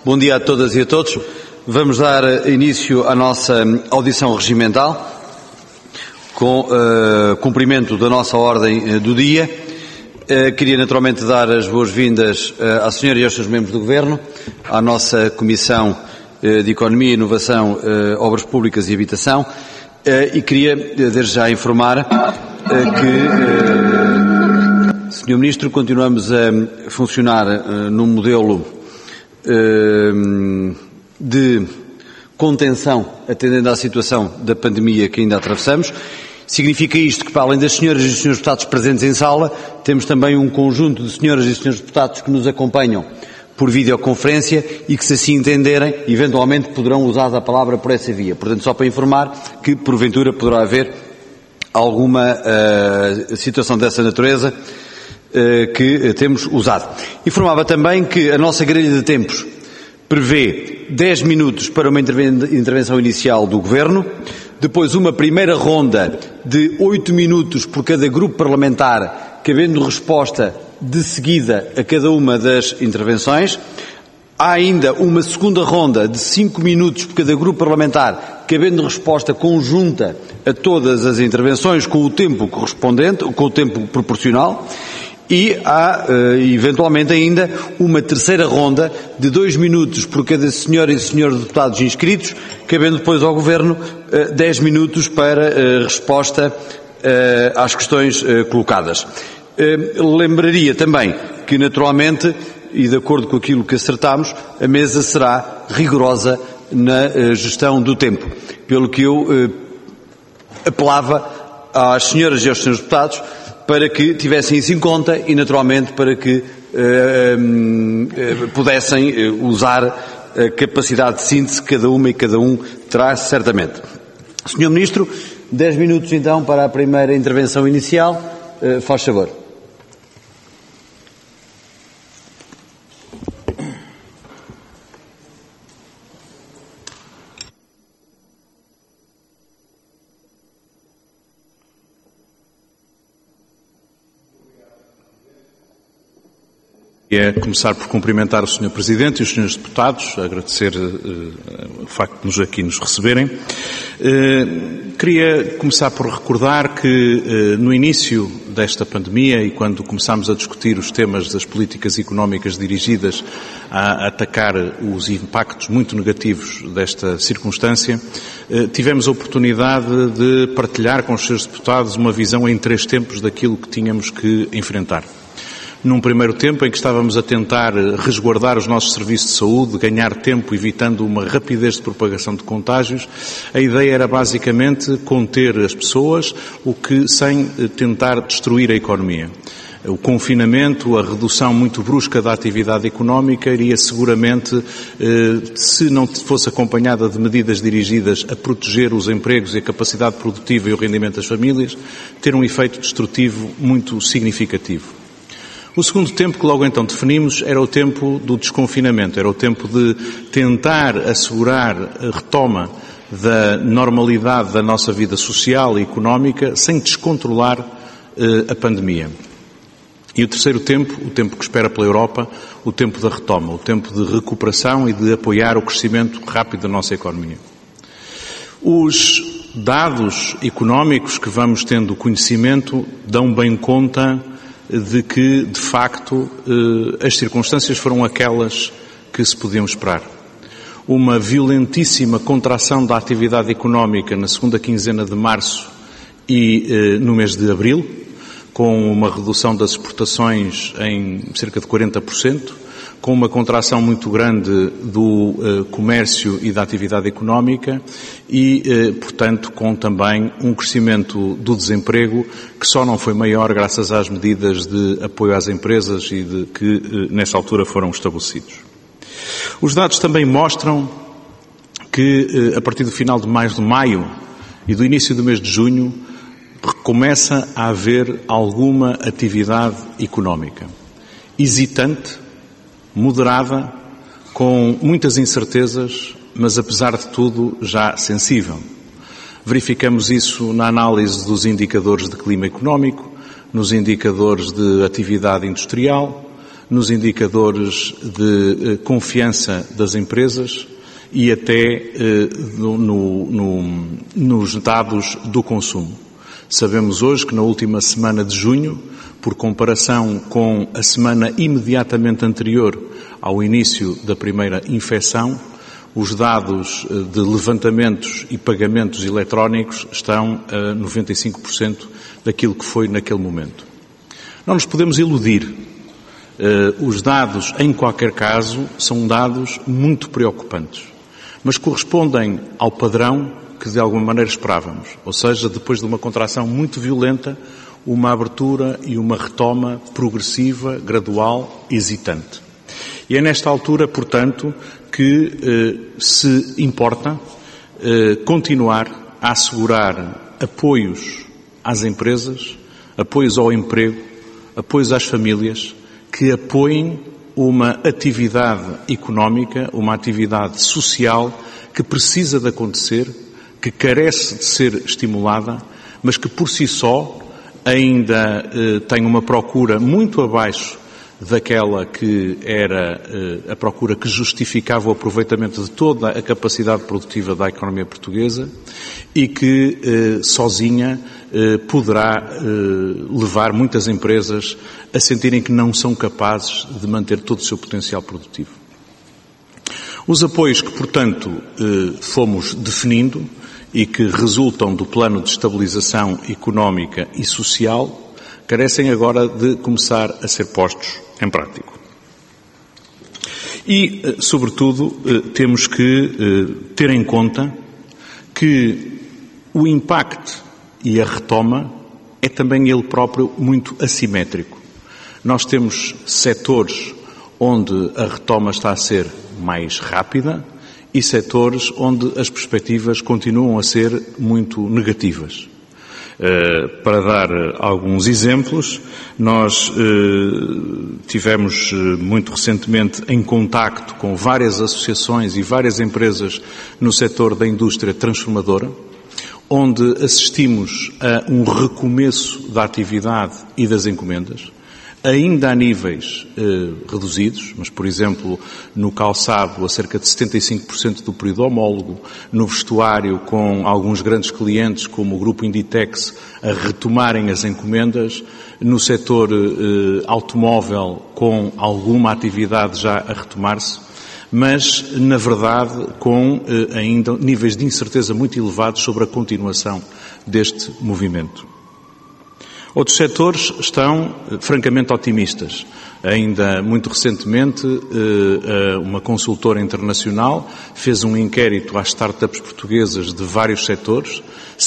Bom dia a todas e a todos. Vamos dar início à nossa audição regimental, com cumprimento da nossa ordem do dia. Queria naturalmente dar as boas-vindas à senhora e aos seus membros do Governo, à nossa Comissão de Economia, Inovação, Obras Públicas e Habitação, e queria desde já informar que, Sr. Ministro, continuamos a funcionar num modelo de contenção, atendendo à situação da pandemia que ainda atravessamos. Significa isto que, para além das senhoras e dos senhores deputados presentes em sala, temos também um conjunto de senhoras e senhores deputados que nos acompanham por videoconferência e que, se assim entenderem, eventualmente poderão usar a palavra por essa via. Portanto, só para informar que, porventura, poderá haver alguma situação dessa natureza que temos usado. Informava também que a nossa grelha de tempos prevê 10 minutos para uma intervenção inicial do Governo, depois uma primeira ronda de 8 minutos por cada grupo parlamentar, cabendo resposta de seguida a cada uma das intervenções. Há ainda uma segunda ronda de 5 minutos por cada grupo parlamentar, cabendo resposta conjunta a todas as intervenções com o tempo correspondente, com o tempo proporcional. E há, eventualmente ainda, uma terceira ronda de 2 minutos por cada senhora e senhor deputados inscritos, cabendo depois ao Governo 10 minutos para resposta às questões colocadas. Lembraria também que, naturalmente, e de acordo com aquilo que acertámos, a mesa será rigorosa na gestão do tempo, pelo que eu apelava às senhoras e aos senhores deputados para que tivessem isso em conta e, naturalmente, para que pudessem usar a capacidade de síntese que cada uma e cada um traz, certamente. Sr. Ministro, 10 minutos então para a primeira intervenção inicial. Faz favor. É começar por cumprimentar o Sr. Presidente e os Srs. Deputados, agradecer o facto de aqui nos receberem. Queria começar por recordar que no início desta pandemia e quando começámos a discutir os temas das políticas económicas dirigidas a atacar os impactos muito negativos desta circunstância, tivemos a oportunidade de partilhar com os Srs. Deputados uma visão em 3 tempos daquilo que tínhamos que enfrentar. Num primeiro tempo em que estávamos a tentar resguardar os nossos serviços de saúde, ganhar tempo evitando uma rapidez de propagação de contágios, a ideia era basicamente conter as pessoas, sem tentar destruir a economia. O confinamento, a redução muito brusca da atividade económica iria seguramente, se não fosse acompanhada de medidas dirigidas a proteger os empregos e a capacidade produtiva e o rendimento das famílias, ter um efeito destrutivo muito significativo. O segundo tempo que logo então definimos era o tempo do desconfinamento, era o tempo de tentar assegurar a retoma da normalidade da nossa vida social e económica sem descontrolar a pandemia. E o terceiro tempo, o tempo que espera pela Europa, o tempo da retoma, o tempo de recuperação e de apoiar o crescimento rápido da nossa economia. Os dados económicos que vamos tendo conhecimento dão bem conta de que, de facto, as circunstâncias foram aquelas que se podiam esperar. Uma violentíssima contração da atividade económica na segunda quinzena de março e no mês de abril, com uma redução das exportações em cerca de 40%, com uma contração muito grande do comércio e da atividade económica e, portanto, com também um crescimento do desemprego que só não foi maior graças às medidas de apoio às empresas e que, nessa altura, foram estabelecidos. Os dados também mostram que, a partir do final de mais de maio e do início do mês de junho, começa a haver alguma atividade económica. Hesitante, moderada, com muitas incertezas, mas apesar de tudo já sensível. Verificamos isso na análise dos indicadores de clima económico, nos indicadores de atividade industrial, nos indicadores de confiança das empresas e até nos dados do consumo. Sabemos hoje que na última semana de junho, por comparação com a semana imediatamente anterior ao início da primeira infecção, os dados de levantamentos e pagamentos eletrónicos estão a 95% daquilo que foi naquele momento. Não nos podemos iludir. Os dados, em qualquer caso, são dados muito preocupantes, mas correspondem ao padrão que de alguma maneira esperávamos. Ou seja, depois de uma contração muito violenta, uma abertura e uma retoma progressiva, gradual, hesitante. E é nesta altura, portanto, que se importa continuar a assegurar apoios às empresas, apoios ao emprego, apoios às famílias, que apoiem uma atividade económica, uma atividade social que precisa de acontecer, que carece de ser estimulada, mas que por si só ainda tem uma procura muito abaixo daquela que era a procura que justificava o aproveitamento de toda a capacidade produtiva da economia portuguesa e que sozinha poderá levar muitas empresas a sentirem que não são capazes de manter todo o seu potencial produtivo. Os apoios que, portanto, fomos definindo e que resultam do plano de estabilização económica e social carecem agora de começar a ser postos em prática. E, sobretudo, temos que ter em conta que o impacto e a retoma é também ele próprio muito assimétrico. Nós temos setores onde a retoma está a ser mais rápida e setores onde as perspectivas continuam a ser muito negativas. Para dar alguns exemplos, nós tivemos muito recentemente em contacto com várias associações e várias empresas no setor da indústria transformadora, onde assistimos a um recomeço da atividade e das encomendas, ainda a níveis reduzidos, mas, por exemplo, no calçado a cerca de 75% do período homólogo, no vestuário com alguns grandes clientes como o Grupo Inditex a retomarem as encomendas, no setor automóvel com alguma atividade já a retomar-se, mas, na verdade, com ainda níveis de incerteza muito elevados sobre a continuação deste movimento. Outros setores estão francamente otimistas. Ainda muito recentemente, uma consultora internacional fez um inquérito às startups portuguesas de vários setores.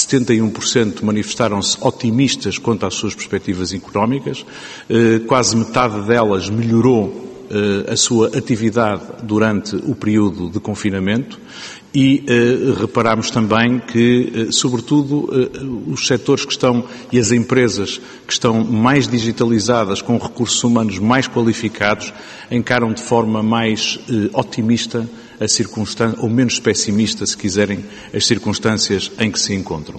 71% manifestaram-se otimistas quanto às suas perspectivas económicas. Quase metade delas melhorou a sua atividade durante o período de confinamento. E reparamos também que, sobretudo, os setores que estão e as empresas que estão mais digitalizadas, com recursos humanos mais qualificados, encaram de forma mais otimista a circunstância, ou menos pessimista, se quiserem, as circunstâncias em que se encontram.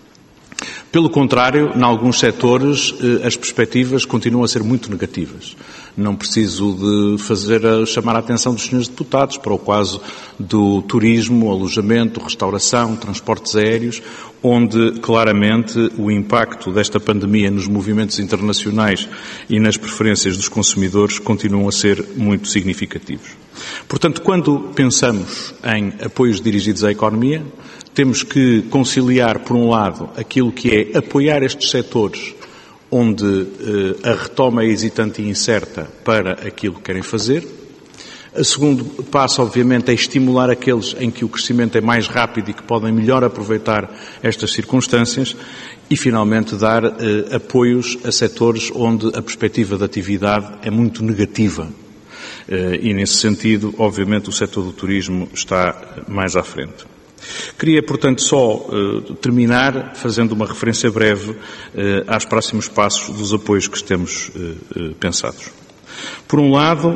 Pelo contrário, em alguns setores, as perspectivas continuam a ser muito negativas. Não preciso de chamar a atenção dos senhores deputados para o caso do turismo, alojamento, restauração, transportes aéreos, onde claramente o impacto desta pandemia nos movimentos internacionais e nas preferências dos consumidores continuam a ser muito significativos. Portanto, quando pensamos em apoios dirigidos à economia, temos que conciliar, por um lado, aquilo que é apoiar estes setores onde a retoma é hesitante e incerta para aquilo que querem fazer. O segundo passo, obviamente, é estimular aqueles em que o crescimento é mais rápido e que podem melhor aproveitar estas circunstâncias. E, finalmente, dar apoios a setores onde a perspectiva de atividade é muito negativa. E, nesse sentido, obviamente, o setor do turismo está mais à frente. Queria, portanto, só terminar fazendo uma referência breve aos próximos passos dos apoios que temos pensados. Por um lado,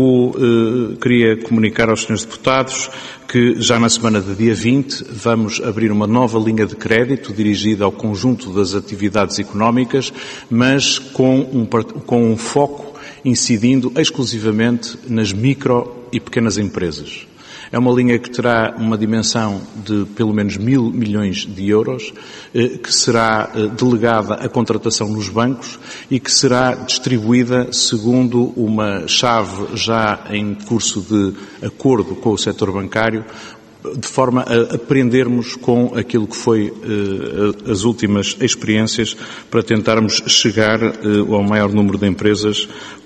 queria comunicar aos senhores deputados que já na semana de dia 20 vamos abrir uma nova linha de crédito dirigida ao conjunto das atividades económicas, mas com um foco incidindo exclusivamente nas micro e pequenas empresas. É uma linha que terá uma dimensão de pelo menos 1.000 milhões de euros, que será delegada à contratação nos bancos e que será distribuída segundo uma chave já em curso de acordo com o setor bancário, de forma a aprendermos com aquilo que foi as últimas experiências para tentarmos chegar ao maior número de empresas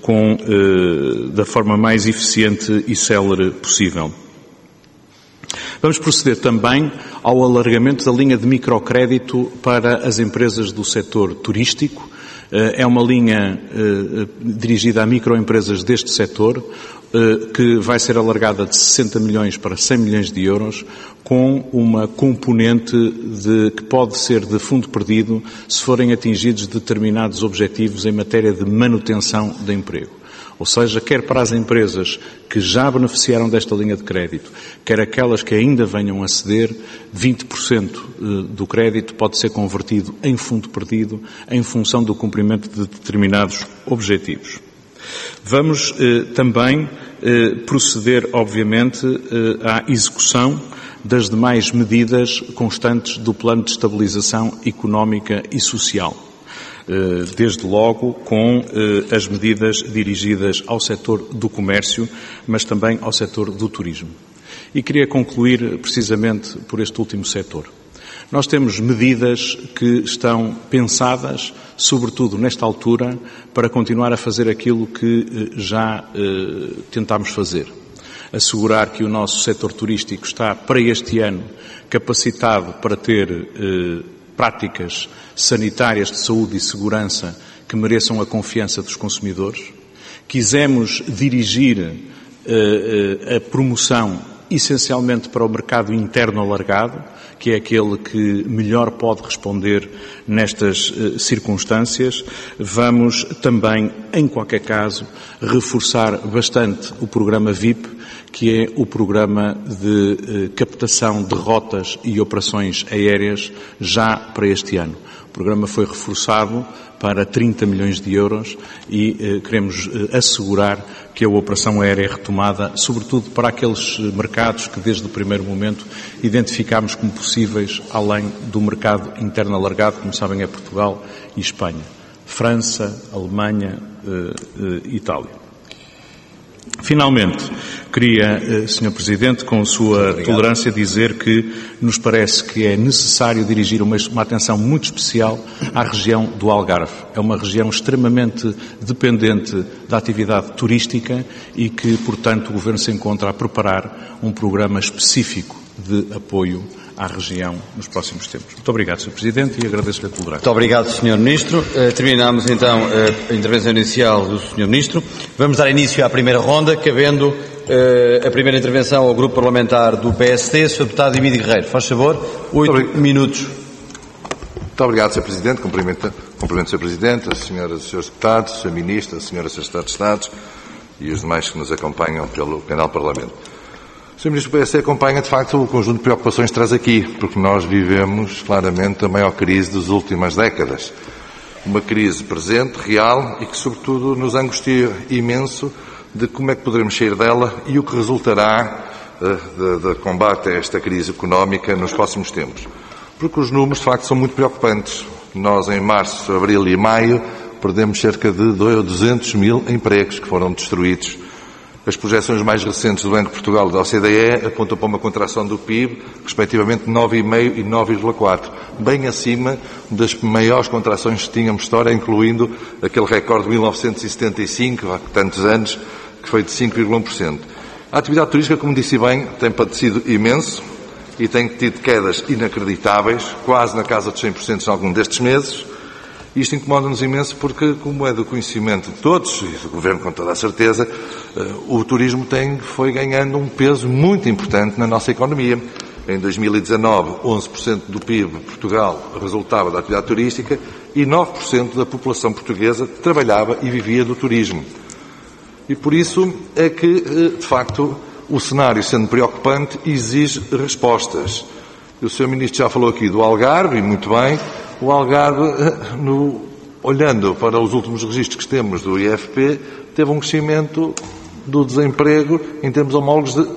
da forma mais eficiente e célere possível. Vamos proceder também ao alargamento da linha de microcrédito para as empresas do setor turístico. É uma linha dirigida a microempresas deste setor, que vai ser alargada de 60 milhões para 100 milhões de euros, com uma componente que pode ser de fundo perdido se forem atingidos determinados objetivos em matéria de manutenção de emprego. Ou seja, quer para as empresas que já beneficiaram desta linha de crédito, quer aquelas que ainda venham a ceder, 20% do crédito pode ser convertido em fundo perdido em função do cumprimento de determinados objetivos. Vamos também proceder, obviamente, à execução das demais medidas constantes do Plano de Estabilização Económica e Social. Desde logo com as medidas dirigidas ao setor do comércio, mas também ao setor do turismo. E queria concluir precisamente por este último setor. Nós temos medidas que estão pensadas, sobretudo nesta altura, para continuar a fazer aquilo que já tentámos fazer. Assegurar que o nosso setor turístico está, para este ano, capacitado para ter práticas sanitárias de saúde e segurança que mereçam a confiança dos consumidores. Quisemos dirigir a promoção essencialmente para o mercado interno alargado, que é aquele que melhor pode responder nestas circunstâncias. Vamos também, em qualquer caso, reforçar bastante o programa VIP, que é o programa de captação de rotas e operações aéreas já para este ano. O programa foi reforçado para 30 milhões de euros e queremos assegurar que a operação aérea é retomada, sobretudo para aqueles mercados que desde o primeiro momento identificámos como possíveis, além do mercado interno alargado, como sabem é Portugal e Espanha, França, Alemanha, Itália. Finalmente, queria, Sr. Presidente, com sua tolerância, dizer que nos parece que é necessário dirigir uma atenção muito especial à região do Algarve. É uma região extremamente dependente da atividade turística e que, portanto, o Governo se encontra a preparar um programa específico de apoio à região nos próximos tempos. Muito obrigado, Sr. Presidente, e agradeço-lhe a tolerância. Muito obrigado, Sr. Ministro. Terminamos, então, a intervenção inicial do Sr. Ministro. Vamos dar início à primeira ronda, cabendo a primeira intervenção ao Grupo Parlamentar do PSD, Sr. Deputado Emílio Guerreiro. Faz favor, 8 minutos. Muito obrigado, Sr. Presidente. Cumprimento o Sr. Presidente, as senhoras e os senhores deputados, Sr. Ministro, as senhoras e os Secretários de Estado e os demais que nos acompanham pelo canal Parlamento. O Sr. Ministro do PSD acompanha, de facto, o conjunto de preocupações que traz aqui, porque nós vivemos, claramente, a maior crise das últimas décadas. Uma crise presente, real e que, sobretudo, nos angustia imenso de como é que poderemos sair dela e o que resultará de combate a esta crise económica nos próximos tempos. Porque os números, de facto, são muito preocupantes. Nós, em março, abril e maio, perdemos cerca de 200 mil empregos que foram destruídos. As projeções mais recentes do Banco de Portugal e da OCDE apontam para uma contração do PIB, respectivamente 9,5% e 9,4%, bem acima das maiores contrações que tínhamos história, incluindo aquele recorde de 1975, há tantos anos, que foi de 5,1%. A atividade turística, como disse bem, tem padecido imenso e tem tido quedas inacreditáveis, quase na casa dos 100% em algum destes meses. Isto incomoda-nos imenso porque, como é do conhecimento de todos, e do Governo com toda a certeza, o turismo foi ganhando um peso muito importante na nossa economia. Em 2019, 11% do PIB de Portugal resultava da atividade turística e 9% da população portuguesa trabalhava e vivia do turismo. E por isso é que, de facto, o cenário, sendo preocupante, exige respostas. O Sr. Ministro já falou aqui do Algarve, e muito bem. O Algarve, olhando para os últimos registros que temos do IFP, teve um crescimento do desemprego em termos homólogos de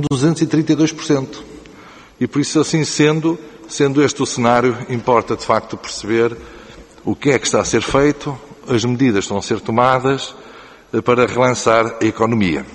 232%. E por isso, assim sendo este o cenário, importa de facto perceber o que é que está a ser feito, as medidas estão a ser tomadas para relançar a economia.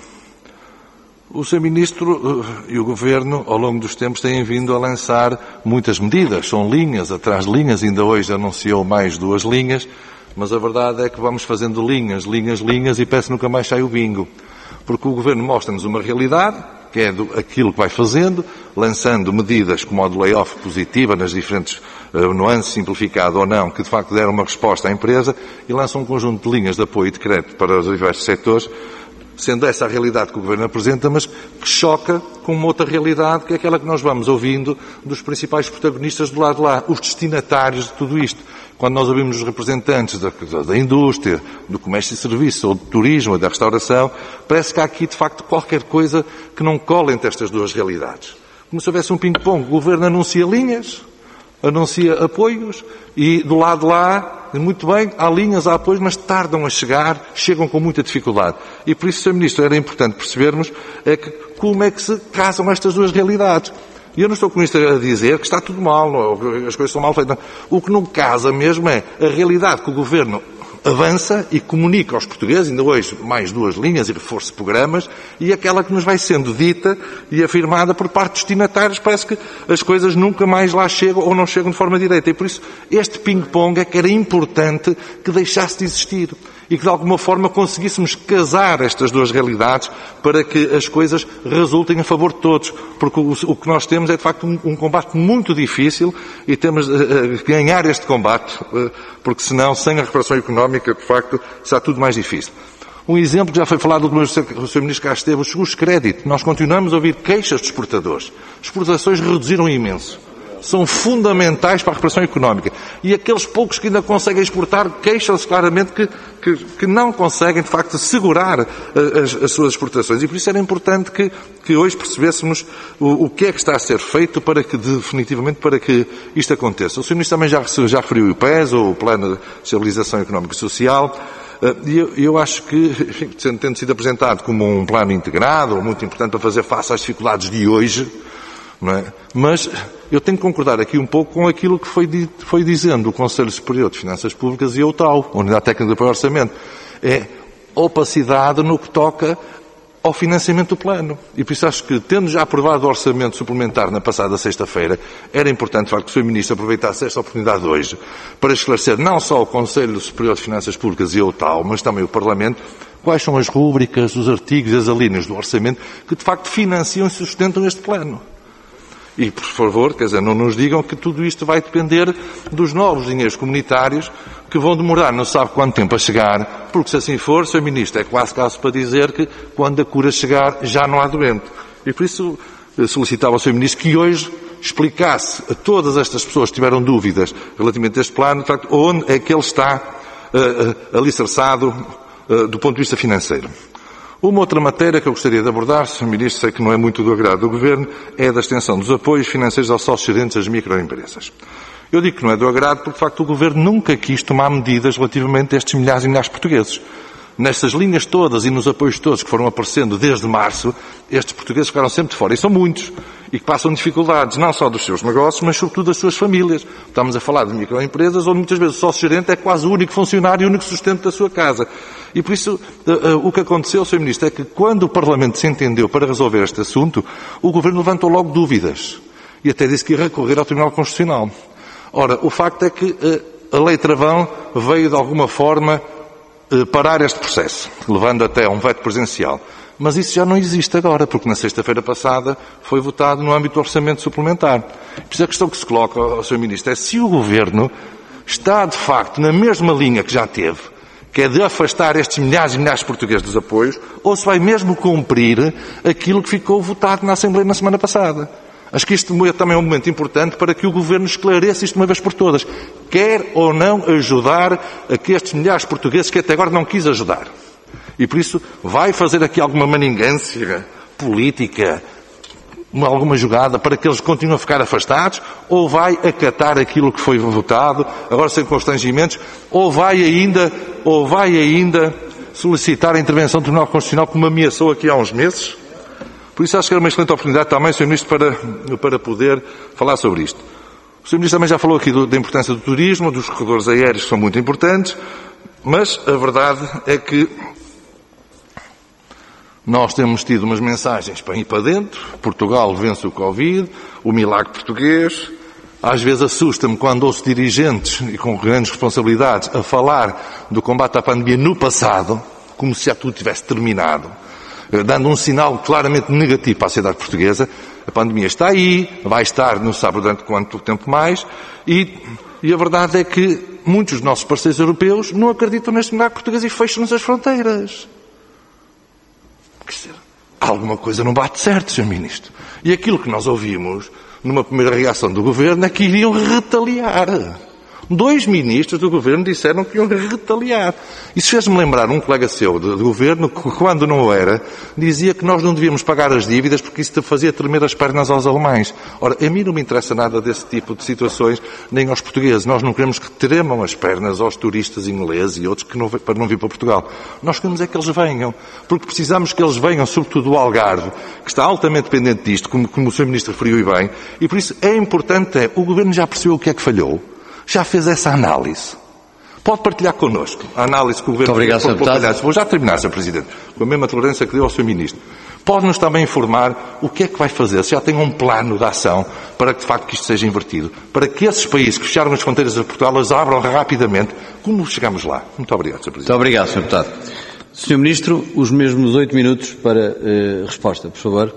O Sr. Ministro e o Governo, ao longo dos tempos, têm vindo a lançar muitas medidas. São linhas atrás de linhas, ainda hoje anunciou mais 2 linhas, mas a verdade é que vamos fazendo linhas e parece que nunca mais sai o bingo. Porque o Governo mostra-nos uma realidade, que é aquilo que vai fazendo, lançando medidas como a do layoff positiva, nas diferentes nuances, simplificado ou não, que de facto deram uma resposta à empresa, e lança um conjunto de linhas de apoio e de crédito para os diversos setores, sendo essa a realidade que o Governo apresenta, mas que choca com uma outra realidade, que é aquela que nós vamos ouvindo dos principais protagonistas do lado de lá, os destinatários de tudo isto. Quando nós ouvimos os representantes da indústria, do comércio e serviços, ou do turismo, ou da restauração, parece que há aqui, de facto, qualquer coisa que não cola entre estas duas realidades. Como se houvesse um ping-pong. O Governo anuncia linhas, anuncia apoios, e do lado de lá, muito bem, há linhas, há apoios, mas tardam a chegar, chegam com muita dificuldade. E por isso, Sr. Ministro, era importante percebermos como é que se casam estas duas realidades. E eu não estou com isto a dizer que está tudo mal, não, as coisas são mal feitas. Não. O que não casa mesmo é a realidade que o Governo avança e comunica aos portugueses, ainda hoje mais 2 linhas e reforço de programas, e aquela que nos vai sendo dita e afirmada por parte dos destinatários, parece que as coisas nunca mais lá chegam ou não chegam de forma direita. E por isso este ping-pong é que era importante que deixasse de existir e que de alguma forma conseguíssemos casar estas duas realidades para que as coisas resultem a favor de todos. Porque o que nós temos é de facto um combate muito difícil e temos de ganhar este combate, porque senão, sem a recuperação económica, de facto, será tudo mais difícil. Um exemplo que já foi falado do Sr. Ministro cá esteve, os seguros de crédito. Nós continuamos a ouvir queixas dos exportadores. As exportações reduziram imenso. São fundamentais para a recuperação económica. E aqueles poucos que ainda conseguem exportar queixam-se claramente que não conseguem, de facto, segurar as suas exportações. E por isso era importante que hoje percebêssemos o que é que está a ser feito para que, definitivamente, para que isto aconteça. O Sr. Ministro também já referiu o PES, ou o Plano de Estabilização Económica e Social. E eu acho que, enfim, tendo sido apresentado como um plano integrado, muito importante para fazer face às dificuldades de hoje, não é? Mas eu tenho que concordar aqui um pouco com aquilo que foi dizendo o Conselho Superior de Finanças Públicas e a UTAU, a Unidade Técnica para o Orçamento. É opacidade no que toca ao financiamento do plano. E por isso acho que, tendo já aprovado o orçamento suplementar na passada sexta-feira, era importante, de facto, que o Sr. Ministro aproveitasse esta oportunidade hoje para esclarecer não só o Conselho Superior de Finanças Públicas e a UTAU, mas também o Parlamento, quais são as rúbricas, os artigos e as alíneas do orçamento que, de facto, financiam e sustentam este plano. E, por favor, quer dizer, não nos digam que tudo isto vai depender dos novos dinheiros comunitários que vão demorar não sabe quanto tempo a chegar, porque se assim for, Sr. Ministro, é quase caso para dizer que quando a cura chegar já não há doente. E por isso solicitava ao Sr. Ministro que hoje explicasse a todas estas pessoas que tiveram dúvidas relativamente a este plano, de facto, onde é que ele está alicerçado do ponto de vista financeiro. Uma outra matéria que eu gostaria de abordar, Sr. Ministro, sei que não é muito do agrado do Governo, é a da extensão dos apoios financeiros aos sócios gerentes das microempresas. Eu digo que não é do agrado porque, de facto, o Governo nunca quis tomar medidas relativamente a estes milhares e milhares de portugueses. Nestas linhas todas e nos apoios todos que foram aparecendo desde março, estes portugueses ficaram sempre de fora. E são muitos. E que passam dificuldades, não só dos seus negócios, mas sobretudo das suas famílias. Estamos a falar de microempresas onde muitas vezes o sócio-gerente é quase o único funcionário e o único sustento da sua casa. E por isso, o que aconteceu, Sr. Ministro, é que quando o Parlamento se entendeu para resolver este assunto, o Governo levantou logo dúvidas. E até disse que ia recorrer ao Tribunal Constitucional. Ora, o facto é que a Lei Travão veio de alguma forma parar este processo, levando até a um veto presencial. Mas isso já não existe agora, porque na sexta-feira passada foi votado no âmbito do orçamento suplementar. Por isso a questão que se coloca ao Sr. Ministro é se o Governo está, de facto, na mesma linha que já teve, que é de afastar estes milhares e milhares de portugueses dos apoios, ou se vai mesmo cumprir aquilo que ficou votado na Assembleia na semana passada. Acho que isto também é um momento importante para que o Governo esclareça isto de uma vez por todas. Quer ou não ajudar a que estes milhares de portugueses que até agora não quis ajudar. E por isso vai fazer aqui alguma maningância política, alguma jogada para que eles continuem a ficar afastados, ou vai acatar aquilo que foi votado, agora sem constrangimentos, ou vai ainda solicitar a intervenção do Tribunal Constitucional, como ameaçou aqui há uns meses. Por isso acho que era uma excelente oportunidade também, Sr. Ministro, para poder falar sobre isto. O Sr. Ministro também já falou aqui da importância do turismo, dos corredores aéreos, que são muito importantes, mas a verdade é que nós temos tido umas mensagens para ir para dentro. Portugal vence o Covid, o milagre português. Às vezes assusta-me quando ouço dirigentes e com grandes responsabilidades a falar do combate à pandemia no passado, como se já tudo tivesse terminado, dando um sinal claramente negativo para a sociedade portuguesa. A pandemia está aí, vai estar, não se sabe durante quanto tempo mais, e a verdade é que muitos dos nossos parceiros europeus não acreditam neste milagre português e fecham-nos as fronteiras. Quer dizer, alguma coisa não bate certo, Sr. Ministro. E aquilo que nós ouvimos numa primeira reação do Governo é que iriam retaliar. 2 ministros do Governo disseram que iam retaliar. Isso fez-me lembrar um colega seu de Governo que, quando não era, dizia que nós não devíamos pagar as dívidas porque isso fazia tremer as pernas aos alemães. Ora, a mim não me interessa nada desse tipo de situações, nem aos portugueses. Nós não queremos que tremam as pernas aos turistas ingleses e outros para não vir para Portugal. Nós queremos é que eles venham, porque precisamos que eles venham, sobretudo do Algarve, que está altamente dependente disto, como o Sr. Ministro referiu e bem, e por isso é importante, o Governo já percebeu o que é que falhou. Já fez essa análise. Pode partilhar connosco a análise que o Governo fez. Muito obrigado, Vou já terminar, Sr. Presidente, com a mesma tolerância que deu ao Sr. Ministro. Pode-nos também informar o que é que vai fazer, se já tem um plano de ação para que, de facto, isto seja invertido. Para que esses países que fecharam as fronteiras a Portugal as abram rapidamente. Como chegamos lá? Muito obrigado, Sr. Presidente. Muito obrigado, Sr. Deputado. Sr. Ministro, os mesmos 8 minutos para resposta, por favor.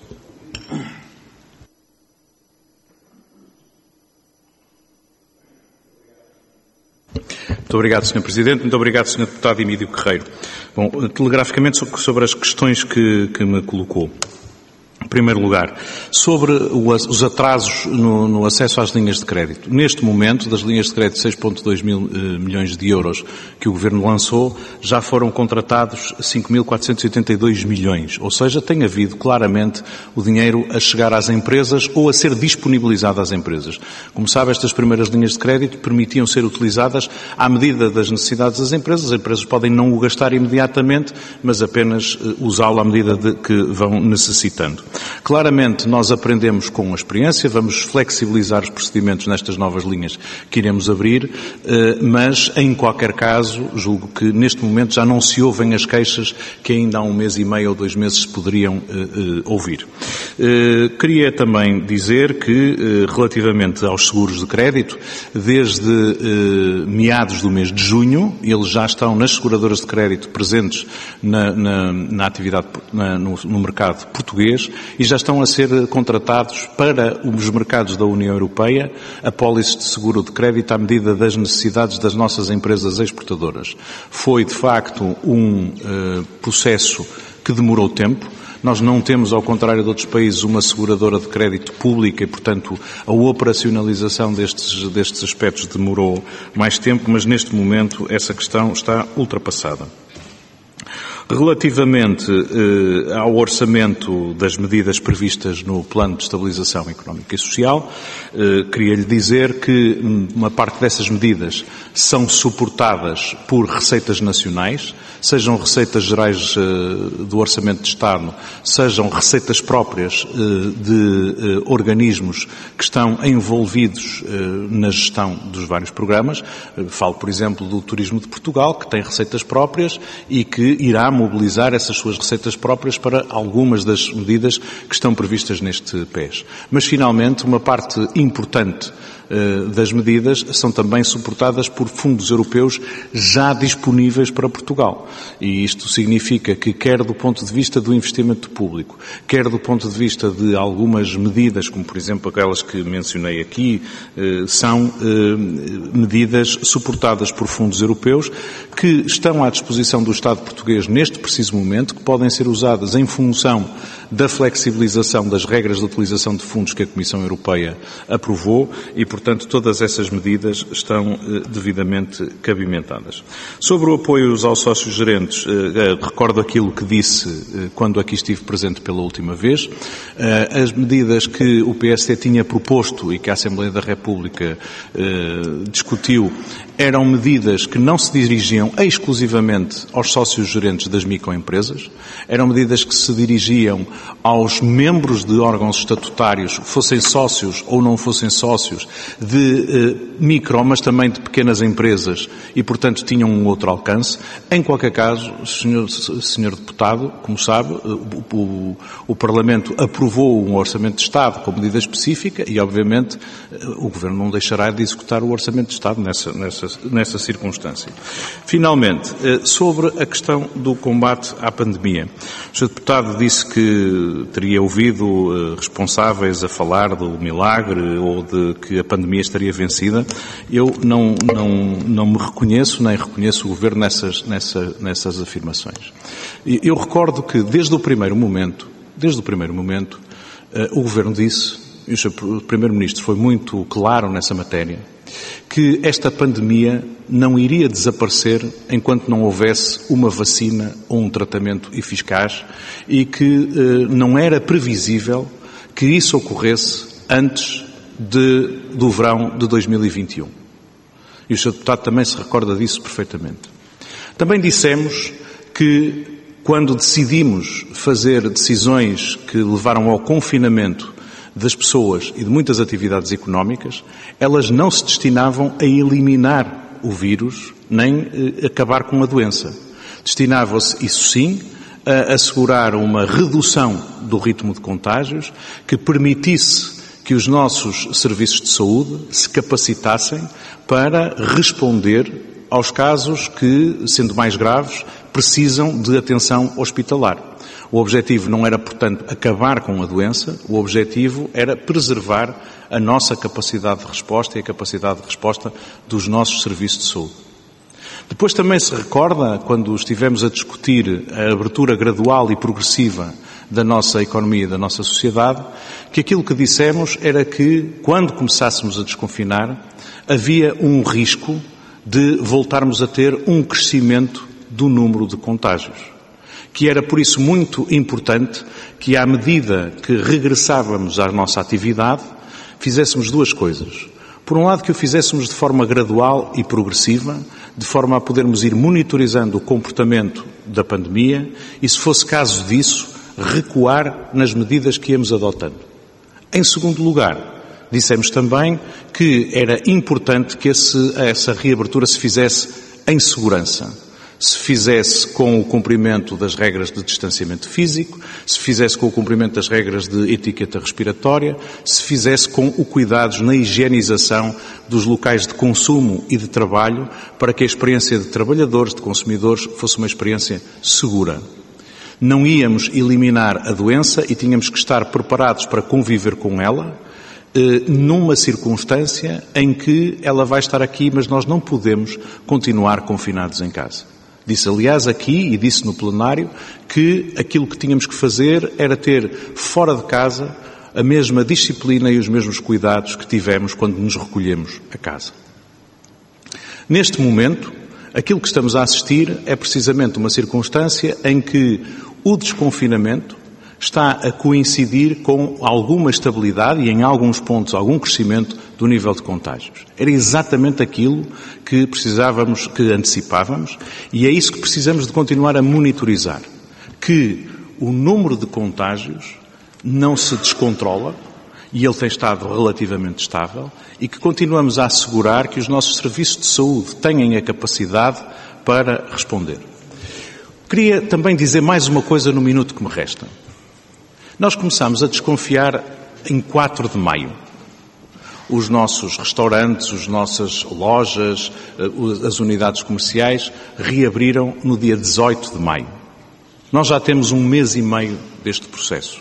Muito obrigado, Sr. Presidente. Muito obrigado, Sr. Deputado Emílio Guerreiro. Bom, telegraficamente sobre as questões que me colocou. Em primeiro lugar, sobre os atrasos no acesso às linhas de crédito. Neste momento, das linhas de crédito de 6,2 mil milhões de euros que o Governo lançou, já foram contratados 5.482 milhões. Ou seja, tem havido claramente o dinheiro a chegar às empresas ou a ser disponibilizado às empresas. Como sabe, estas primeiras linhas de crédito permitiam ser utilizadas à medida das necessidades das empresas. As empresas podem não o gastar imediatamente, mas apenas usá-lo à medida que vão necessitando. Claramente, nós aprendemos com a experiência, vamos flexibilizar os procedimentos nestas novas linhas que iremos abrir, mas, em qualquer caso, julgo que neste momento já não se ouvem as queixas que ainda há 1 mês e meio ou 2 meses se poderiam ouvir. Queria também dizer que, relativamente aos seguros de crédito, desde meados do mês de junho, eles já estão nas seguradoras de crédito presentes na atividade, no mercado português, e já estão a ser contratados para os mercados da União Europeia apólices de seguro de crédito à medida das necessidades das nossas empresas exportadoras. Foi, de facto, um processo que demorou tempo. Nós não temos, ao contrário de outros países, uma seguradora de crédito pública e, portanto, a operacionalização destes aspectos demorou mais tempo, mas neste momento essa questão está ultrapassada. Relativamente ao orçamento das medidas previstas no Plano de Estabilização Económica e Social, queria-lhe dizer que uma parte dessas medidas são suportadas por receitas nacionais, sejam receitas gerais do Orçamento de Estado, sejam receitas próprias de organismos que estão envolvidos na gestão dos vários programas. Falo, por exemplo, do Turismo de Portugal, que tem receitas próprias e que irá mobilizar essas suas receitas próprias para algumas das medidas que estão previstas neste PES. Mas, finalmente, uma parte importante das medidas são também suportadas por fundos europeus já disponíveis para Portugal. E isto significa que, quer do ponto de vista do investimento público, quer do ponto de vista de algumas medidas, como por exemplo aquelas que mencionei aqui, são medidas suportadas por fundos europeus que estão à disposição do Estado português neste preciso momento, que podem ser usadas em função da flexibilização das regras de utilização de fundos que a Comissão Europeia aprovou e, portanto, portanto, todas essas medidas estão devidamente cabimentadas. Sobre o apoio aos sócios gerentes, recordo aquilo que disse quando aqui estive presente pela última vez. As medidas que o PSD tinha proposto e que a Assembleia da República discutiu eram medidas que não se dirigiam exclusivamente aos sócios gerentes das microempresas, eram medidas que se dirigiam aos membros de órgãos estatutários, fossem sócios ou não fossem sócios, de micro, mas também de pequenas empresas e, portanto, tinham um outro alcance. Em qualquer caso, senhor deputado, como sabe, o Parlamento aprovou um Orçamento de Estado com medida específica e, obviamente, o Governo não deixará de executar o Orçamento de Estado nessa circunstância. Finalmente, sobre a questão do combate à pandemia. O Sr. Deputado disse que teria ouvido responsáveis a falar do milagre ou de que a pandemia estaria vencida. Eu não me reconheço, nem reconheço o Governo nessas afirmações. Eu recordo que desde o primeiro momento, o Governo disse, e o Sr. Primeiro-Ministro foi muito claro nessa matéria, que esta pandemia não iria desaparecer enquanto não houvesse uma vacina ou um tratamento eficaz e que não era previsível que isso ocorresse antes do verão de 2021. E o Sr. Deputado também se recorda disso perfeitamente. Também dissemos que quando decidimos fazer decisões que levaram ao confinamento das pessoas e de muitas atividades económicas, elas não se destinavam a eliminar o vírus, nem acabar com a doença. Destinava-se, isso sim, a assegurar uma redução do ritmo de contágios que permitisse que os nossos serviços de saúde se capacitassem para responder aos casos que, sendo mais graves, precisam de atenção hospitalar. O objetivo não era, portanto, acabar com a doença, o objetivo era preservar a nossa capacidade de resposta e a capacidade de resposta dos nossos serviços de saúde. Depois também se recorda, quando estivemos a discutir a abertura gradual e progressiva da nossa economia e da nossa sociedade, que aquilo que dissemos era que, quando começássemos a desconfinar, havia um risco de voltarmos a ter um crescimento do número de contágios. Que era, por isso, muito importante que, à medida que regressávamos à nossa atividade, fizéssemos duas coisas. Por um lado, que o fizéssemos de forma gradual e progressiva, de forma a podermos ir monitorizando o comportamento da pandemia e, se fosse caso disso, recuar nas medidas que íamos adotando. Em segundo lugar, dissemos também que era importante que essa reabertura se fizesse em segurança. Se fizesse com o cumprimento das regras de distanciamento físico, se fizesse com o cumprimento das regras de etiqueta respiratória, se fizesse com o cuidados na higienização dos locais de consumo e de trabalho para que a experiência de trabalhadores, de consumidores, fosse uma experiência segura. Não íamos eliminar a doença e tínhamos que estar preparados para conviver com ela, numa circunstância em que ela vai estar aqui, mas nós não podemos continuar confinados em casa. Disse, aliás, aqui, e disse no plenário, que aquilo que tínhamos que fazer era ter fora de casa a mesma disciplina e os mesmos cuidados que tivemos quando nos recolhemos a casa. Neste momento, aquilo que estamos a assistir é precisamente uma circunstância em que o desconfinamento está a coincidir com alguma estabilidade e, em alguns pontos, algum crescimento do nível de contágios. Era exatamente aquilo que precisávamos, que antecipávamos, e é isso que precisamos de continuar a monitorizar. Que o número de contágios não se descontrola, e ele tem estado relativamente estável, e que continuamos a assegurar que os nossos serviços de saúde tenham a capacidade para responder. Queria também dizer mais uma coisa no minuto que me resta. Nós começámos a desconfiar em 4 de maio. Os nossos restaurantes, as nossas lojas, as unidades comerciais reabriram no dia 18 de maio. Nós já temos 1 mês e meio deste processo.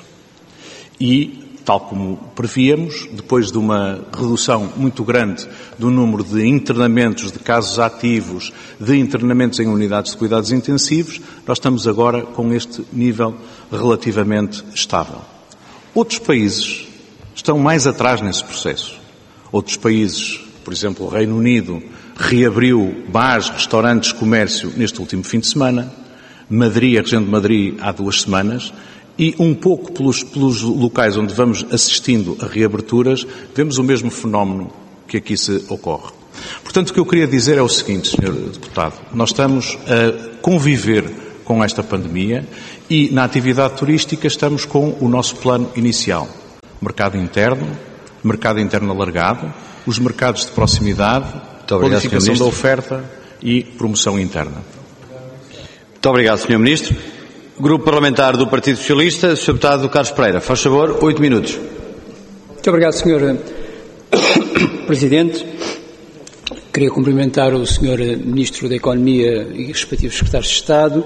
E, tal como prevíamos, depois de uma redução muito grande do número de internamentos, de casos ativos, de internamentos em unidades de cuidados intensivos, nós estamos agora com este nível relativamente estável. Outros países estão mais atrás nesse processo. Outros países, por exemplo, o Reino Unido, reabriu bares, restaurantes, comércio neste último fim de semana. Madrid, a região de Madrid, há 2 semanas. E um pouco pelos locais onde vamos assistindo a reaberturas, vemos o mesmo fenómeno que aqui se ocorre. Portanto, o que eu queria dizer é o seguinte, Sr. Deputado. Nós estamos a conviver com esta pandemia e na atividade turística estamos com o nosso plano inicial. Mercado interno alargado, os mercados de proximidade, qualificação da oferta e promoção interna. Muito obrigado, Sr. Ministro. Grupo Parlamentar do Partido Socialista, Sr. Deputado Carlos Pereira. Faz favor, 8 minutos. Muito obrigado, Sr. Presidente. Queria cumprimentar o Sr. Ministro da Economia e respectivos Secretários de Estado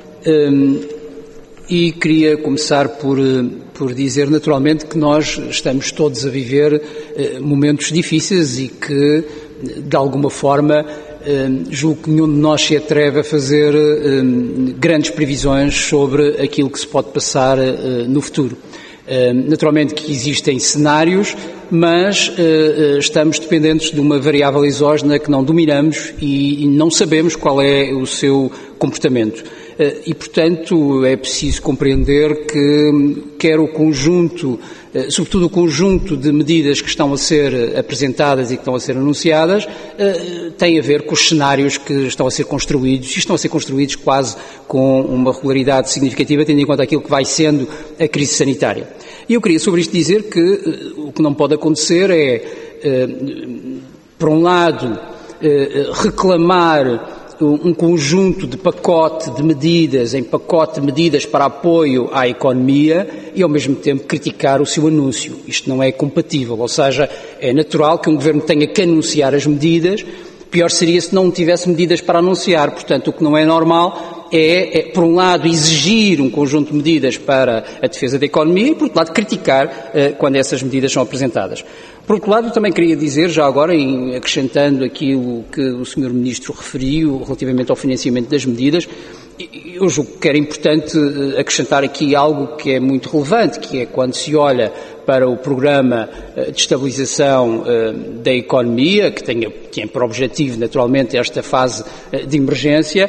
e queria começar por dizer naturalmente que nós estamos todos a viver momentos difíceis e que, de alguma forma, julgo que nenhum de nós se atreve a fazer grandes previsões sobre aquilo que se pode passar no futuro. Naturalmente que existem cenários, mas estamos dependentes de uma variável exógena que não dominamos e não sabemos qual é o seu comportamento. E, portanto, é preciso compreender que quer o conjunto, sobretudo o conjunto de medidas que estão a ser apresentadas e que estão a ser anunciadas, tem a ver com os cenários que estão a ser construídos, e estão a ser construídos quase com uma regularidade significativa, tendo em conta aquilo que vai sendo a crise sanitária. E eu queria sobre isto dizer que o que não pode acontecer é, por um lado, reclamar um conjunto de pacote de medidas, em pacote de medidas para apoio à economia e, ao mesmo tempo, criticar o seu anúncio. Isto não é compatível, ou seja, é natural que um governo tenha que anunciar as medidas, pior seria se não tivesse medidas para anunciar. Portanto, o que não é normal é, por um lado, exigir um conjunto de medidas para a defesa da economia e, por outro lado, criticar quando essas medidas são apresentadas. Por outro lado, eu também queria dizer, já agora, acrescentando aquilo que o Sr. Ministro referiu relativamente ao financiamento das medidas, eu julgo que era importante acrescentar aqui algo que é muito relevante, que é quando se olha para o programa de estabilização da economia, que tem por objetivo, naturalmente, esta fase de emergência.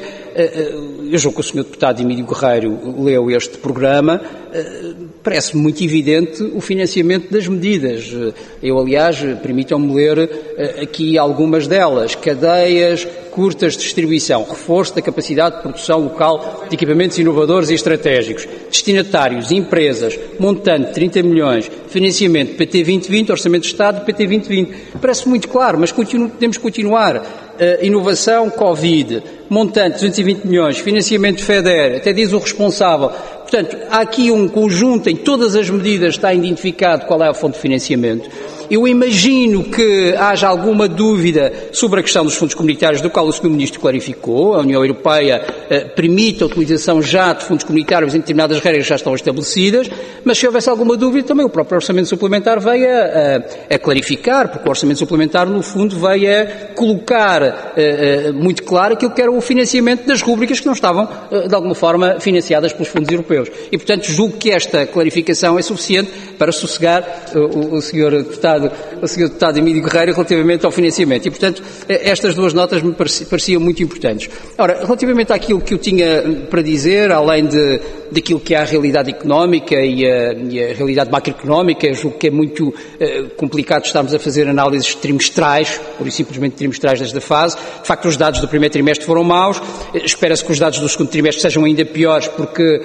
Eu julgo que o Sr. Deputado Emílio Guerreiro leu este programa. Parece muito evidente o financiamento das medidas. Eu, aliás, permitam-me ler aqui algumas delas. Cadeias curtas de distribuição, reforço da capacidade de produção local de equipamentos inovadores e estratégicos, destinatários, empresas, montante 30 milhões, financiamento PT 2020, Orçamento de Estado PT 2020. Parece muito claro, mas podemos continuar. Inovação, Covid, montante 220 milhões, financiamento FEDER, até diz o responsável. Portanto, há aqui um conjunto, em todas as medidas está identificado qual é a fonte de financiamento. Eu imagino que haja alguma dúvida sobre a questão dos fundos comunitários, do qual o Sr. Ministro clarificou. A União Europeia permite a utilização já de fundos comunitários em determinadas regras que já estão estabelecidas, mas se houvesse alguma dúvida, também o próprio Orçamento Suplementar veio a clarificar, porque o Orçamento Suplementar, no fundo, veio a colocar muito claro aquilo que era o financiamento das rúbricas que não estavam, de alguma forma, financiadas pelos fundos europeus. E, portanto, julgo que esta clarificação é suficiente para sossegar o Sr. Deputado Emílio Guerreiro relativamente ao financiamento. E, portanto, estas duas notas me pareciam muito importantes. Ora, relativamente àquilo que eu tinha para dizer, além daquilo que é a realidade económica e a realidade macroeconómica, eu julgo que é muito complicado estarmos a fazer análises trimestrais, por simplesmente trimestrais desta fase. De facto, os dados do primeiro trimestre foram maus. Espera-se que os dados do segundo trimestre sejam ainda piores, porque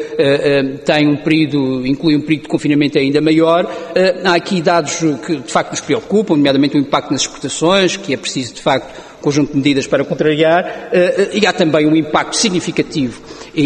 inclui um período de confinamento ainda maior. Há aqui dados que, de facto, nos preocupam, nomeadamente o impacto nas exportações, que é preciso, de facto, um conjunto de medidas para contrariar, e há também um impacto significativo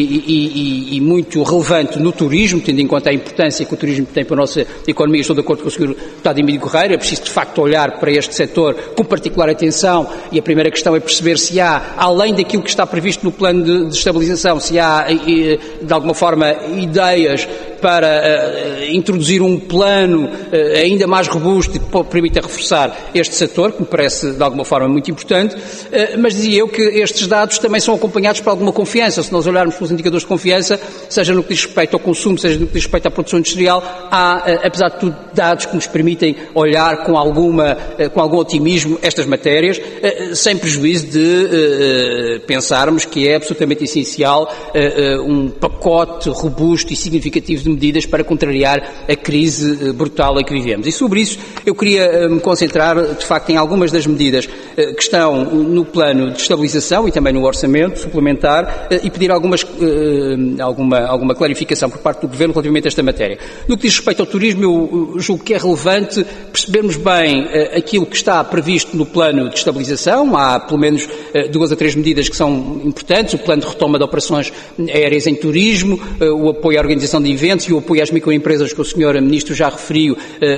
e muito relevante no turismo, tendo em conta a importância que o turismo tem para a nossa economia. Estou de acordo com o Sr. Deputado Emílio Guerreiro, é preciso, de facto, olhar para este setor com particular atenção, e a primeira questão é perceber se há, além daquilo que está previsto no plano de estabilização, se há, de alguma forma, ideias para introduzir um plano ainda mais robusto que permita reforçar este setor, que me parece de alguma forma muito importante, mas dizia eu que estes dados também são acompanhados por alguma confiança. Se nós olharmos pelos indicadores de confiança, seja no que diz respeito ao consumo, seja no que diz respeito à produção industrial, há, apesar de tudo, dados que nos permitem olhar com algum otimismo estas matérias, sem prejuízo de pensarmos que é absolutamente essencial um pacote robusto e significativo de medidas para contrariar a crise brutal em que vivemos. E sobre isso eu queria me concentrar, de facto, em algumas das medidas que estão no plano de estabilização e também no orçamento suplementar e pedir alguma clarificação por parte do Governo relativamente a esta matéria. No que diz respeito ao turismo, eu julgo que é relevante percebermos bem aquilo que está previsto no plano de estabilização. Há pelo menos 2 a 3 medidas que são importantes: o plano de retoma de operações aéreas em turismo, o apoio à organização de eventos e o apoio às microempresas que o Sr. Ministro já referiu,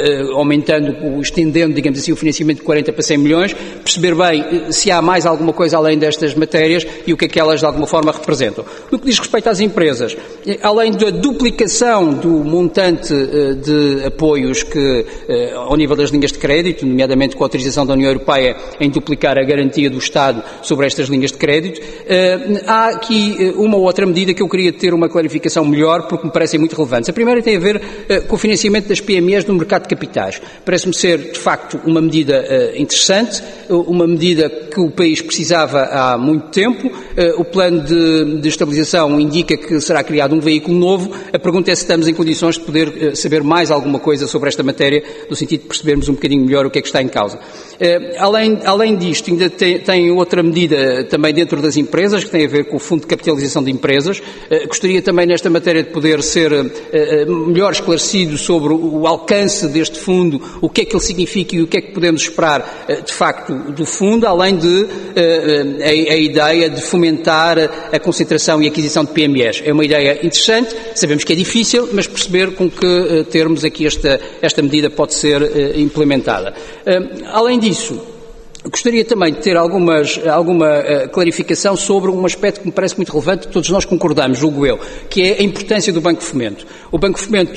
estendendo, digamos assim, o financiamento de 40 para 100 milhões, perceber bem se há mais alguma coisa além destas matérias e o que é que elas de alguma forma representam. No que diz respeito às empresas, além da duplicação do montante de apoios que, ao nível das linhas de crédito, nomeadamente com a autorização da União Europeia em duplicar a garantia do Estado sobre estas linhas de crédito, há aqui uma ou outra medida que eu queria ter uma clarificação melhor, porque me parecem muito relevantes. A primeira tem a ver com o financiamento das PMEs no mercado de capitais. Parece-me ser, de facto, uma medida interessante, uma medida que o país precisava há muito tempo. O plano de estabilização indica que será criado um veículo novo. A pergunta é se estamos em condições de poder saber mais alguma coisa sobre esta matéria, no sentido de percebermos um bocadinho melhor o que é que está em causa. Além disto, ainda tem outra medida também dentro das empresas, que tem a ver com o Fundo de Capitalização de Empresas. Gostaria também nesta matéria de poder ser melhor esclarecido sobre o alcance deste fundo, o que é que ele significa e o que é que podemos esperar de facto do fundo, além de a ideia de fomentar a concentração e aquisição de PMEs. É uma ideia interessante, sabemos que é difícil, mas perceber com que termos aqui esta medida pode ser implementada. Além disso, gostaria também de ter alguma clarificação sobre um aspecto que me parece muito relevante, que todos nós concordamos, julgo eu, que é a importância do Banco de Fomento. O Banco de Fomento,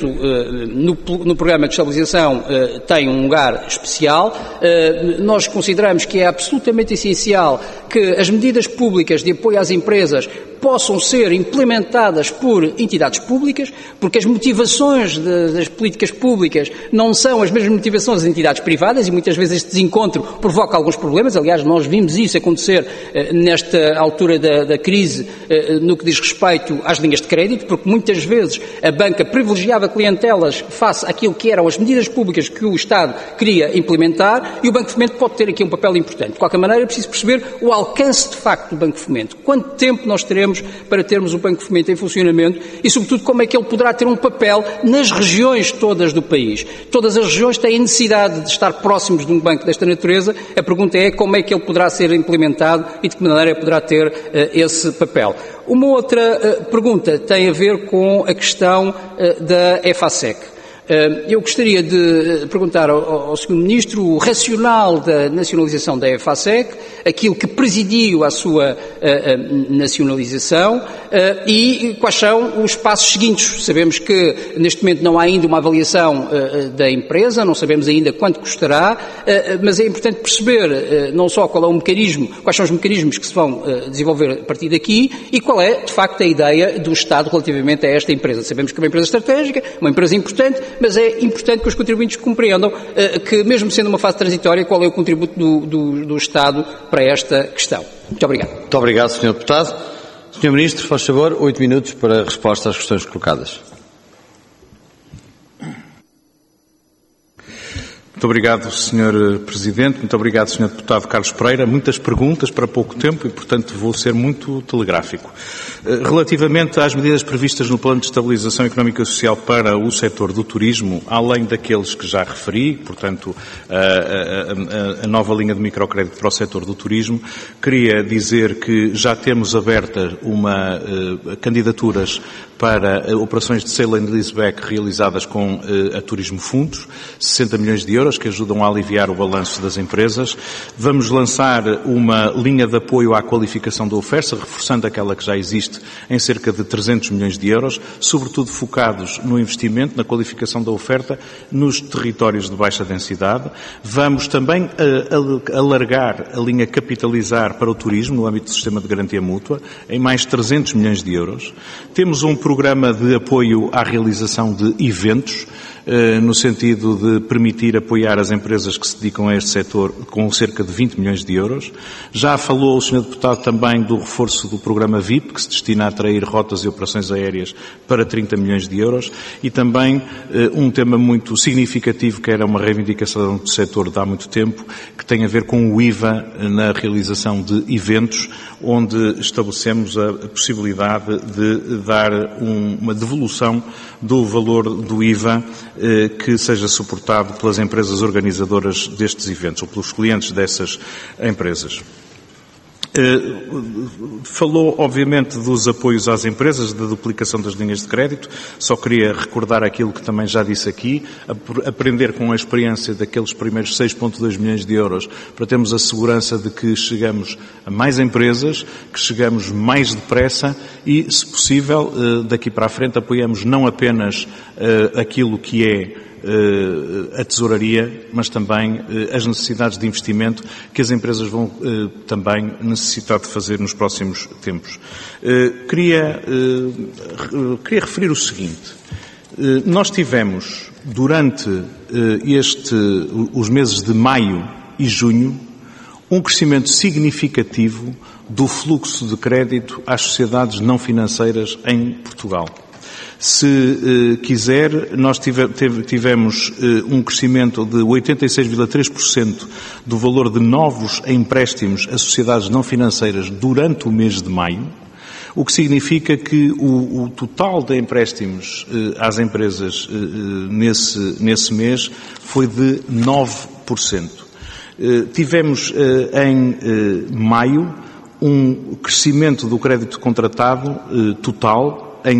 no programa de estabilização, tem um lugar especial. Nós consideramos que é absolutamente essencial que as medidas públicas de apoio às empresas possam ser implementadas por entidades públicas, porque as motivações das políticas públicas não são as mesmas motivações das entidades privadas e muitas vezes este desencontro provoca alguns problemas. Aliás, nós vimos isso acontecer nesta altura da crise no que diz respeito às linhas de crédito, porque muitas vezes a banca privilegiava clientelas face àquilo que eram as medidas públicas que o Estado queria implementar, e o Banco de Fomento pode ter aqui um papel importante. De qualquer maneira, é preciso perceber o alcance de facto do Banco de Fomento. Quanto tempo nós teremos para termos o Banco de Fomento em funcionamento e, sobretudo, como é que ele poderá ter um papel nas regiões todas do país. Todas as regiões têm necessidade de estar próximos de um banco desta natureza. A pergunta é como é que ele poderá ser implementado e de que maneira poderá ter esse papel. Uma outra pergunta tem a ver com a questão da EFASEC. Eu gostaria de perguntar ao Sr. Ministro o racional da nacionalização da EFASEC, aquilo que presidiu à sua nacionalização e quais são os passos seguintes. Sabemos que neste momento não há ainda uma avaliação da empresa, não sabemos ainda quanto custará, mas é importante perceber não só qual é o mecanismo, quais são os mecanismos que se vão desenvolver a partir daqui e qual é, de facto, a ideia do Estado relativamente a esta empresa. Sabemos que é uma empresa estratégica, uma empresa importante, mas é importante que os contribuintes compreendam que, mesmo sendo uma fase transitória, qual é o contributo do Estado para esta questão. Muito obrigado. Muito obrigado, Sr. Deputado. Sr. Ministro, faz favor, 8 minutos para a resposta às questões colocadas. Muito obrigado, Sr. Presidente. Muito obrigado, Sr. Deputado Carlos Pereira. Muitas perguntas para pouco tempo e, portanto, vou ser muito telegráfico. Relativamente às medidas previstas no Plano de Estabilização Económica e Social para o setor do turismo, além daqueles que já referi, portanto, a nova linha de microcrédito para o setor do turismo, queria dizer que já temos abertas candidaturas para operações de sale and leaseback realizadas com a Turismo Fundos, 60 milhões de euros que ajudam a aliviar o balanço das empresas. Vamos lançar uma linha de apoio à qualificação da oferta, reforçando aquela que já existe em cerca de 300 milhões de euros, sobretudo focados no investimento, na qualificação da oferta, nos territórios de baixa densidade. Vamos também alargar a linha Capitalizar para o turismo, no âmbito do sistema de garantia mútua, em mais 300 milhões de euros. Temos um programa de apoio à realização de eventos, no sentido de permitir apoiar as empresas que se dedicam a este setor com cerca de 20 milhões de euros. Já falou o Sr. Deputado também do reforço do programa VIP, que se destina a atrair rotas e operações aéreas para 30 milhões de euros, e também um tema muito significativo, que era uma reivindicação do setor de há muito tempo, que tem a ver com o IVA na realização de eventos, onde estabelecemos a possibilidade de dar uma devolução do valor do IVA que seja suportado pelas empresas organizadoras destes eventos ou pelos clientes dessas empresas. Falou, obviamente, dos apoios às empresas, da duplicação das linhas de crédito. Só queria recordar aquilo que também já disse aqui, aprender com a experiência daqueles primeiros 6,2 milhões de euros para termos a segurança de que chegamos a mais empresas, que chegamos mais depressa e, se possível, daqui para a frente apoiamos não apenas aquilo que é a tesouraria, mas também as necessidades de investimento que as empresas vão também necessitar de fazer nos próximos tempos. Queria referir o seguinte. Nós tivemos, durante os meses de maio e junho, um crescimento significativo do fluxo de crédito às sociedades não financeiras em Portugal. Se quiser, nós tivemos um crescimento de 86,3% do valor de novos empréstimos a sociedades não financeiras durante o mês de maio, o que significa que o total de empréstimos às empresas nesse mês foi de 9%. Tivemos em maio um crescimento do crédito contratado total em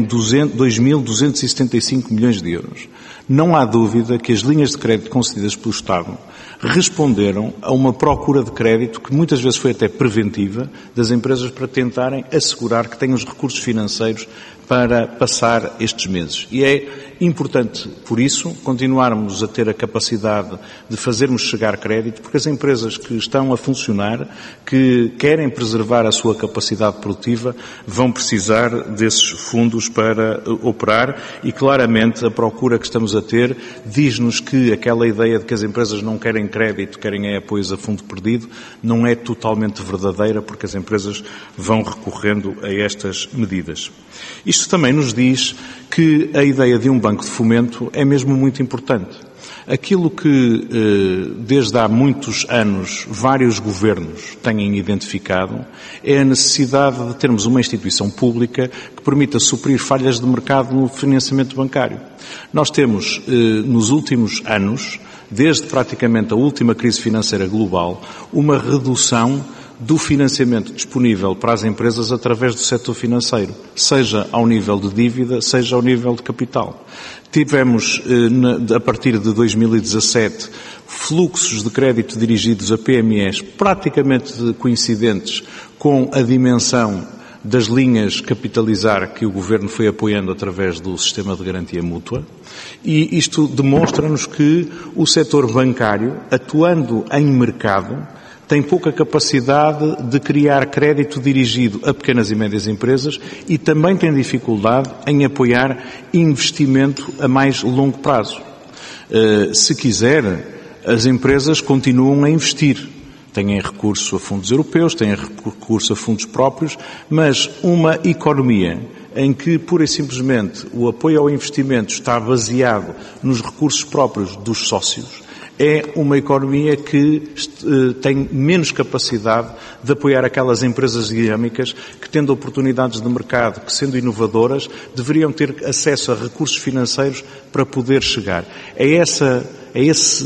2.275 milhões de euros. Não há dúvida que as linhas de crédito concedidas pelo Estado responderam a uma procura de crédito que muitas vezes foi até preventiva das empresas para tentarem assegurar que têm os recursos financeiros para passar estes meses. E é importante, por isso, continuarmos a ter a capacidade de fazermos chegar crédito, porque as empresas que estão a funcionar, que querem preservar a sua capacidade produtiva, vão precisar desses fundos para operar e, claramente, a procura que estamos a ter diz-nos que aquela ideia de que as empresas não querem crédito, querem apoios a fundo perdido, não é totalmente verdadeira, porque as empresas vão recorrendo a estas medidas. Isto também nos diz que a ideia de um banco de fomento é mesmo muito importante. Aquilo que, desde há muitos anos, vários governos têm identificado é a necessidade de termos uma instituição pública que permita suprir falhas de mercado no financiamento bancário. Nós temos, nos últimos anos, desde praticamente a última crise financeira global, uma redução do financiamento disponível para as empresas através do setor financeiro, seja ao nível de dívida, seja ao nível de capital. Tivemos, a partir de 2017, fluxos de crédito dirigidos a PMEs praticamente coincidentes com a dimensão das linhas Capitalizar que o Governo foi apoiando através do sistema de garantia mútua, e isto demonstra-nos que o setor bancário, atuando em mercado, tem pouca capacidade de criar crédito dirigido a pequenas e médias empresas e também tem dificuldade em apoiar investimento a mais longo prazo. Se quiser, as empresas continuam a investir. Têm recurso a fundos europeus, têm recurso a fundos próprios, mas uma economia em que, pura e simplesmente, o apoio ao investimento está baseado nos recursos próprios dos sócios, é uma economia que tem menos capacidade de apoiar aquelas empresas dinâmicas que, tendo oportunidades de mercado, que sendo inovadoras, deveriam ter acesso a recursos financeiros para poder chegar. É é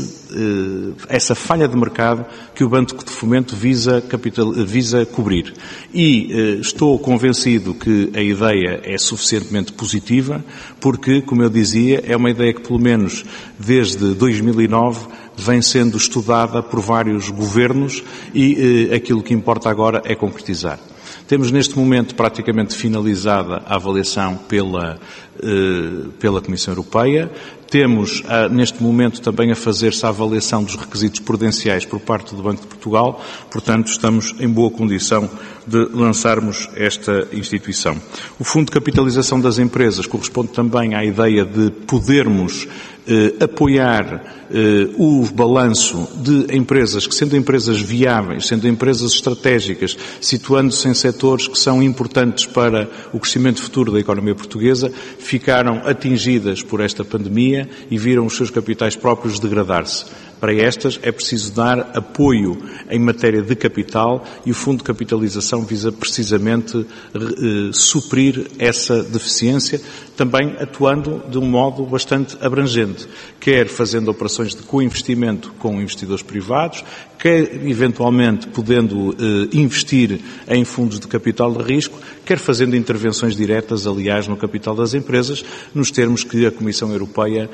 essa falha de mercado que o Banco de Fomento visa cobrir. E estou convencido que a ideia é suficientemente positiva, porque, como eu dizia, é uma ideia que, pelo menos desde 2009, vem sendo estudada por vários governos e aquilo que importa agora é concretizar. Temos neste momento praticamente finalizada a avaliação pela Comissão Europeia. Temos neste momento também a fazer-se a avaliação dos requisitos prudenciais por parte do Banco de Portugal. Portanto, estamos em boa condição de lançarmos esta instituição. O Fundo de Capitalização das Empresas corresponde também à ideia de podermos apoiar o balanço de empresas que, sendo empresas viáveis, sendo empresas estratégicas, situando-se em setores que são importantes para o crescimento futuro da economia portuguesa, ficaram atingidas por esta pandemia e viram os seus capitais próprios degradar-se. Para estas é preciso dar apoio em matéria de capital e o Fundo de Capitalização visa precisamente suprir essa deficiência, também atuando de um modo bastante abrangente, quer fazendo operações de co-investimento com investidores privados, quer eventualmente podendo investir em fundos de capital de risco, quer fazendo intervenções diretas, aliás, no capital das empresas, nos termos que a Comissão Europeia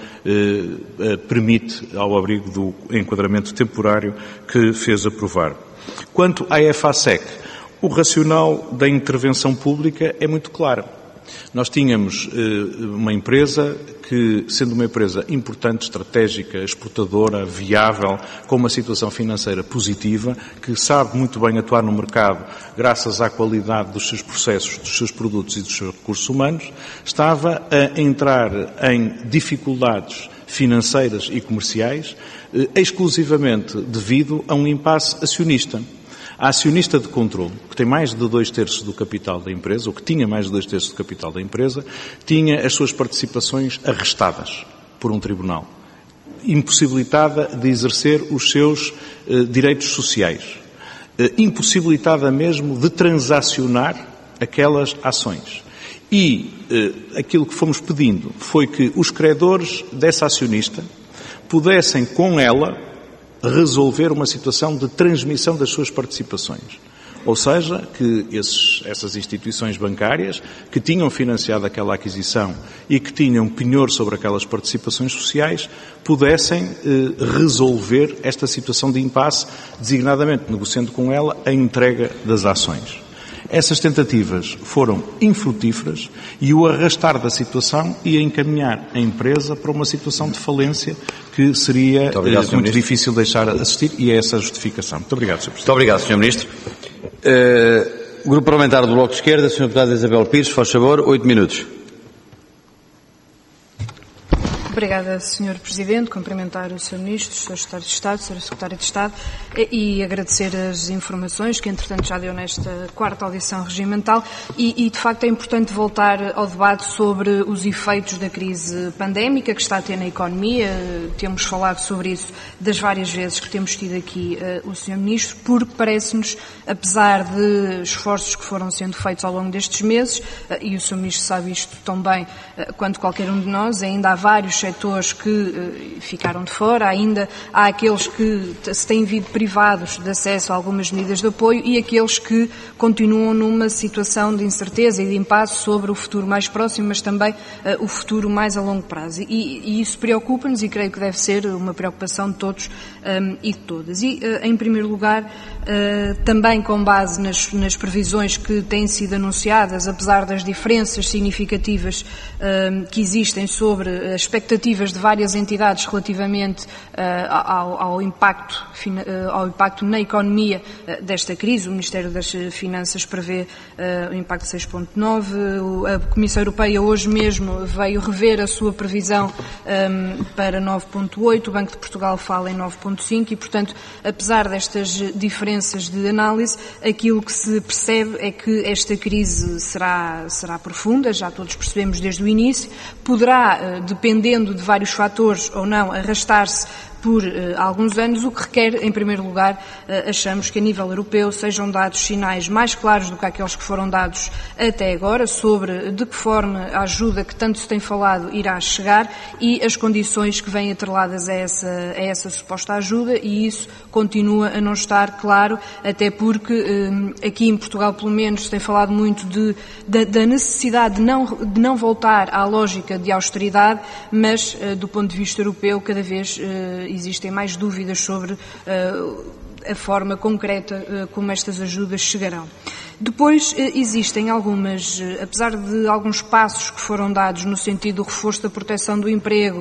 permite ao abrigo do enquadramento temporário que fez aprovar. Quanto à EFASEC, o racional da intervenção pública é muito claro. Nós tínhamos uma empresa que, sendo uma empresa importante, estratégica, exportadora, viável, com uma situação financeira positiva, que sabe muito bem atuar no mercado graças à qualidade dos seus processos, dos seus produtos e dos seus recursos humanos, estava a entrar em dificuldades financeiras e comerciais exclusivamente devido a um impasse acionista. A acionista de controle, que tem mais de 2/3 do capital da empresa, ou que tinha mais de 2/3 do capital da empresa, tinha as suas participações arrestadas por um tribunal, impossibilitada de exercer os seus direitos sociais, impossibilitada mesmo de transacionar aquelas ações. E aquilo que fomos pedindo foi que os credores dessa acionista pudessem, com ela, resolver uma situação de transmissão das suas participações. Ou seja, que essas instituições bancárias que tinham financiado aquela aquisição e que tinham penhor sobre aquelas participações sociais pudessem resolver esta situação de impasse, designadamente negociando com ela a entrega das ações. Essas tentativas foram infrutíferas e o arrastar da situação ia encaminhar a empresa para uma situação de falência que seria muito difícil deixar assistir, e é essa a justificação. Muito obrigado, Sr. Presidente. Muito obrigado, Sr. Ministro. O Grupo Parlamentar do Bloco de Esquerda, Sr. Deputada Isabel Pires, faz favor, 8 minutos. Obrigada, Sr. Presidente. Cumprimentar o Sr. Ministro, o Sr. Secretário de Estado, o Sr. Secretário de Estado e agradecer as informações que, entretanto, já deu nesta quarta audição regimental e, de facto, é importante voltar ao debate sobre os efeitos da crise pandémica que está a ter na economia. Temos falado sobre isso das várias vezes que temos tido aqui o Sr. Ministro, porque parece-nos, apesar de esforços que foram sendo feitos ao longo destes meses, e o Sr. Ministro sabe isto tão bem quanto qualquer um de nós, ainda há vários setores que ficaram de fora, ainda há aqueles que se têm vindo privados de acesso a algumas medidas de apoio e aqueles que continuam numa situação de incerteza e de impasse sobre o futuro mais próximo, mas também o futuro mais a longo prazo. E isso preocupa-nos e creio que deve ser uma preocupação de todos e de todas. E, em primeiro lugar, também com base nas previsões que têm sido anunciadas, apesar das diferenças significativas que existem sobre as expectativas de várias entidades relativamente ao impacto na economia desta crise. O Ministério das Finanças prevê o impacto de 6,9%. A Comissão Europeia hoje mesmo veio rever a sua previsão para 9,8%. O Banco de Portugal fala em 9,5% e, portanto, apesar destas diferenças de análise, aquilo que se percebe é que esta crise será profunda, já todos percebemos desde o início, poderá, dependendo de vários fatores ou não, arrastar-se por alguns anos, o que requer, em primeiro lugar, achamos que a nível europeu sejam dados sinais mais claros do que aqueles que foram dados até agora sobre de que forma a ajuda que tanto se tem falado irá chegar e as condições que vêm atreladas a essa suposta ajuda, e isso continua a não estar claro, até porque aqui em Portugal, pelo menos, se tem falado muito da necessidade de não voltar à lógica de austeridade, mas do ponto de vista europeu cada vez existem mais dúvidas sobre a forma concreta como estas ajudas chegarão. Depois existem apesar de alguns passos que foram dados no sentido do reforço da proteção do emprego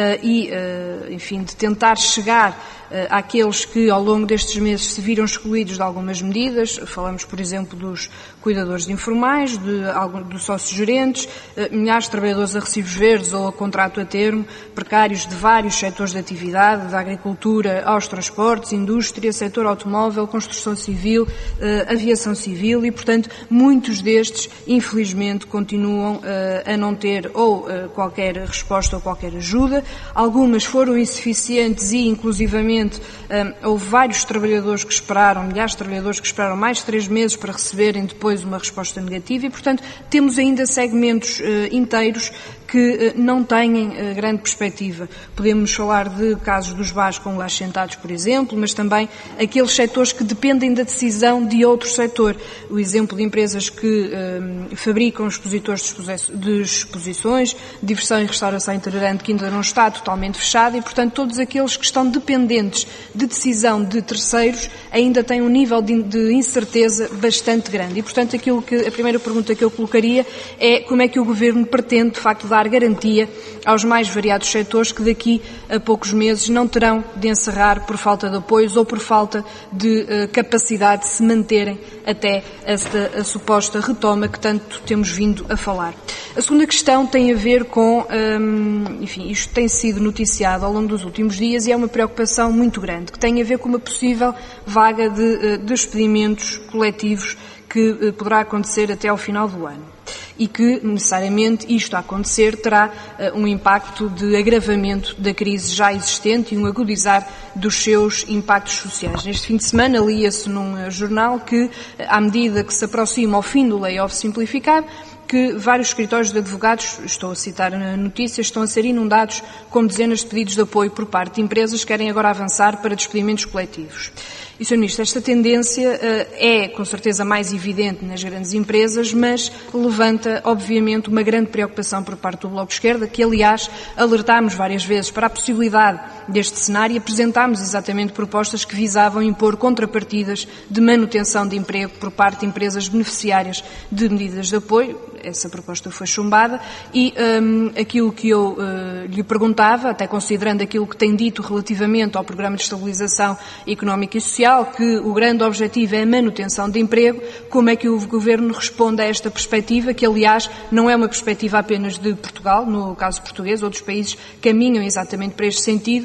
enfim, de tentar chegar àqueles que ao longo destes meses se viram excluídos de algumas medidas, falamos, por exemplo, dos cuidadores informais, dos sócios-gerentes, milhares de trabalhadores a recibos verdes ou a contrato a termo, precários de vários setores de atividade, da agricultura aos transportes, indústria, setor automóvel, construção civil, aviação civil, e, portanto, muitos destes, infelizmente, continuam a não ter ou qualquer resposta ou qualquer ajuda. Algumas foram insuficientes e, inclusivamente, houve vários trabalhadores que esperaram, milhares de trabalhadores que esperaram mais de 3 meses para receberem depois uma resposta negativa e, portanto, temos ainda segmentos inteiros que não têm grande perspectiva. Podemos falar de casos dos bares com lares sentados, por exemplo, mas também aqueles setores que dependem da decisão de outro setor. O exemplo de empresas que fabricam expositores de exposições, diversão e restauração itinerante, que ainda não está totalmente fechada e, portanto, todos aqueles que estão dependentes de decisão de terceiros ainda têm um nível de incerteza bastante grande. E, portanto, a primeira pergunta que eu colocaria é como é que o Governo pretende, de facto, dar garantia aos mais variados setores que daqui a poucos meses não terão de encerrar por falta de apoios ou por falta de capacidade de se manterem até a suposta retoma que tanto temos vindo a falar. A segunda questão tem a ver com, enfim, isto tem sido noticiado ao longo dos últimos dias e é uma preocupação muito grande, que tem a ver com uma possível vaga de despedimentos coletivos que poderá acontecer até ao final do ano. E que, necessariamente, isto a acontecer terá um impacto de agravamento da crise já existente e um agudizar dos seus impactos sociais. Neste fim de semana lia-se num jornal que, à medida que se aproxima ao fim do layoff simplificado, que vários escritórios de advogados, estou a citar na notícia, estão a ser inundados com dezenas de pedidos de apoio por parte de empresas que querem agora avançar para despedimentos coletivos. E, Sr. Ministro, esta tendência é, com certeza, mais evidente nas grandes empresas, mas levanta, obviamente, uma grande preocupação por parte do Bloco de Esquerda, que, aliás, alertámos várias vezes para a possibilidade deste cenário e apresentámos exatamente propostas que visavam impor contrapartidas de manutenção de emprego por parte de empresas beneficiárias de medidas de apoio. Essa proposta foi chumbada e aquilo que eu lhe perguntava, até considerando aquilo que tem dito relativamente ao Programa de Estabilização Económica e Social, que o grande objetivo é a manutenção de emprego, como é que o Governo responde a esta perspectiva, que aliás não é uma perspectiva apenas de Portugal, no caso português, outros países caminham exatamente para este sentido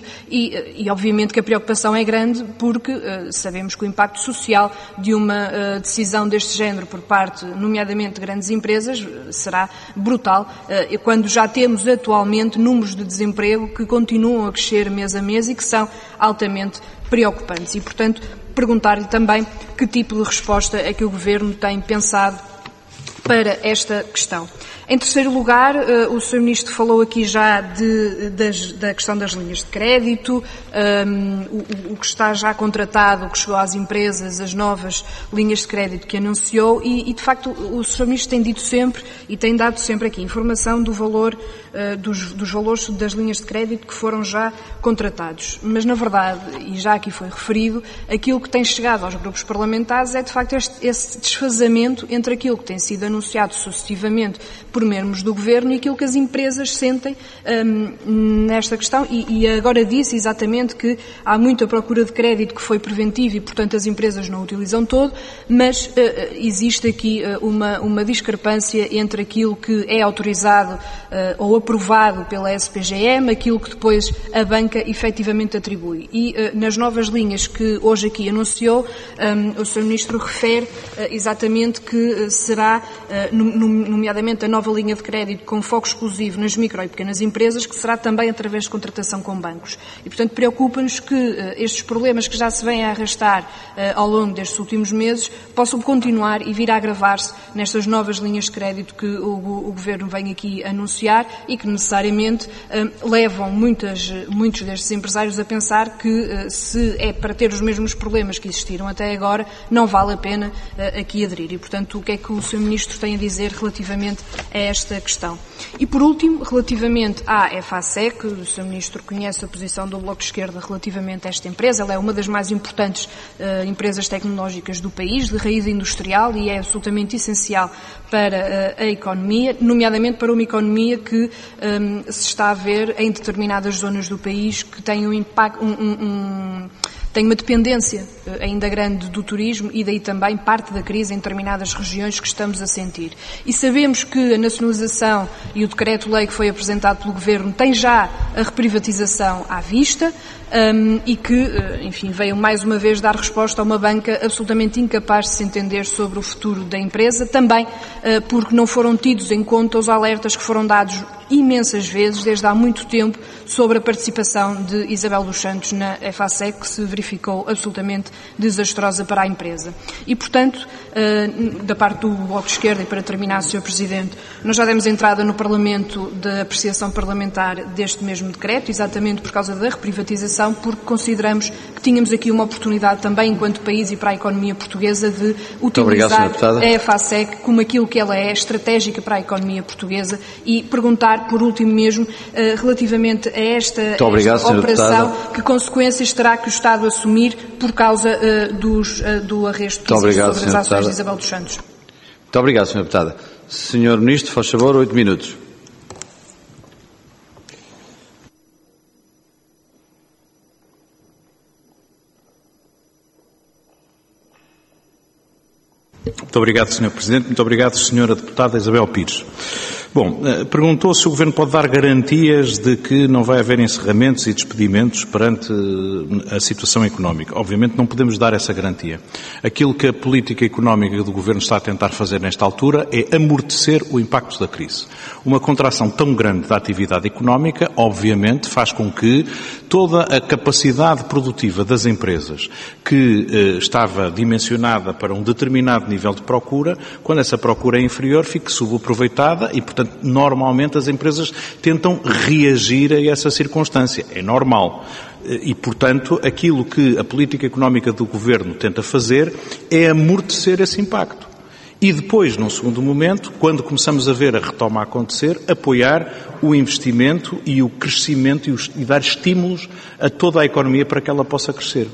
e obviamente que a preocupação é grande porque sabemos que o impacto social de uma decisão deste género por parte, nomeadamente de grandes empresas, será brutal, quando já temos atualmente números de desemprego que continuam a crescer mês a mês e que são altamente preocupantes. E, portanto, perguntar-lhe também que tipo de resposta é que o Governo tem pensado para esta questão. Em terceiro lugar, o Sr. Ministro falou aqui já da questão das linhas de crédito, o que está já contratado, o que chegou às empresas, as novas linhas de crédito que anunciou e de facto, o Sr. Ministro tem dito sempre e tem dado sempre aqui informação do valor, dos valores das linhas de crédito que foram já contratados. Mas, na verdade, e já aqui foi referido, aquilo que tem chegado aos grupos parlamentares é, de facto, esse desfazamento entre aquilo que tem sido anunciado sucessivamente por membros do Governo e aquilo que as empresas sentem nesta questão e agora disse exatamente que há muita procura de crédito que foi preventiva e, portanto, as empresas não o utilizam todo, mas existe aqui uma discrepância entre aquilo que é autorizado ou aprovado pela SPGM, aquilo que depois a banca efetivamente atribui. E nas novas linhas que hoje aqui anunciou, o Sr. Ministro refere exatamente que será, nomeadamente, a nova linha de crédito com foco exclusivo nas micro e pequenas empresas, que será também através de contratação com bancos. E, portanto, preocupa-nos que estes problemas que já se vêm a arrastar ao longo destes últimos meses possam continuar e vir a agravar-se nestas novas linhas de crédito que o Governo vem aqui anunciar e que necessariamente levam muitos destes empresários a pensar que se é para ter os mesmos problemas que existiram até agora, não vale a pena aqui aderir. E, portanto, o que é que o Sr. Ministro tem a dizer relativamente a esta questão? E, por último, relativamente à EFASEC, o Sr. Ministro conhece a posição do Bloco de Esquerda relativamente a esta empresa. Ela é uma das mais importantes empresas tecnológicas do país, de raiz industrial, e é absolutamente essencial para a economia, nomeadamente para uma economia que se está a ver em determinadas zonas do país que tem um impacto, tem uma dependência ainda grande do turismo e daí também parte da crise em determinadas regiões que estamos a sentir. E sabemos que a nacionalização e o decreto-lei que foi apresentado pelo Governo tem já a reprivatização à vista e que, enfim, veio mais uma vez dar resposta a uma banca absolutamente incapaz de se entender sobre o futuro da empresa, também porque não foram tidos em conta os alertas que foram dados imensas vezes, desde há muito tempo, sobre a participação de Isabel dos Santos na EFASEC, que se verificou absolutamente desastrosa para a empresa. E, portanto, da parte do Bloco de Esquerda, e para terminar, Sr. Presidente, nós já demos entrada no Parlamento da apreciação parlamentar deste mesmo decreto, exatamente por causa da reprivatização, porque consideramos que tínhamos aqui uma oportunidade também, enquanto país e para a economia portuguesa, de utilizar a EFASEC como aquilo que ela é, estratégica para a economia portuguesa, e perguntar, por último mesmo, relativamente a esta operação, que consequências terá que o Estado assumir por causa do arresto que existe sobre as ações de Isabel dos Santos. Muito obrigado, Sra. Deputada. Sr. Ministro, faz favor, 8 minutos. Muito obrigado, Sr. Presidente. Muito obrigado, Sra. Deputada Isabel Pires. Bom, perguntou se o Governo pode dar garantias de que não vai haver encerramentos e despedimentos perante a situação económica. Obviamente não podemos dar essa garantia. Aquilo que a política económica do Governo está a tentar fazer nesta altura é amortecer o impacto da crise. Uma contração tão grande da atividade económica, obviamente, faz com que toda a capacidade produtiva das empresas que estava dimensionada para um determinado nível de procura, quando essa procura é inferior, fique subaproveitada e, portanto, normalmente as empresas tentam reagir a essa circunstância. É normal. E, portanto, aquilo que a política económica do Governo tenta fazer é amortecer esse impacto. E depois, num segundo momento, quando começamos a ver a retoma a acontecer, apoiar o investimento e o crescimento e dar estímulos a toda a economia para que ela possa crescer.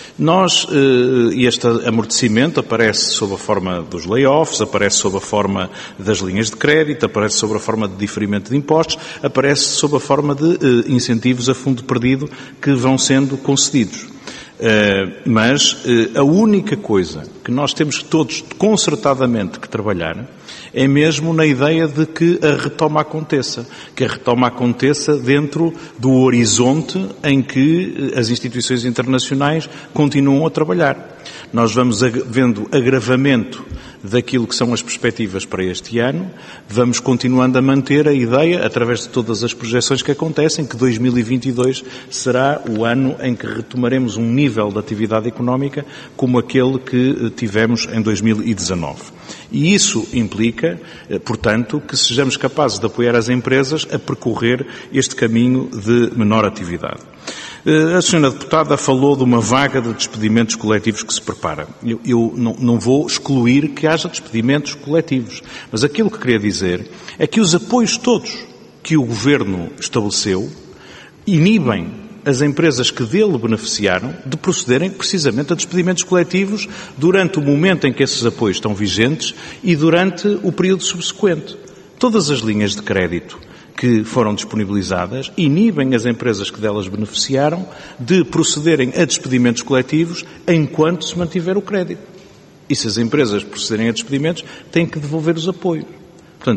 Este amortecimento aparece sob a forma dos layoffs, aparece sob a forma das linhas de crédito, aparece sob a forma de diferimento de impostos, aparece sob a forma de incentivos a fundo perdido que vão sendo concedidos. Mas a única coisa que nós temos todos concertadamente que trabalhar é mesmo na ideia de que a retoma aconteça. Que a retoma aconteça dentro do horizonte em que as instituições internacionais continuam a trabalhar. Nós vamos vendo agravamento daquilo que são as perspectivas para este ano, vamos continuando a manter a ideia, através de todas as projeções que acontecem, que 2022 será o ano em que retomaremos um nível de atividade económica como aquele que tivemos em 2019. E isso implica, portanto, que sejamos capazes de apoiar as empresas a percorrer este caminho de menor atividade. A senhora deputada falou de uma vaga de despedimentos coletivos que se prepara. Eu não vou excluir que haja despedimentos coletivos, mas aquilo que queria dizer é que os apoios todos que o Governo estabeleceu inibem as empresas que dele beneficiaram de procederem precisamente a despedimentos coletivos durante o momento em que esses apoios estão vigentes e durante o período subsequente. Todas as linhas de crédito que foram disponibilizadas inibem as empresas que delas beneficiaram de procederem a despedimentos coletivos enquanto se mantiver o crédito. E se as empresas procederem a despedimentos, têm que devolver os apoios. Portanto,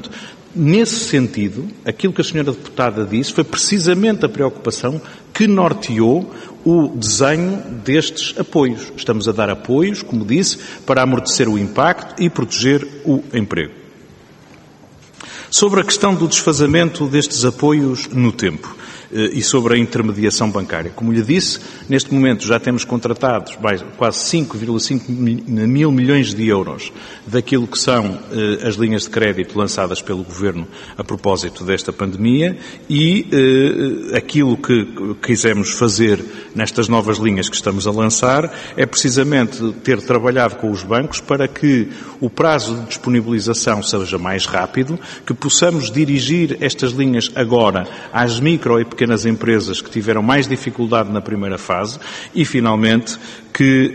Nesse sentido, aquilo que a senhora deputada disse foi precisamente a preocupação que norteou o desenho destes apoios. Estamos a dar apoios, como disse, para amortecer o impacto e proteger o emprego. Sobre a questão do desfazamento destes apoios no tempo e sobre a intermediação bancária. Como lhe disse, neste momento já temos contratados quase 5,5 mil milhões de euros daquilo que são as linhas de crédito lançadas pelo Governo a propósito desta pandemia e aquilo que quisemos fazer nestas novas linhas que estamos a lançar é precisamente ter trabalhado com os bancos para que o prazo de disponibilização seja mais rápido, que possamos dirigir estas linhas agora às micro e pequenas empresas que tiveram mais dificuldade na primeira fase e, finalmente, que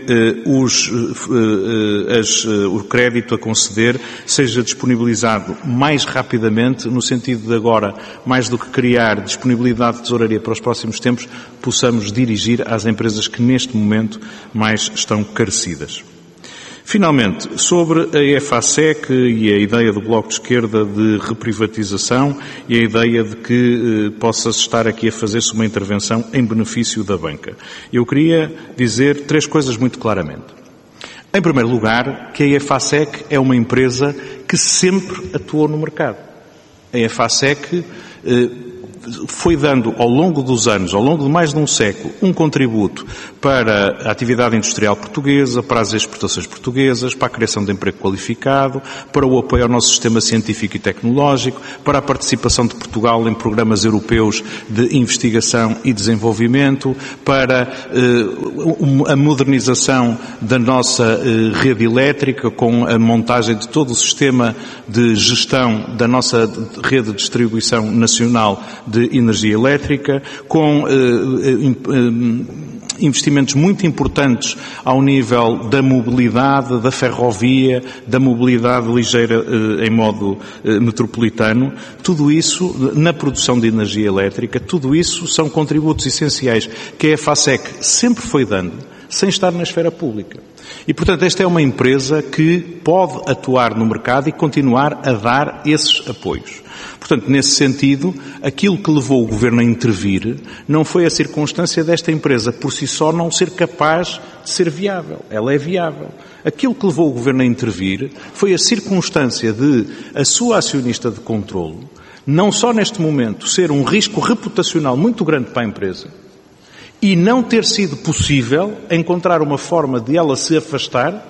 o crédito a conceder seja disponibilizado mais rapidamente, no sentido de agora, mais do que criar disponibilidade de tesouraria para os próximos tempos, possamos dirigir às empresas que neste momento mais estão carecidas. Finalmente, sobre a EFASEC e a ideia do Bloco de Esquerda de reprivatização e a ideia de que possa-se estar aqui a fazer-se uma intervenção em benefício da banca. Eu queria dizer 3 coisas muito claramente. Em primeiro lugar, que a EFASEC é uma empresa que sempre atuou no mercado. A EFASEC foi dando ao longo dos anos, ao longo de mais de um século, um contributo para a atividade industrial portuguesa, para as exportações portuguesas, para a criação de emprego qualificado, para o apoio ao nosso sistema científico e tecnológico, para a participação de Portugal em programas europeus de investigação e desenvolvimento, para a modernização da nossa rede elétrica com a montagem de todo o sistema de gestão da nossa rede de distribuição nacional de energia elétrica, com investimentos muito importantes ao nível da mobilidade, da ferrovia, da mobilidade ligeira em modo metropolitano. Tudo isso, na produção de energia elétrica, tudo isso são contributos essenciais que a EFASEC sempre foi dando, sem estar na esfera pública. E, portanto, esta é uma empresa que pode atuar no mercado e continuar a dar esses apoios. Portanto, nesse sentido, aquilo que levou o Governo a intervir não foi a circunstância desta empresa por si só não ser capaz de ser viável. Ela é viável. Aquilo que levou o Governo a intervir foi a circunstância de a sua acionista de controlo, não só neste momento, ser um risco reputacional muito grande para a empresa e não ter sido possível encontrar uma forma de ela se afastar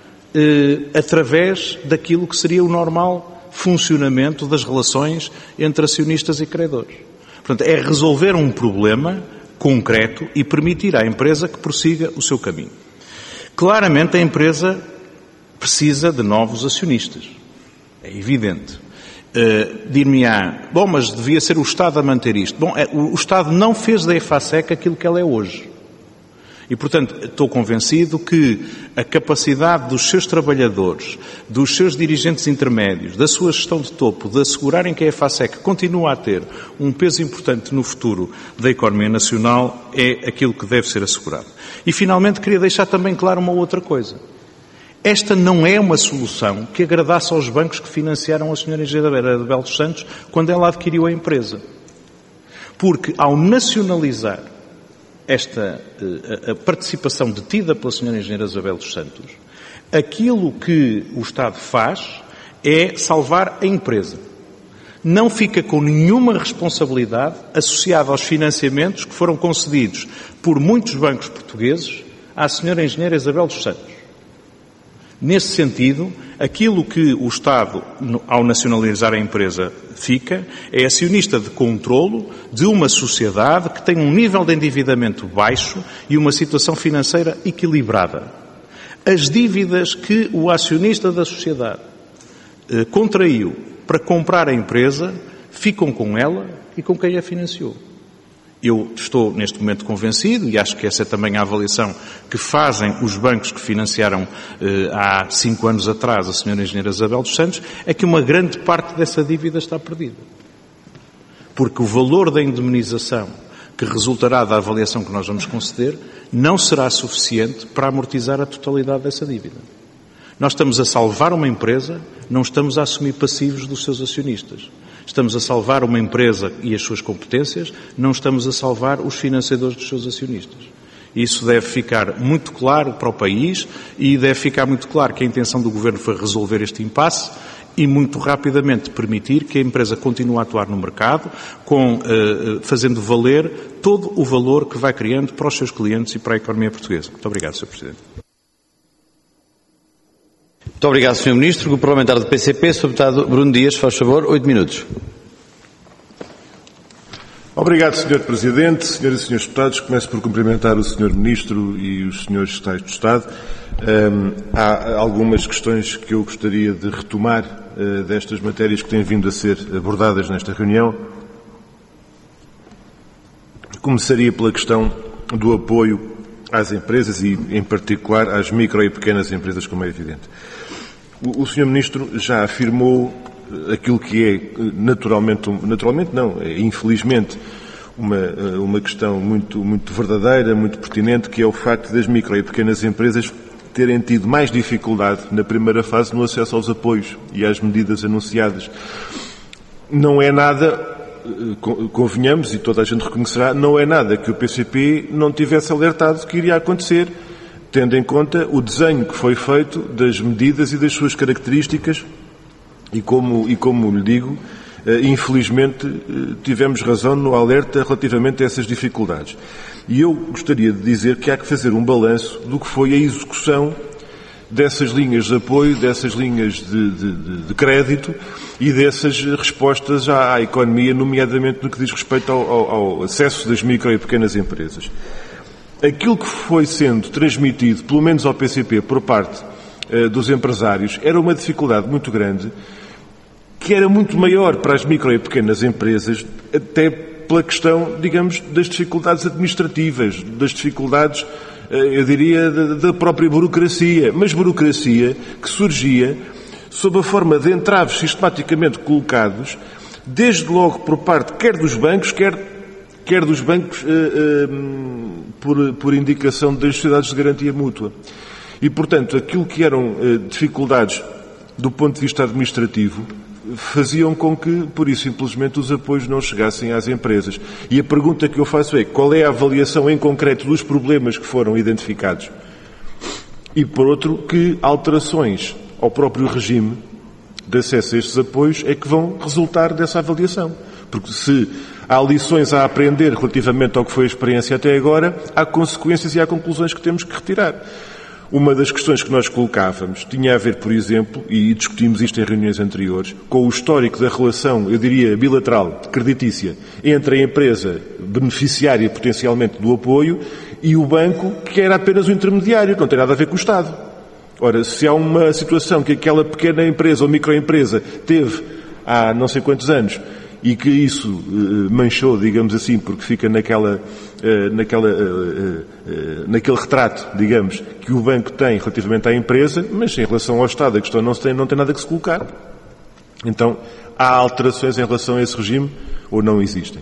através daquilo que seria o normal funcionamento das relações entre acionistas e credores. Portanto, é resolver um problema concreto e permitir à empresa que prossiga o seu caminho. Claramente a empresa precisa de novos acionistas. É evidente. Dir-me-á, bom, mas devia ser o Estado a manter isto. Bom, o Estado não fez da EFASEC aquilo que ela é hoje. E, portanto, estou convencido que a capacidade dos seus trabalhadores, dos seus dirigentes intermédios, da sua gestão de topo, de assegurarem que a EFASEC continua a ter um peso importante no futuro da economia nacional é aquilo que deve ser assegurado. E, finalmente, queria deixar também claro uma outra coisa. Esta não é uma solução que agradasse aos bancos que financiaram a senhora Isabel dos Santos quando ela adquiriu a empresa. Porque, ao nacionalizar a participação detida pela senhora engenheira Isabel dos Santos, aquilo que o Estado faz é salvar a empresa. Não fica com nenhuma responsabilidade associada aos financiamentos que foram concedidos por muitos bancos portugueses à senhora engenheira Isabel dos Santos. Nesse sentido, aquilo que o Estado, ao nacionalizar a empresa, fica é acionista de controlo de uma sociedade que tem um nível de endividamento baixo e uma situação financeira equilibrada. As dívidas que o acionista da sociedade contraiu para comprar a empresa ficam com ela e com quem a financiou. Eu estou neste momento convencido, e acho que essa é também a avaliação que fazem os bancos que financiaram há 5 anos atrás a senhora engenheira Isabel dos Santos, é que uma grande parte dessa dívida está perdida. Porque o valor da indemnização que resultará da avaliação que nós vamos conceder não será suficiente para amortizar a totalidade dessa dívida. Nós estamos a salvar uma empresa, não estamos a assumir passivos dos seus acionistas. Estamos a salvar uma empresa e as suas competências, não estamos a salvar os financiadores dos seus acionistas. Isso deve ficar muito claro para o país e deve ficar muito claro que a intenção do Governo foi resolver este impasse e muito rapidamente permitir que a empresa continue a atuar no mercado, fazendo valer todo o valor que vai criando para os seus clientes e para a economia portuguesa. Muito obrigado, Sr. Presidente. Muito obrigado, Sr. Ministro. O parlamentar do PCP, Sr. Deputado Bruno Dias, faz favor, 8 minutos. Obrigado, Sr. Presidente. Senhoras e Srs. Deputados, começo por cumprimentar o Sr. Ministro e os Srs. Secretários de Estado. Há algumas questões que eu gostaria de retomar destas matérias que têm vindo a ser abordadas nesta reunião. Começaria pela questão do apoio às empresas e, em particular, às micro e pequenas empresas, como é evidente. O Sr. Ministro já afirmou aquilo que é infelizmente, uma questão muito verdadeira, muito pertinente, que é o facto das micro e pequenas empresas terem tido mais dificuldade na primeira fase no acesso aos apoios e às medidas anunciadas. Não é nada, convenhamos, e toda a gente reconhecerá, não é nada que o PCP não tivesse alertado que iria acontecer, tendo em conta o desenho que foi feito das medidas e das suas características e como lhe digo, infelizmente tivemos razão no alerta relativamente a essas dificuldades. E eu gostaria de dizer que há que fazer um balanço do que foi a execução dessas linhas de apoio, dessas linhas de crédito e dessas respostas à economia, nomeadamente no que diz respeito ao acesso das micro e pequenas empresas. Aquilo que foi sendo transmitido, pelo menos ao PCP, por parte dos empresários, era uma dificuldade muito grande, que era muito maior para as micro e pequenas empresas, até pela questão, digamos, das dificuldades administrativas, das dificuldades, eu diria, da própria burocracia, mas burocracia que surgia sob a forma de entraves sistematicamente colocados, desde logo por parte quer dos bancos, quer dos bancos por indicação das sociedades de garantia mútua. E, portanto, aquilo que eram dificuldades do ponto de vista administrativo faziam com que, por isso, simplesmente, os apoios não chegassem às empresas. E a pergunta que eu faço é, qual é a avaliação em concreto dos problemas que foram identificados? E, por outro, que alterações ao próprio regime de acesso a estes apoios é que vão resultar dessa avaliação? Porque se há lições a aprender relativamente ao que foi a experiência até agora, há consequências e há conclusões que temos que retirar. Uma das questões que nós colocávamos tinha a ver, por exemplo, e discutimos isto em reuniões anteriores, com o histórico da relação, eu diria, bilateral, creditícia, entre a empresa beneficiária potencialmente do apoio e o banco, que era apenas o intermediário, que não tem nada a ver com o Estado. Ora, se há uma situação que aquela pequena empresa ou microempresa teve há não sei quantos anos e que isso manchou, digamos assim, porque fica naquele retrato, digamos, que o banco tem relativamente à empresa, mas em relação ao Estado a questão não tem nada que se colocar. Então, há alterações em relação a esse regime ou não existem?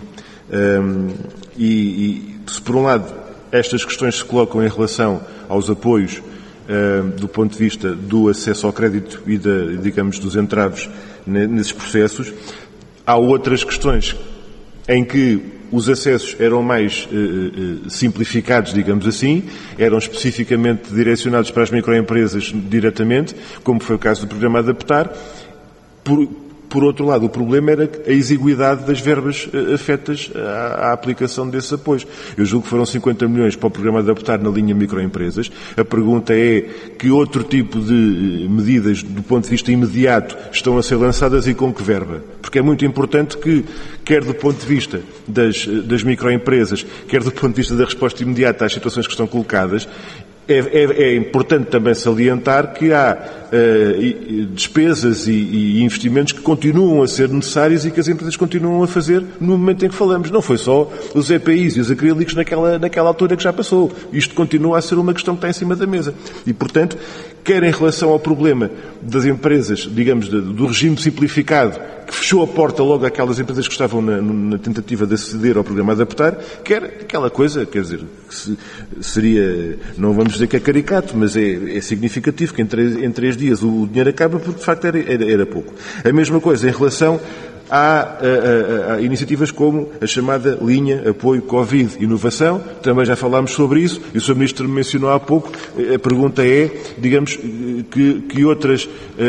Se por um lado estas questões se colocam em relação aos apoios do ponto de vista do acesso ao crédito e, digamos, dos entraves nesses processos, há outras questões em que os acessos eram mais simplificados, digamos assim, eram especificamente direcionados para as microempresas diretamente, como foi o caso do programa Adaptar. Por outro lado, o problema era a exiguidade das verbas afetas à aplicação desses apoios. Eu julgo que foram 50 milhões para o programa Adaptar na linha microempresas. A pergunta é que outro tipo de medidas, do ponto de vista imediato, estão a ser lançadas e com que verba? Porque é muito importante que, quer do ponto de vista das microempresas, quer do ponto de vista da resposta imediata às situações que estão colocadas, é importante também salientar que há despesas e investimentos que continuam a ser necessários e que as empresas continuam a fazer no momento em que falamos. Não foi só os EPIs e os acrílicos naquela altura que já passou. Isto continua a ser uma questão que está em cima da mesa. E, portanto, quer em relação ao problema das empresas, digamos, do regime simplificado, que fechou a porta logo àquelas empresas que estavam na tentativa de aceder ao programa Adaptar, quer aquela coisa, quer dizer, que seria, não vamos dizer que é caricato, mas é significativo, que em 3 dias o dinheiro acaba, porque de facto era pouco. A mesma coisa em relação há iniciativas como a chamada linha Apoio Covid Inovação, também já falámos sobre isso, e o Sr. Ministro mencionou há pouco. A pergunta é, digamos, que outras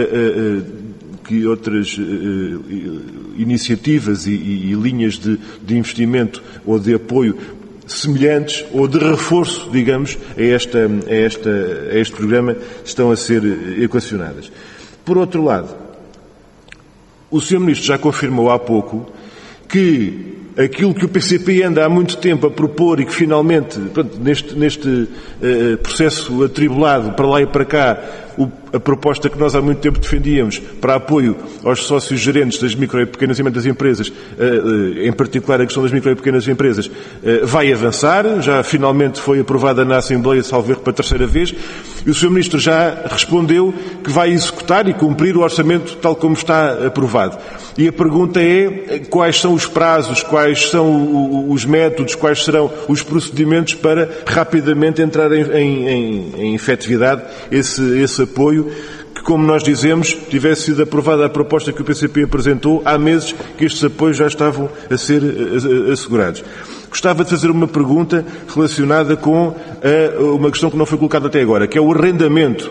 iniciativas e linhas de investimento ou de apoio semelhantes ou de reforço, digamos, a este programa estão a ser equacionadas. Por outro lado, o Sr. Ministro já confirmou há pouco que aquilo que o PCP anda há muito tempo a propor e que finalmente, pronto, neste processo atribulado para lá e para cá, a proposta que nós há muito tempo defendíamos para apoio aos sócios gerentes das micro e pequenas e médias empresas, em particular a questão das micro e pequenas empresas, vai avançar. Já finalmente foi aprovada na Assembleia, salvo erro, para a 3ª vez, e o Sr. Ministro já respondeu que vai executar e cumprir o orçamento tal como está aprovado. E a pergunta é quais são os prazos, quais são os métodos, quais serão os procedimentos para rapidamente entrar em efetividade esse apoio, que, como nós dizemos, tivesse sido aprovada a proposta que o PCP apresentou há meses, que estes apoios já estavam a ser assegurados. Gostava de fazer uma pergunta relacionada com uma questão que não foi colocada até agora, que é o arrendamento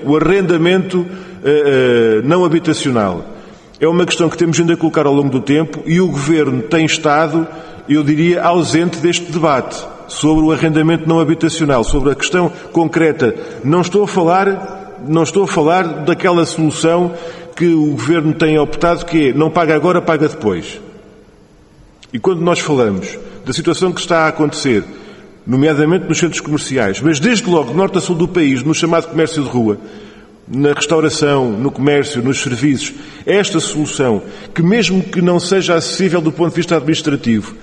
não habitacional. É uma questão que temos vindo a colocar ao longo do tempo e o Governo tem estado, eu diria, ausente deste debate sobre o arrendamento não habitacional, sobre a questão concreta. Não estou a falar daquela solução que o Governo tem optado, que é não paga agora, paga depois. E quando nós falamos da situação que está a acontecer, nomeadamente nos centros comerciais, mas desde logo de norte a sul do país, no chamado comércio de rua, na restauração, no comércio, nos serviços, esta solução, que mesmo que não seja acessível do ponto de vista administrativo,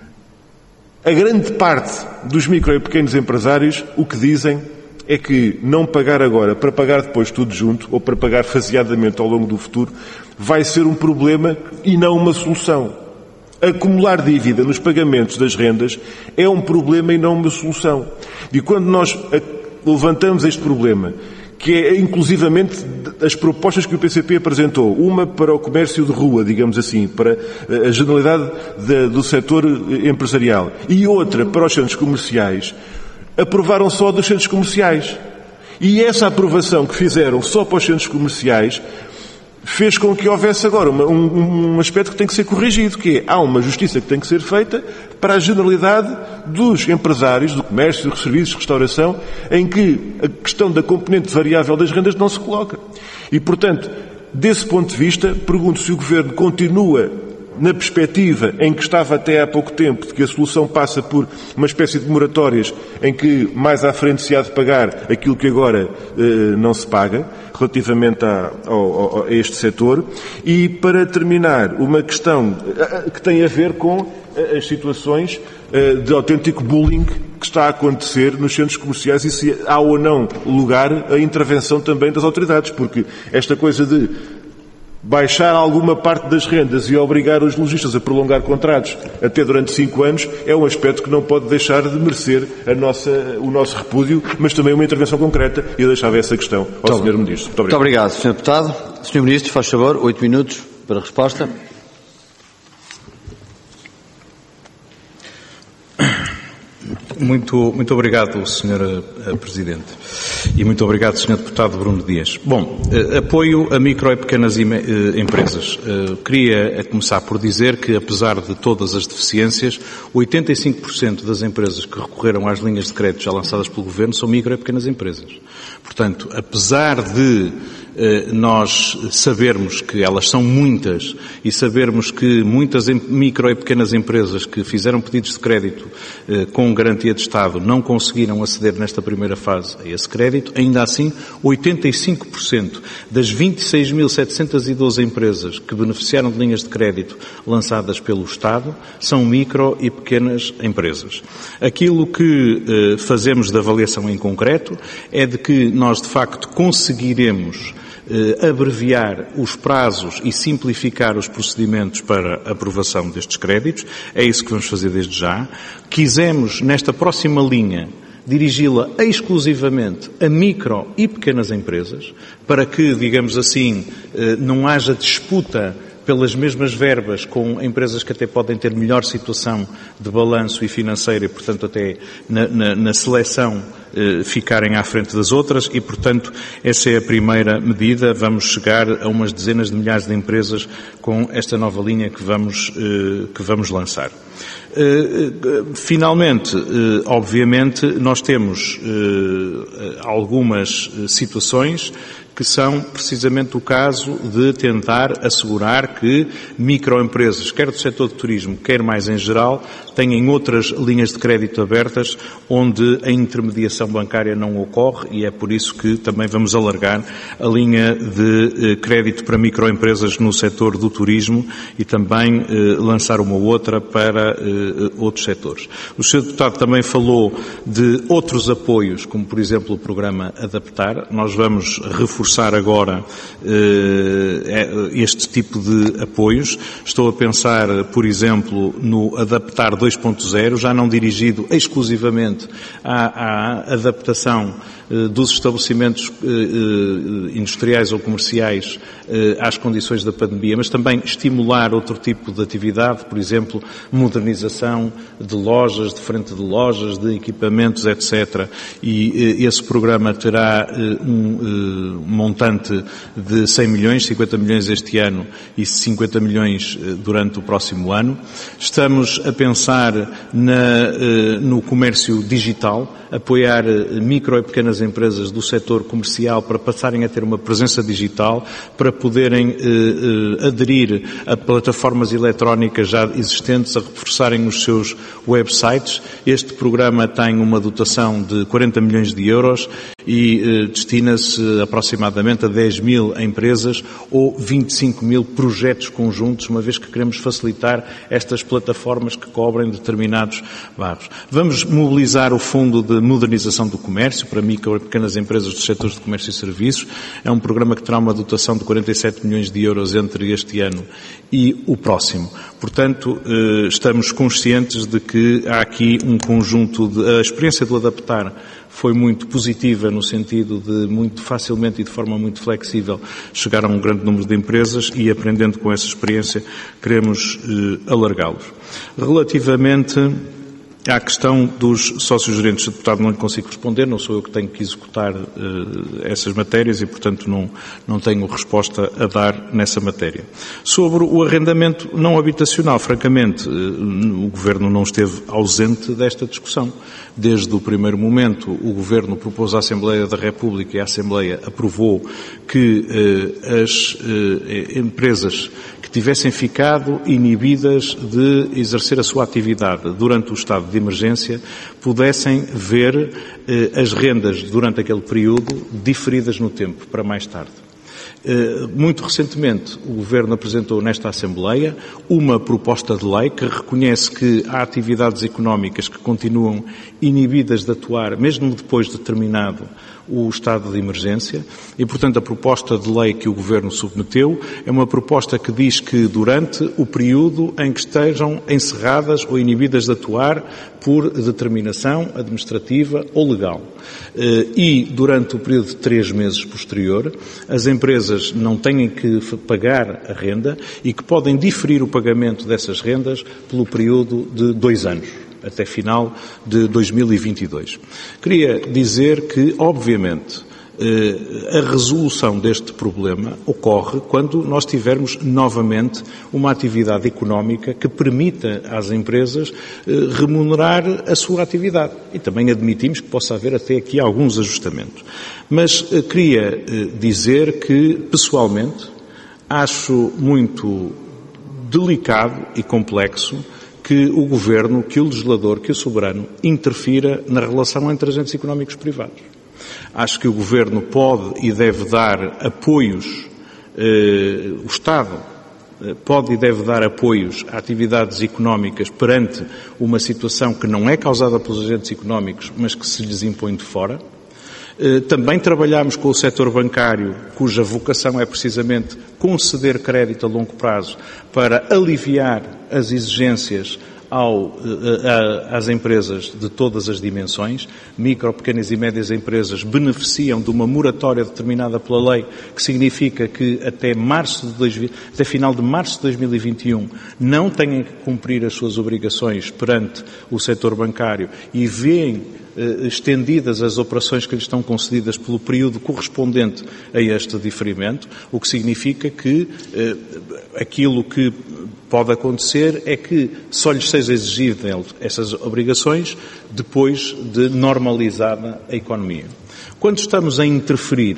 a grande parte dos micro e pequenos empresários o que dizem é que não pagar agora para pagar depois tudo junto, ou para pagar faseadamente ao longo do futuro, vai ser um problema e não uma solução. Acumular dívida nos pagamentos das rendas é um problema e não uma solução. E quando nós levantamos este problema, que é inclusivamente as propostas que o PCP apresentou, uma para o comércio de rua, digamos assim, para a generalidade do setor empresarial, e outra para os centros comerciais, aprovaram só dos centros comerciais. E essa aprovação que fizeram só para os centros comerciais fez com que houvesse agora um aspecto que tem que ser corrigido, que é, há uma justiça que tem que ser feita para a generalidade dos empresários, do comércio, dos serviços, restauração, em que a questão da componente variável das rendas não se coloca. E, portanto, desse ponto de vista, pergunto se o Governo continua na perspectiva em que estava até há pouco tempo, de que a solução passa por uma espécie de moratórias em que mais à frente se há de pagar aquilo que agora não se paga, relativamente a este setor. E, para terminar, uma questão que tem a ver com as situações de autêntico bullying que está a acontecer nos centros comerciais e se há ou não lugar a intervenção também das autoridades, porque esta coisa de baixar alguma parte das rendas e obrigar os lojistas a prolongar contratos até durante 5 anos é um aspecto que não pode deixar de merecer o nosso repúdio, mas também uma intervenção concreta, e eu deixava essa questão ao Sr. Ministro. Muito obrigado, Sr. Deputado. Sr. Ministro, faz favor, 8 minutos para a resposta. Muito obrigado, Sr. Presidente. E muito obrigado, Sr. Deputado Bruno Dias. Bom, apoio a micro e pequenas empresas. Queria começar por dizer que, apesar de todas as deficiências, 85% das empresas que recorreram às linhas de crédito já lançadas pelo Governo são micro e pequenas empresas. Portanto, apesar de nós sabermos que elas são muitas e sabermos que muitas micro e pequenas empresas que fizeram pedidos de crédito com garantia de Estado não conseguiram aceder nesta primeira fase a esse crédito, ainda assim 85% das 26.712 empresas que beneficiaram de linhas de crédito lançadas pelo Estado são micro e pequenas empresas. Aquilo que fazemos de avaliação em concreto é de que nós de facto conseguiremos abreviar os prazos e simplificar os procedimentos para aprovação destes créditos. É isso que vamos fazer desde já. Quisemos, nesta próxima linha, dirigi-la exclusivamente a micro e pequenas empresas, para que, digamos assim, não haja disputa pelas mesmas verbas com empresas que até podem ter melhor situação de balanço e financeira e, portanto, até na seleção ficarem à frente das outras e, portanto, essa é a primeira medida. Vamos chegar a umas dezenas de milhares de empresas com esta nova linha que vamos lançar. Finalmente, obviamente, nós temos algumas situações que são precisamente o caso de tentar assegurar que microempresas, quer do setor de turismo, quer mais em geral, tenham outras linhas de crédito abertas onde a intermediação bancária não ocorre, e é por isso que também vamos alargar a linha de crédito para microempresas no setor do turismo e também lançar uma outra para outros setores. O Sr. Deputado também falou de outros apoios, como por exemplo o programa Adaptar. Nós vamos reforçar agora este tipo de apoios. Estou a pensar, por exemplo, no Adaptar 2.0, já não dirigido exclusivamente à adaptação dos estabelecimentos industriais ou comerciais às condições da pandemia, mas também estimular outro tipo de atividade, por exemplo, modernização de lojas, de frente de lojas, de equipamentos, etc. E esse programa terá um montante de 100 milhões, 50 milhões este ano e 50 milhões durante o próximo ano. Estamos a pensar no comércio digital, apoiar micro e pequenas empresas do setor comercial para passarem a ter uma presença digital, para poderem aderir a plataformas eletrónicas já existentes, a reforçarem os seus websites. Este programa tem uma dotação de 40 milhões de euros e destina-se aproximadamente a 10 mil empresas ou 25 mil projetos conjuntos, uma vez que queremos facilitar estas plataformas que cobrem determinados bairros. Vamos mobilizar o Fundo de Modernização do Comércio para micro e pequenas empresas dos setores de comércio e serviços. É um programa que terá uma dotação de 47 milhões de euros entre este ano e o próximo. Portanto, estamos conscientes de que há aqui um conjunto a experiência do Adaptar foi muito positiva no sentido de muito facilmente e de forma muito flexível chegar a um grande número de empresas e, aprendendo com essa experiência, queremos alargá-los. Relativamente à questão dos sócios-gerentes, o deputado não lhe consigo responder, não sou eu que tenho que executar essas matérias e, portanto, não tenho resposta a dar nessa matéria. Sobre o arrendamento não habitacional, francamente, o Governo não esteve ausente desta discussão. Desde o primeiro momento, o Governo propôs à Assembleia da República e a Assembleia aprovou que as empresas que tivessem ficado inibidas de exercer a sua atividade durante o estado de emergência pudessem ver as rendas durante aquele período diferidas no tempo, para mais tarde. Muito recentemente, o Governo apresentou nesta Assembleia uma proposta de lei que reconhece que há atividades económicas que continuam inibidas de atuar, mesmo depois de terminado o estado de emergência, e, portanto, a proposta de lei que o Governo submeteu é uma proposta que diz que durante o período em que estejam encerradas ou inibidas de atuar por determinação administrativa ou legal, e durante o período de 3 meses posterior, as empresas não têm que pagar a renda e que podem diferir o pagamento dessas rendas pelo período de 2 anos. Até final de 2022. Queria dizer que, obviamente, A resolução deste problema ocorre quando nós tivermos novamente uma atividade económica que permita às empresas remunerar a sua atividade. E também admitimos que possa haver até aqui alguns ajustamentos. Mas queria dizer que, pessoalmente, acho muito delicado e complexo que o Governo, que o legislador, que o soberano interfira na relação entre agentes económicos privados. Acho que o Governo pode e deve dar apoios, o Estado pode e deve dar apoios a atividades económicas perante uma situação que não é causada pelos agentes económicos, mas que se lhes impõe de fora. Também trabalhamos com o setor bancário, cuja vocação é precisamente conceder crédito a longo prazo para aliviar as exigências às empresas de todas as dimensões. Micro, pequenas e médias empresas beneficiam de uma moratória determinada pela lei, que significa que até final de março de 2021 não têm que cumprir as suas obrigações perante o setor bancário e veem estendidas as operações que lhes estão concedidas pelo período correspondente a este diferimento, o que significa que aquilo que pode acontecer é que só lhes seja exigido essas obrigações depois de normalizada a economia. Quando estamos a interferir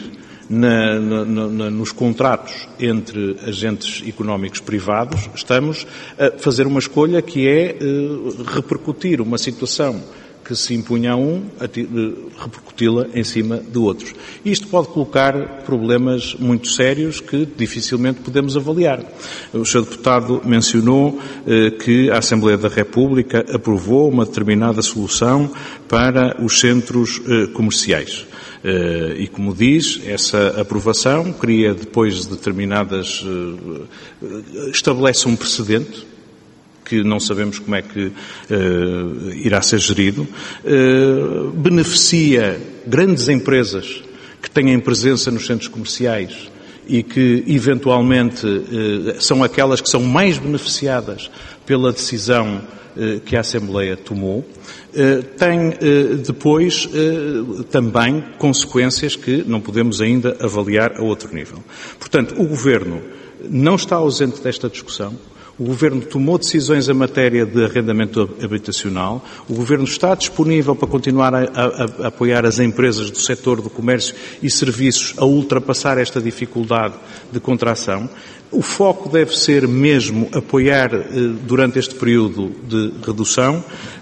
nos contratos entre agentes económicos privados, estamos a fazer uma escolha que é repercutir uma situação que se impunha a um, repercuti-la em cima de outros. Isto pode colocar problemas muito sérios que dificilmente podemos avaliar. O Sr. Deputado mencionou que a Assembleia da República aprovou uma determinada solução para os centros comerciais. E, como diz, essa aprovação cria depois determinadas... estabelece um precedente que não sabemos como é que irá ser gerido, beneficia grandes empresas que têm presença nos centros comerciais e que, eventualmente, são aquelas que são mais beneficiadas pela decisão que a Assembleia tomou, tem depois também consequências que não podemos ainda avaliar a outro nível. Portanto, o Governo não está ausente desta discussão. O Governo tomou decisões em matéria de arrendamento habitacional. O Governo está disponível para continuar a apoiar as empresas do setor do comércio e serviços a ultrapassar esta dificuldade de contração. O foco deve ser mesmo apoiar durante este período de redução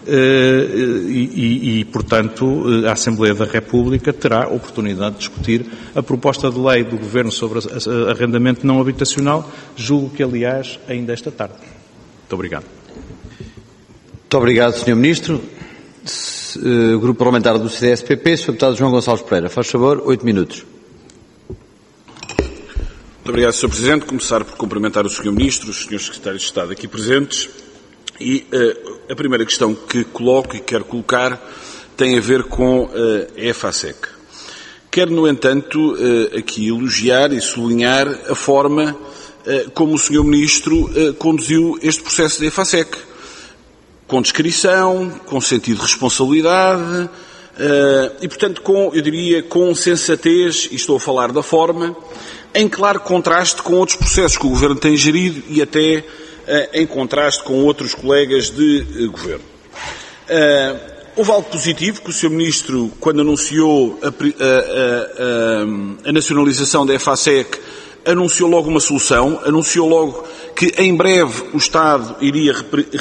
portanto, a Assembleia da República terá a oportunidade de discutir a proposta de lei do Governo sobre arrendamento não habitacional, julgo que, aliás, ainda esta tarde. Muito obrigado. Muito obrigado, Sr. Ministro. Grupo Parlamentar do CDS-PP, Sr. Deputado João Gonçalves Pereira. Faz favor, 8 minutos. Muito obrigado, Sr. Presidente. Começar por cumprimentar o Sr. Ministro, os Srs. Secretários de Estado aqui presentes. E a primeira questão que coloco e quero colocar tem a ver com a EFASEC. Quero, no entanto, aqui elogiar e sublinhar a forma como o Sr. Ministro conduziu este processo da EFASEC. Com discrição, com sentido de responsabilidade e, portanto, com sensatez, e estou a falar da forma, em claro contraste com outros processos que o Governo tem gerido e até em contraste com outros colegas de Governo. Houve algo positivo que o Sr. Ministro, quando anunciou a nacionalização da EFASEC, anunciou logo uma solução, anunciou logo que em breve o Estado iria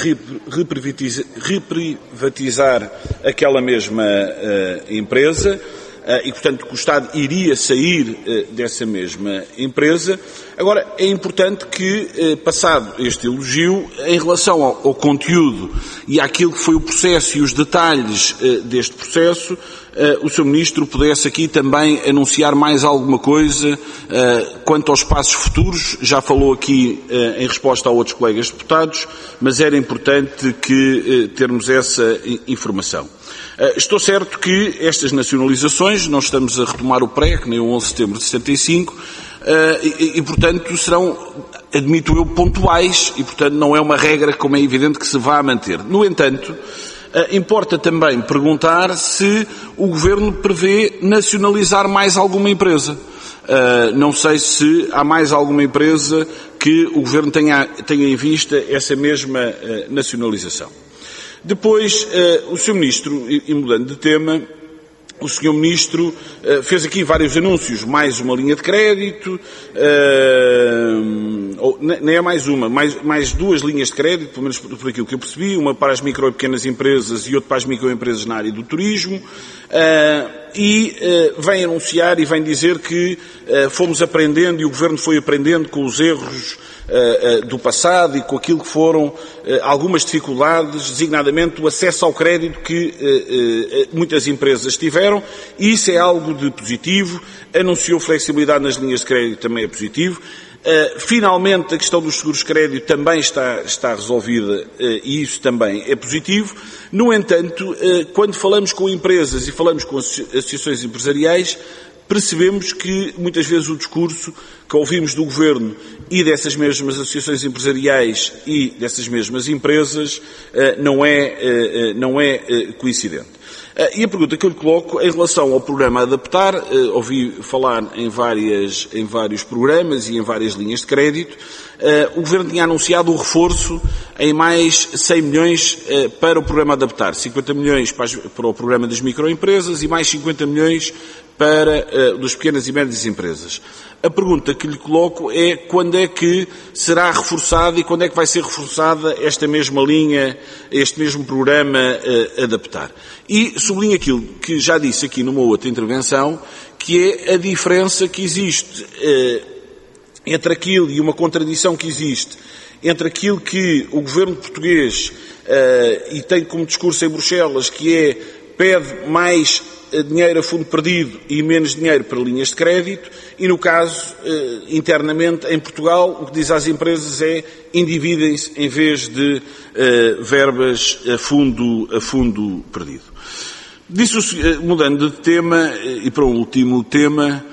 reprivatizar aquela mesma empresa e, portanto, que o Estado iria sair dessa mesma empresa. Agora, é importante que, passado este elogio, em relação ao conteúdo e àquilo que foi o processo e os detalhes deste processo, o Sr. Ministro pudesse aqui também anunciar mais alguma coisa quanto aos passos futuros. Já falou aqui em resposta a outros colegas deputados, mas era importante que termos essa informação. Estou certo que estas nacionalizações, não estamos a retomar o pré, que nem o 11 de setembro de 75, portanto, serão, admito eu, pontuais e, portanto, não é uma regra, como é evidente, que se vá manter. No entanto, Importa também perguntar se o Governo prevê nacionalizar mais alguma empresa. Não sei se há mais alguma empresa que o Governo tenha em vista essa mesma nacionalização. Depois, o Sr. Ministro, e mudando de tema, o Sr. Ministro fez aqui vários anúncios, mais uma linha de crédito, nem é mais uma, mais duas linhas de crédito, pelo menos por aquilo que eu percebi, uma para as micro e pequenas empresas e outra para as microempresas na área do turismo, e vem anunciar e vem dizer que fomos aprendendo e o Governo foi aprendendo com os erros do passado e com aquilo que foram algumas dificuldades, designadamente o acesso ao crédito que muitas empresas tiveram, e isso é algo de positivo. Anunciou flexibilidade nas linhas de crédito, também é positivo. Finalmente, a questão dos seguros de crédito também está resolvida e isso também é positivo. No entanto, quando falamos com empresas e falamos com associações empresariais, percebemos que muitas vezes o discurso que ouvimos do Governo e dessas mesmas associações empresariais e dessas mesmas empresas não é coincidente. E a pergunta que eu lhe coloco em relação ao programa Adaptar, ouvi falar em vários programas e em várias linhas de crédito. O Governo tinha anunciado o reforço em mais 100 milhões para o programa Adaptar, 50 milhões para o programa das microempresas e mais 50 milhões para das pequenas e médias empresas. A pergunta que lhe coloco é quando é que será reforçada e quando é que vai ser reforçada esta mesma linha, este mesmo programa Adaptar. E sublinho aquilo que já disse aqui numa outra intervenção, que é a diferença que existe entre aquilo e uma contradição que existe entre aquilo que o governo português e tem como discurso em Bruxelas, que é pede mais dinheiro a fundo perdido e menos dinheiro para linhas de crédito, e no caso, internamente, em Portugal, o que diz às empresas é endividem-se em vez de verbas a fundo perdido. Mudando de tema, e para o último tema,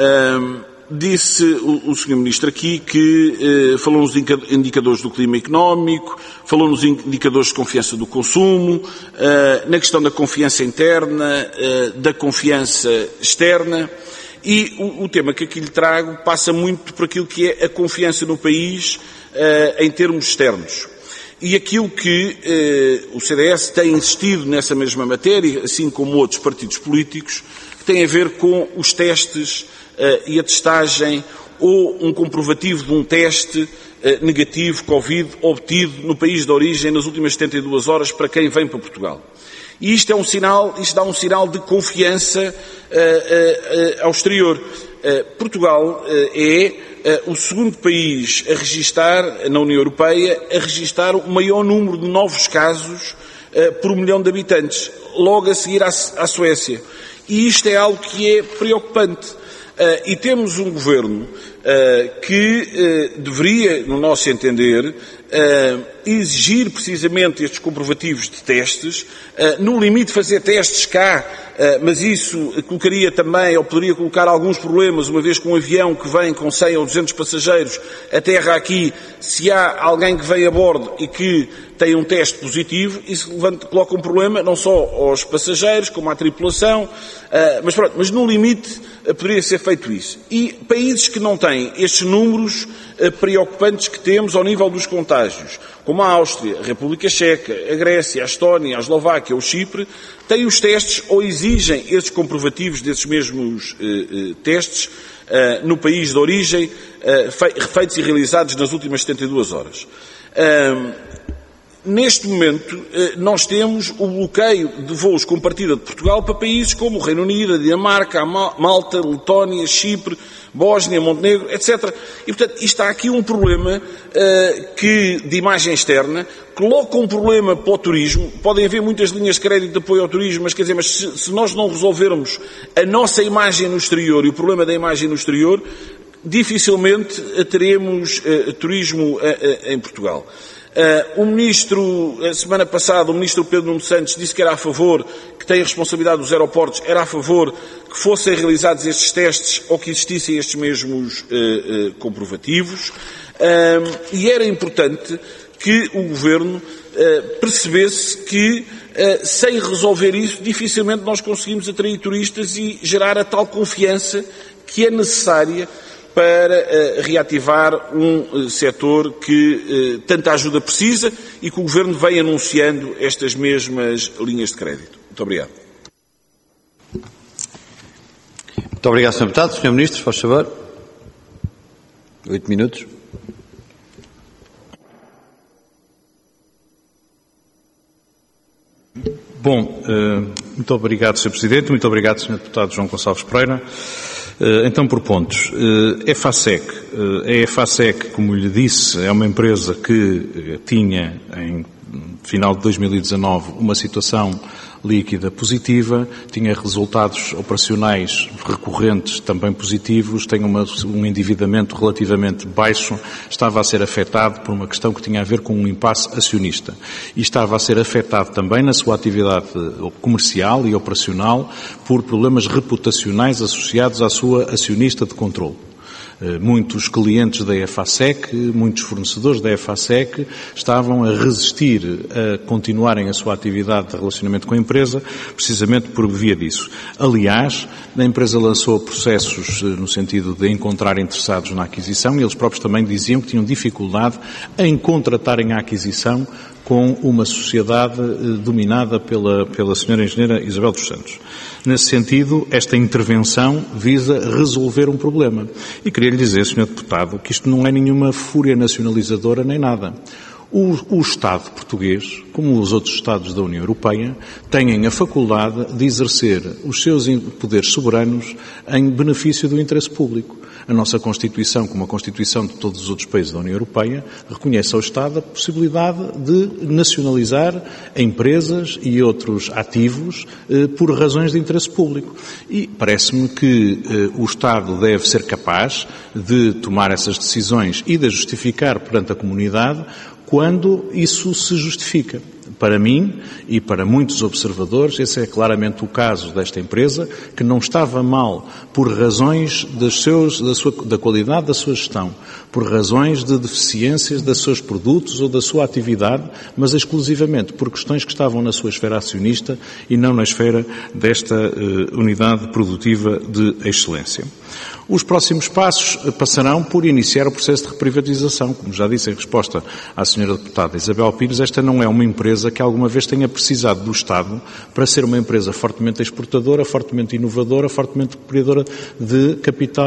disse o Sr. Ministro aqui que falou nos indicadores do clima económico, falou nos indicadores de confiança do consumo, na questão da confiança interna, da confiança externa, e o tema que aqui lhe trago passa muito por aquilo que é a confiança no país em termos externos. E aquilo que o CDS tem insistido nessa mesma matéria, assim como outros partidos políticos, que tem a ver com os testes e a testagem ou um comprovativo de um teste negativo Covid obtido no país de origem nas últimas 72 horas para quem vem para Portugal. E isto dá um sinal de confiança ao exterior. Portugal é o segundo país a registar, na União Europeia, a registar o maior número de novos casos por 1 milhão de habitantes, logo a seguir à Suécia. E isto é algo que é preocupante. E temos um governo que deveria, no nosso entender, exigir precisamente estes comprovativos de testes, no limite fazer testes cá, mas isso colocaria também, ou poderia colocar alguns problemas, uma vez que um avião que vem com 100 ou 200 passageiros aterra aqui, se há alguém que vem a bordo e que tem um teste positivo, isso coloca um problema não só aos passageiros, como à tripulação, mas no limite poderia ser feito isso. E países que não têm estes números preocupantes que temos ao nível dos contágios, como a Áustria, a República Checa, a Grécia, a Estónia, a Eslováquia ou Chipre, têm os testes ou exigem esses comprovativos desses mesmos testes no país de origem, feitos e realizados nas últimas 72 horas. Neste momento, nós temos o bloqueio de voos com partida de Portugal para países como o Reino Unido, a Dinamarca, a Malta, Letónia, Chipre, Bósnia, Montenegro, etc. E, portanto, está aqui um problema de imagem externa, coloca um problema para o turismo. Podem haver muitas linhas de crédito de apoio ao turismo, mas, quer dizer, mas se nós não resolvermos a nossa imagem no exterior e o problema da imagem no exterior, dificilmente teremos turismo em Portugal. A semana passada, o Ministro Pedro Nuno Santos disse que era a favor, que tem a responsabilidade dos aeroportos, era a favor que fossem realizados estes testes ou que existissem estes mesmos comprovativos. E era importante que o Governo percebesse que, sem resolver isso, dificilmente nós conseguimos atrair turistas e gerar a tal confiança que é necessária para reativar um setor que tanta ajuda precisa e que o Governo vem anunciando estas mesmas linhas de crédito. Muito obrigado. Muito obrigado, Sr. Deputado. Sr. Ministro, faz favor. 8 minutos. Bom, muito obrigado, Sr. Presidente, muito obrigado, Sr. Deputado João Gonçalves Pereira. Então, por pontos. EFASEC. A EFASEC, como lhe disse, é uma empresa que tinha, em final de 2019, uma situação líquida positiva, tinha resultados operacionais recorrentes também positivos, tem um endividamento relativamente baixo, estava a ser afetado por uma questão que tinha a ver com um impasse acionista. E estava a ser afetado também na sua atividade comercial e operacional por problemas reputacionais associados à sua acionista de controle. Muitos clientes da EFASEC, muitos fornecedores da EFASEC estavam a resistir a continuarem a sua atividade de relacionamento com a empresa, precisamente por via disso. Aliás, a empresa lançou processos no sentido de encontrar interessados na aquisição e eles próprios também diziam que tinham dificuldade em contratarem a aquisição com uma sociedade dominada pela senhora engenheira Isabel dos Santos. Nesse sentido, esta intervenção visa resolver um problema. E queria lhe dizer, Sr. Deputado, que isto não é nenhuma fúria nacionalizadora nem nada. O Estado português, como os outros Estados da União Europeia, têm a faculdade de exercer os seus poderes soberanos em benefício do interesse público. A nossa Constituição, como a Constituição de todos os outros países da União Europeia, reconhece ao Estado a possibilidade de nacionalizar empresas e outros ativos por razões de interesse público. E parece-me que o Estado deve ser capaz de tomar essas decisões e de justificar perante a comunidade quando isso se justifica. Para mim e para muitos observadores, esse é claramente o caso desta empresa, que não estava mal por razões da qualidade da sua gestão, por razões de deficiências dos seus produtos ou da sua atividade, mas exclusivamente por questões que estavam na sua esfera acionista e não na esfera desta unidade produtiva de excelência. Os próximos passos passarão por iniciar o processo de reprivatização. Como já disse em resposta à senhora deputada Isabel Pires, esta não é uma empresa que alguma vez tenha precisado do Estado para ser uma empresa fortemente exportadora, fortemente inovadora, fortemente criadora de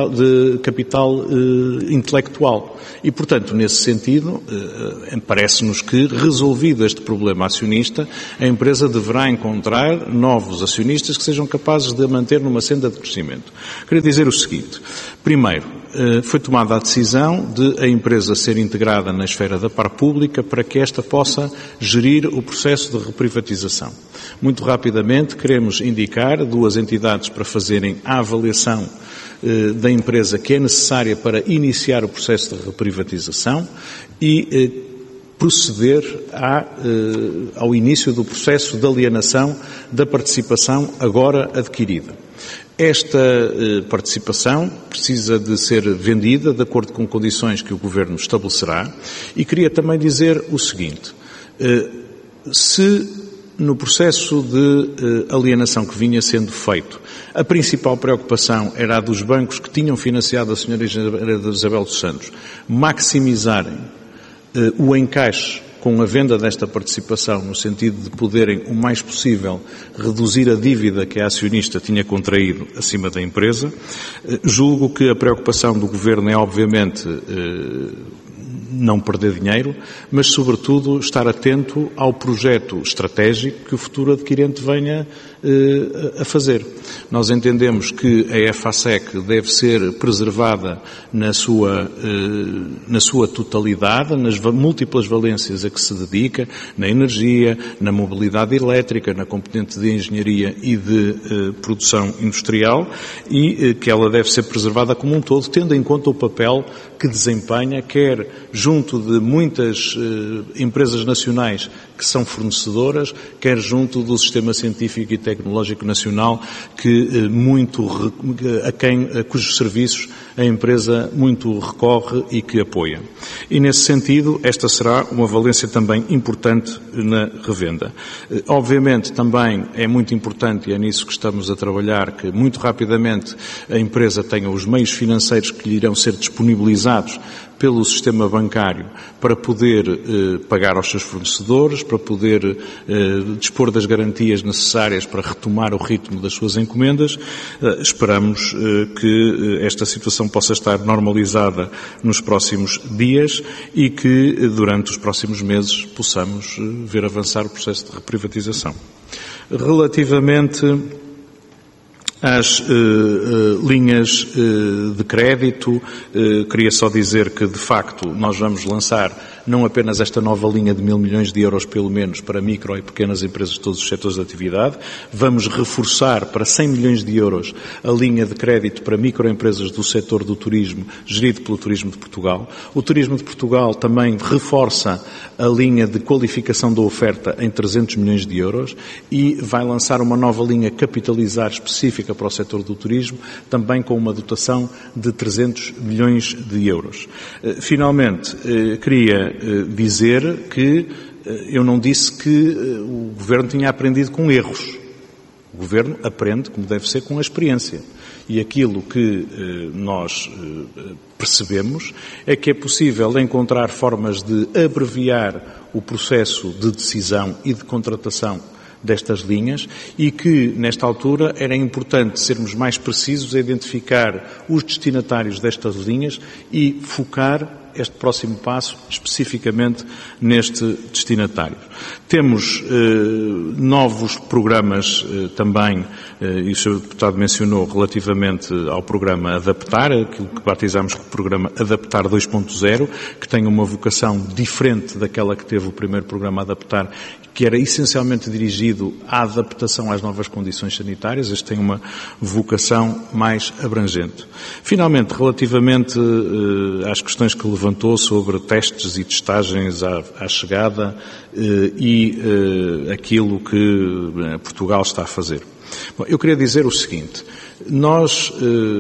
capital intelectual. E, portanto, nesse sentido, parece-nos que, resolvido este problema acionista, a empresa deverá encontrar novos acionistas que sejam capazes de a manter numa senda de crescimento. Queria dizer o seguinte. Primeiro, foi tomada a decisão de a empresa ser integrada na esfera da par pública para que esta possa gerir o processo de reprivatização. Muito rapidamente, queremos indicar duas entidades para fazerem a avaliação da empresa que é necessária para iniciar o processo de reprivatização e proceder ao início do processo de alienação da participação agora adquirida. Esta participação precisa de ser vendida de acordo com condições que o Governo estabelecerá e queria também dizer o seguinte, se no processo de alienação que vinha sendo feito, a principal preocupação era a dos bancos que tinham financiado a senhora Isabel dos Santos maximizarem o encaixe com a venda desta participação, no sentido de poderem, o mais possível, reduzir a dívida que a acionista tinha contraído acima da empresa. Julgo que a preocupação do Governo é, obviamente, não perder dinheiro, mas, sobretudo, estar atento ao projeto estratégico que o futuro adquirente venha a fazer. Nós entendemos que a EFASEC deve ser preservada na sua totalidade, nas múltiplas valências a que se dedica, na energia, na mobilidade elétrica, na componente de engenharia e de produção industrial, e que ela deve ser preservada como um todo, tendo em conta o papel que desempenha, quer junto de muitas empresas nacionais que são fornecedoras, quer junto do sistema científico e tecnológico nacional, cujos serviços a empresa muito recorre e que apoia. E, nesse sentido, esta será uma valência também importante na revenda. Obviamente, também é muito importante, e é nisso que estamos a trabalhar, que muito rapidamente a empresa tenha os meios financeiros que lhe irão ser disponibilizados pelo sistema bancário para poder pagar aos seus fornecedores, para poder dispor das garantias necessárias para retomar o ritmo das suas encomendas. Esperamos que esta situação possa estar normalizada nos próximos dias e que durante os próximos meses possamos ver avançar o processo de reprivatização. Relativamente às linhas de crédito, queria só dizer que, de facto, nós vamos lançar não apenas esta nova linha de 1.000 milhões de euros, pelo menos, para micro e pequenas empresas de todos os setores de atividade, vamos reforçar para 100 milhões de euros a linha de crédito para microempresas do setor do turismo, gerido pelo Turismo de Portugal. O Turismo de Portugal também reforça a linha de qualificação da oferta em 300 milhões de euros e vai lançar uma nova linha Capitalizar específica para o setor do turismo, também com uma dotação de 300 milhões de euros. Finalmente, queria dizer que eu não disse que o Governo tinha aprendido com erros. O Governo aprende, como deve ser, com a experiência. E aquilo que nós percebemos é que é possível encontrar formas de abreviar o processo de decisão e de contratação destas linhas e que, nesta altura, era importante sermos mais precisos a identificar os destinatários destas linhas e focar este próximo passo especificamente neste destinatário. Temos novos programas também, e o Sr. Deputado mencionou, relativamente ao programa Adaptar, aquilo que batizamos como programa Adaptar 2.0, que tem uma vocação diferente daquela que teve o primeiro programa Adaptar, que era essencialmente dirigido à adaptação às novas condições sanitárias. Este tem uma vocação mais abrangente. Finalmente, relativamente às questões que levantou sobre testes e testagens à chegada e aquilo que Portugal está a fazer. Bom, eu queria dizer o seguinte: nós,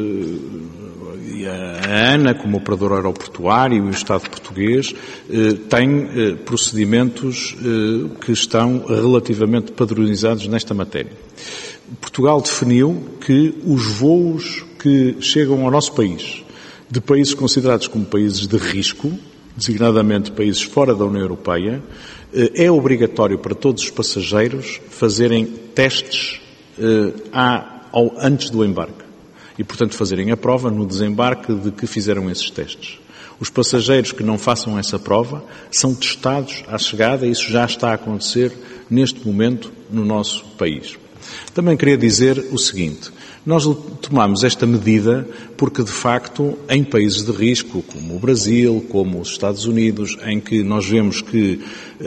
a ANA, como operador aeroportuário, e o Estado português, têm procedimentos que estão relativamente padronizados nesta matéria. Portugal definiu que os voos que chegam ao nosso país, de países considerados como países de risco, designadamente países fora da União Europeia, é obrigatório para todos os passageiros fazerem testes antes do embarque. E, portanto, fazerem a prova no desembarque de que fizeram esses testes. Os passageiros que não façam essa prova são testados à chegada e isso já está a acontecer neste momento no nosso país. Também queria dizer o seguinte: nós tomamos esta medida porque, de facto, em países de risco, como o Brasil, como os Estados Unidos, em que nós vemos que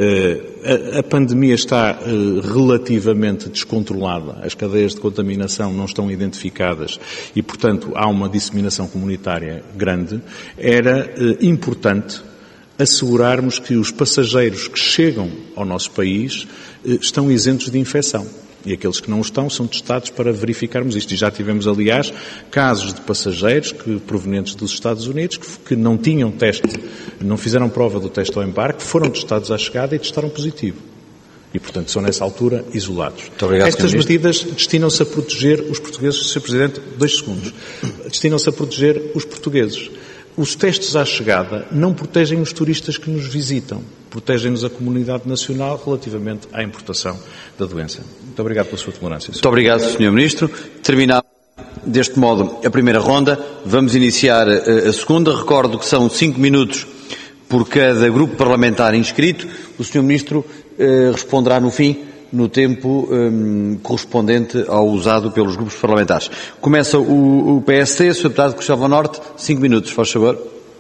a pandemia está relativamente descontrolada, as cadeias de contaminação não estão identificadas e, portanto, há uma disseminação comunitária grande, era importante assegurarmos que os passageiros que chegam ao nosso país estão isentos de infecção. E aqueles que não estão são testados para verificarmos isto. E já tivemos, aliás, casos de passageiros provenientes dos Estados Unidos que não tinham teste, não fizeram prova do teste ao embarque, foram testados à chegada e testaram positivo. E, portanto, são nessa altura isolados. Muito obrigado, estas medidas destinam-se a proteger os portugueses. Sr. Presidente, 2 segundos. Destinam-se a proteger os portugueses. Os testes à chegada não protegem os turistas que nos visitam, protegem-nos a comunidade nacional relativamente à importação da doença. Muito obrigado pela sua tolerância. Muito obrigado, Sr. Ministro. Terminado deste modo a primeira ronda, vamos iniciar a segunda. Recordo que são 5 minutos por cada grupo parlamentar inscrito. O Sr. Ministro responderá no fim, no tempo correspondente ao usado pelos grupos parlamentares. Começa o PSD, Sr. Deputado Cristóvão Norte, 5 minutos, faz favor.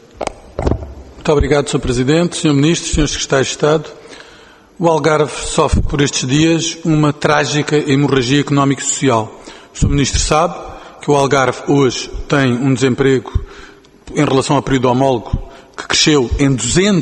Muito obrigado, Sr. Presidente, Sr. Ministro, Srs. Secretários de Estado. O Algarve sofre por estes dias uma trágica hemorragia económica e social. O Sr. Ministro sabe que o Algarve hoje tem um desemprego em relação ao período homólogo que cresceu em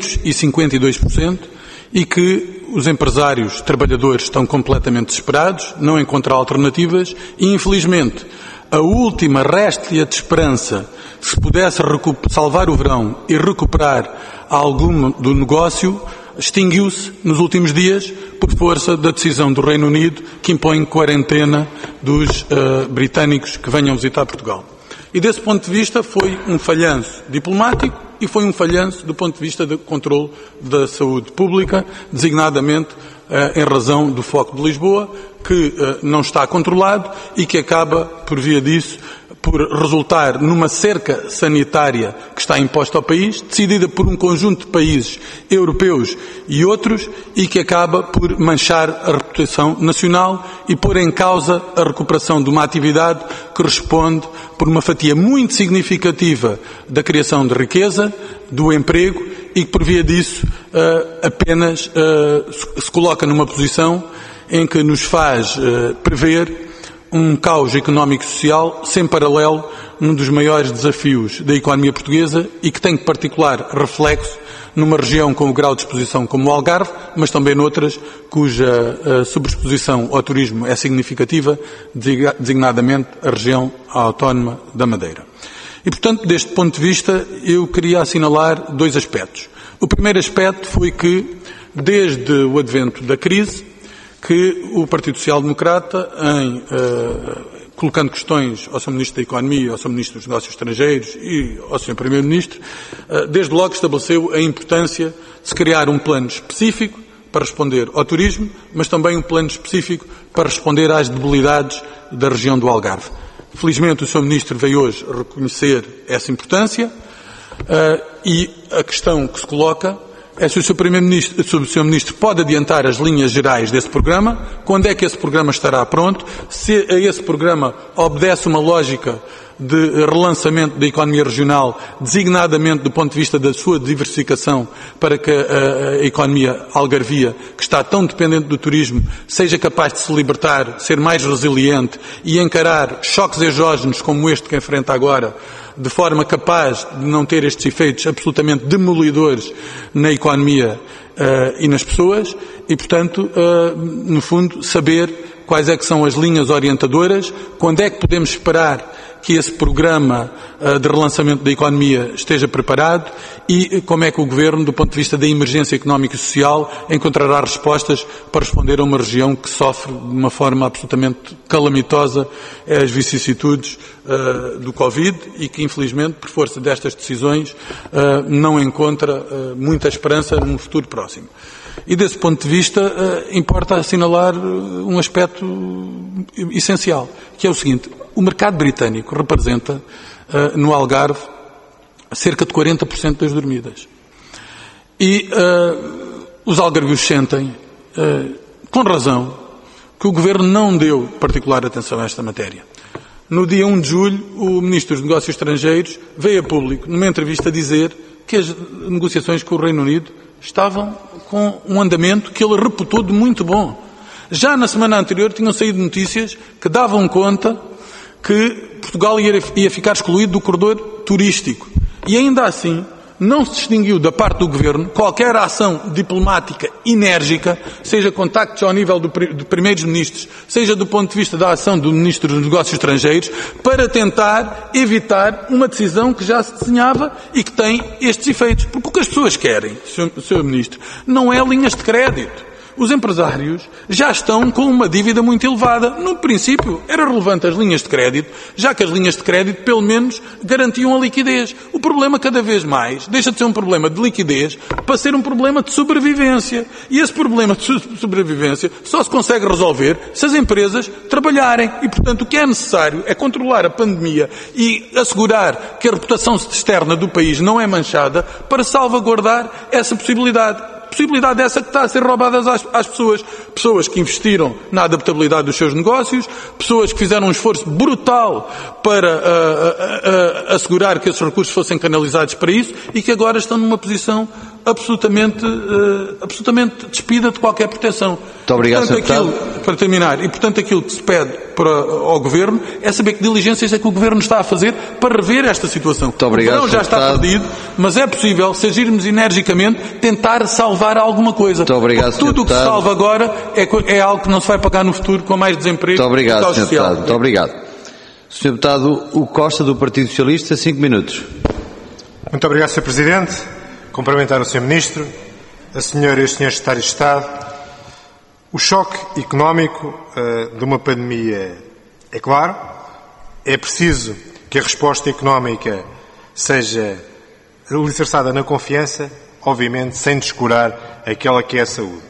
252% e que os empresários, trabalhadores estão completamente desesperados, não encontram alternativas e, infelizmente, a última réstia de esperança, se pudesse salvar o verão e recuperar algum do negócio, extinguiu-se nos últimos dias por força da decisão do Reino Unido que impõe quarentena dos britânicos que venham visitar Portugal. E desse ponto de vista foi um falhanço diplomático e foi um falhanço do ponto de vista do controle da saúde pública, designadamente em razão do foco de Lisboa, que não está controlado e que acaba, por via disso, por resultar numa cerca sanitária que está imposta ao país, decidida por um conjunto de países europeus e outros, e que acaba por manchar a reputação nacional e pôr em causa a recuperação de uma atividade que responde por uma fatia muito significativa da criação de riqueza, do emprego, e que por via disso apenas se coloca numa posição em que nos faz prever um caos económico e social sem paralelo num dos maiores desafios da economia portuguesa e que tem particular reflexo numa região com o grau de exposição como o Algarve, mas também noutras cuja sobreexposição ao turismo é significativa, designadamente a região autónoma da Madeira. E, portanto, deste ponto de vista, eu queria assinalar dois aspectos. O primeiro aspecto foi que, desde o advento da crise, que o Partido Social Democrata, colocando questões ao Sr. Ministro da Economia, ao Sr. Ministro dos Negócios Estrangeiros e ao Sr. Primeiro-Ministro, desde logo estabeleceu a importância de se criar um plano específico para responder ao turismo, mas também um plano específico para responder às debilidades da região do Algarve. Felizmente o Sr. Ministro veio hoje reconhecer essa importância e a questão que se coloca é se o Sr. Ministro pode adiantar as linhas gerais desse programa, quando é que esse programa estará pronto, se a esse programa obedece uma lógica de relançamento da economia regional, designadamente do ponto de vista da sua diversificação, para que a economia algarvia, que está tão dependente do turismo, seja capaz de se libertar, ser mais resiliente e encarar choques exógenos como este que enfrenta agora, de forma capaz de não ter estes efeitos absolutamente demolidores na economia e nas pessoas e, portanto, no fundo, saber quais é que são as linhas orientadoras, quando é que podemos esperar que esse programa de relançamento da economia esteja preparado e como é que o Governo, do ponto de vista da emergência económica e social, encontrará respostas para responder a uma região que sofre de uma forma absolutamente calamitosa as vicissitudes do Covid e que, infelizmente, por força destas decisões, não encontra muita esperança num futuro próximo. E desse ponto de vista, importa assinalar um aspecto essencial, que é o seguinte: o mercado britânico representa, no Algarve, cerca de 40% das dormidas. E os algarvios sentem, com razão, que o Governo não deu particular atenção a esta matéria. No dia 1 de julho, o Ministro dos Negócios Estrangeiros veio a público, numa entrevista, dizer que as negociações com o Reino Unido estavam com um andamento que ele reputou de muito bom. Já na semana anterior tinham saído notícias que davam conta que Portugal ia ficar excluído do corredor turístico. E ainda assim, não se distinguiu da parte do Governo qualquer ação diplomática enérgica, seja contactos ao nível de primeiros ministros, seja do ponto de vista da ação do Ministro dos Negócios Estrangeiros, para tentar evitar uma decisão que já se desenhava e que tem estes efeitos. Porque o que as pessoas querem, Sr. Ministro, não é linhas de crédito. Os empresários já estão com uma dívida muito elevada. No princípio, era relevante as linhas de crédito, já que as linhas de crédito, pelo menos, garantiam a liquidez. O problema, cada vez mais, deixa de ser um problema de liquidez para ser um problema de sobrevivência. E esse problema de sobrevivência só se consegue resolver se as empresas trabalharem. E, portanto, o que é necessário é controlar a pandemia e assegurar que a reputação externa do país não é manchada para salvaguardar essa possibilidade. Possibilidade essa que está a ser roubada às pessoas. Pessoas que investiram na adaptabilidade dos seus negócios, pessoas que fizeram um esforço brutal para assegurar que esses recursos fossem canalizados para isso e que agora estão numa posição absolutamente despida de qualquer proteção. Muito obrigado, Sr. Deputado. Para terminar, e portanto aquilo que se pede ao Governo é saber que diligências é que o Governo está a fazer para rever esta situação. Muito obrigado, o verão já está perdido, mas é possível, se agirmos energicamente, tentar salvar alguma coisa. Muito obrigado, porque tudo o que se salva agora é algo que não se vai pagar no futuro com mais desemprego. Muito obrigado, Sr. Deputado. Muito obrigado. Sr. Deputado Hugo Costa, do Partido Socialista, 5 minutos. Muito obrigado, Sr. Presidente. Cumprimentar o Sr. Ministro, a Senhora e os Srs. Secretários de Estado. O choque económico de uma pandemia é claro. É preciso que a resposta económica seja alicerçada na confiança, obviamente sem descurar aquela que é a saúde.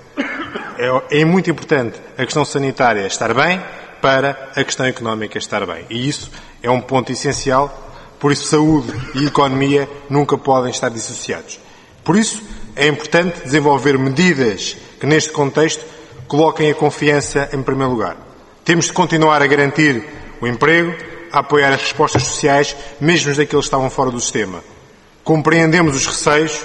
É muito importante a questão sanitária estar bem para a questão económica estar bem. E isso é um ponto essencial, por isso saúde e economia nunca podem estar dissociados. Por isso é importante desenvolver medidas que neste contexto coloquem a confiança em primeiro lugar. Temos de continuar a garantir o emprego, a apoiar as respostas sociais, mesmo daqueles que estavam fora do sistema. Compreendemos os receios,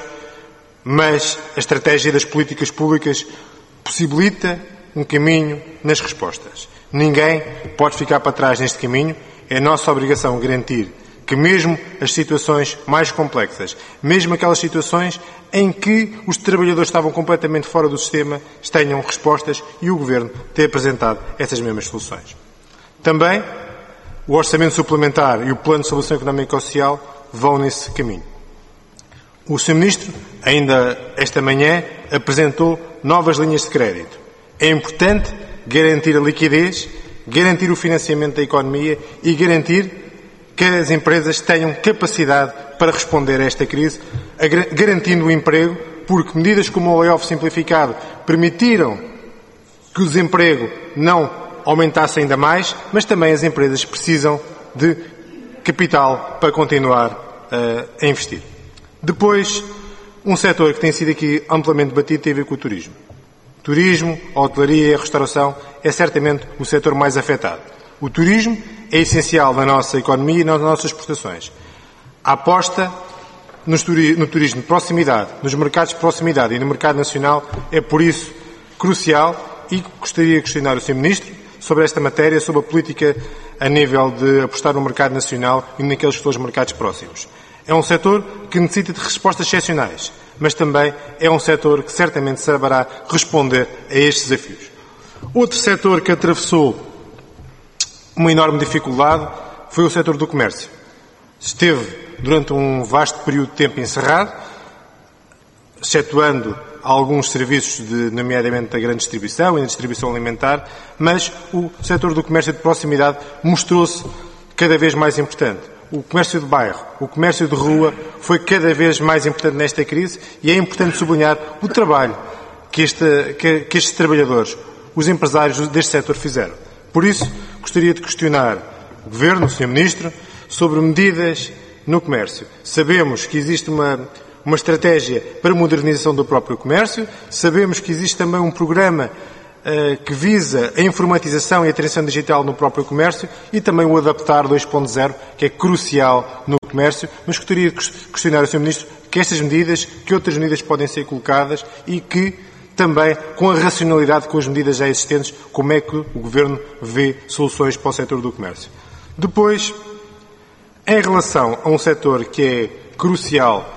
mas a estratégia das políticas públicas possibilita um caminho nas respostas. Ninguém pode ficar para trás neste caminho. É a nossa obrigação garantir que mesmo as situações mais complexas, mesmo aquelas situações em que os trabalhadores estavam completamente fora do sistema, tenham respostas e o Governo tem apresentado essas mesmas soluções. Também o Orçamento Suplementar e o Plano de Solução Económica e Social vão nesse caminho. O Sr. Ministro, ainda esta manhã, apresentou novas linhas de crédito. É importante garantir a liquidez, garantir o financiamento da economia e garantir que as empresas tenham capacidade para responder a esta crise, garantindo o emprego, porque medidas como o layoff simplificado permitiram que o desemprego não aumentasse ainda mais, mas também as empresas precisam de capital para continuar a investir. Depois, um setor que tem sido aqui amplamente debatido tem a ver com o turismo. Turismo, a hotelaria e a restauração é certamente o setor mais afetado. O turismo é essencial na nossa economia e nas nossas exportações. A aposta no turismo de proximidade, nos mercados de proximidade e no mercado nacional é, por isso, crucial e gostaria de questionar o Sr. Ministro sobre esta matéria, sobre a política a nível de apostar no mercado nacional e naqueles que são os mercados próximos. É um setor que necessita de respostas excepcionais, mas também é um setor que certamente saberá responder a estes desafios. Outro setor que atravessou uma enorme dificuldade foi o setor do comércio. Esteve durante um vasto período de tempo encerrado, excetuando alguns serviços, nomeadamente da grande distribuição e da distribuição alimentar, mas o setor do comércio de proximidade mostrou-se cada vez mais importante. O comércio de bairro, o comércio de rua foi cada vez mais importante nesta crise e é importante sublinhar o trabalho que estes trabalhadores, os empresários deste setor fizeram. Por isso, gostaria de questionar o Governo, o Sr. Ministro, sobre medidas no comércio. Sabemos que existe uma estratégia para a modernização do próprio comércio, sabemos que existe também um programa que visa a informatização e a transição digital no próprio comércio e também o Adaptar 2.0, que é crucial no comércio, mas gostaria de questionar o Sr. Ministro que estas medidas, que outras medidas podem ser colocadas e que também, com a racionalidade com as medidas já existentes, como é que o Governo vê soluções para o setor do comércio. Depois, em relação a um setor que é crucial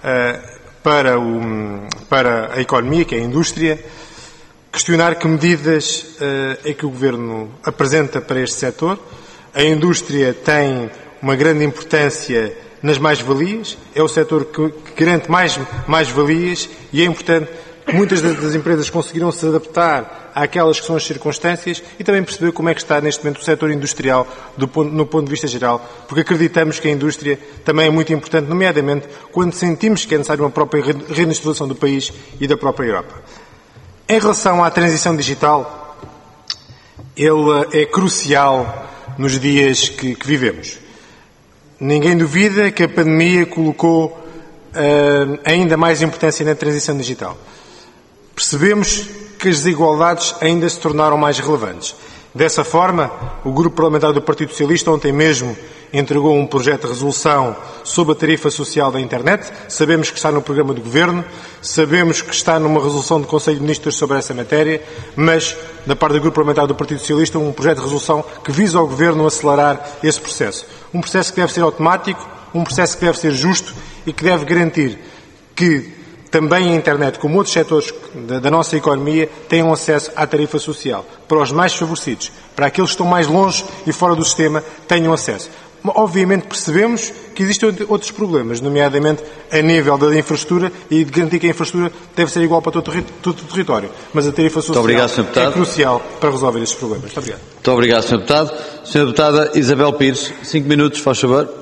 para a economia, que é a indústria, questionar que medidas é que o Governo apresenta para este setor. A indústria tem uma grande importância nas mais-valias, é o setor que garante mais-valias e é importante que muitas das empresas conseguiram se adaptar àquelas que são as circunstâncias e também perceber como é que está neste momento o setor industrial no ponto de vista geral, porque acreditamos que a indústria também é muito importante, nomeadamente quando sentimos que é necessária uma própria reindustrialização do país e da própria Europa. Em relação à transição digital, ele é crucial nos dias que vivemos. Ninguém duvida que a pandemia colocou ainda mais importância na transição digital. Percebemos que as desigualdades ainda se tornaram mais relevantes. Dessa forma, o Grupo Parlamentar do Partido Socialista ontem mesmo entregou um projeto de resolução sobre a tarifa social da internet. Sabemos que está no programa do Governo, sabemos que está numa resolução do Conselho de Ministros sobre essa matéria, mas, da parte do Grupo Parlamentar do Partido Socialista, um projeto de resolução que visa ao Governo acelerar esse processo. Um processo que deve ser automático, um processo que deve ser justo e que deve garantir que também a internet, como outros setores da nossa economia, tenham acesso à tarifa social. Para os mais desfavorecidos, para aqueles que estão mais longe e fora do sistema, tenham acesso. Obviamente percebemos que existem outros problemas, nomeadamente a nível da infraestrutura e de garantir que a infraestrutura deve ser igual para todo o território. Mas a tarifa social é crucial para resolver estes problemas. Muito obrigado. Muito obrigado, Sr. Deputado. Sra. Deputada Isabel Pires, 5 minutos, faz favor.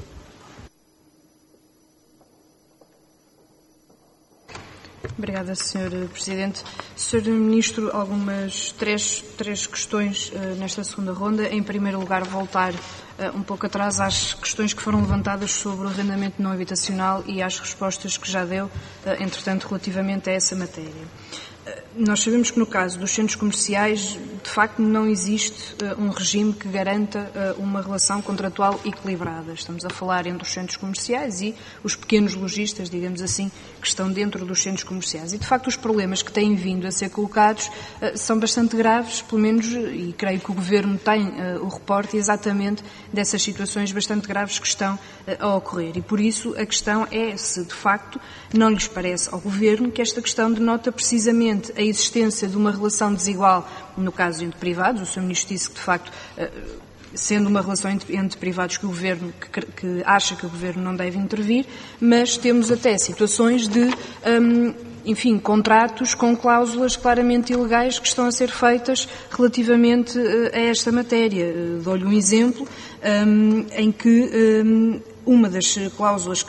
Obrigada, Sr. Presidente. Sr. Ministro, três questões nesta segunda ronda. Em primeiro lugar, voltar um pouco atrás às questões que foram levantadas sobre o arrendamento não habitacional e às respostas que já deu, entretanto, relativamente a essa matéria. Nós sabemos que no caso dos centros comerciais, de facto, não existe um regime que garanta uma relação contratual equilibrada. Estamos a falar entre os centros comerciais e os pequenos lojistas, digamos assim, que estão dentro dos centros comerciais. E, de facto, os problemas que têm vindo a ser colocados são bastante graves, pelo menos, e creio que o Governo tem o reporte exatamente dessas situações bastante graves que estão a ocorrer. E, por isso, a questão é se, de facto, não lhes parece ao Governo que esta questão denota precisamente a existência de uma relação desigual, no caso entre privados. O Sr. Ministro disse que, de facto, sendo uma relação entre privados que o Governo, que acha que o Governo não deve intervir, mas temos até situações de, contratos com cláusulas claramente ilegais que estão a ser feitas relativamente a esta matéria. Dou-lhe um exemplo em que uma das cláusulas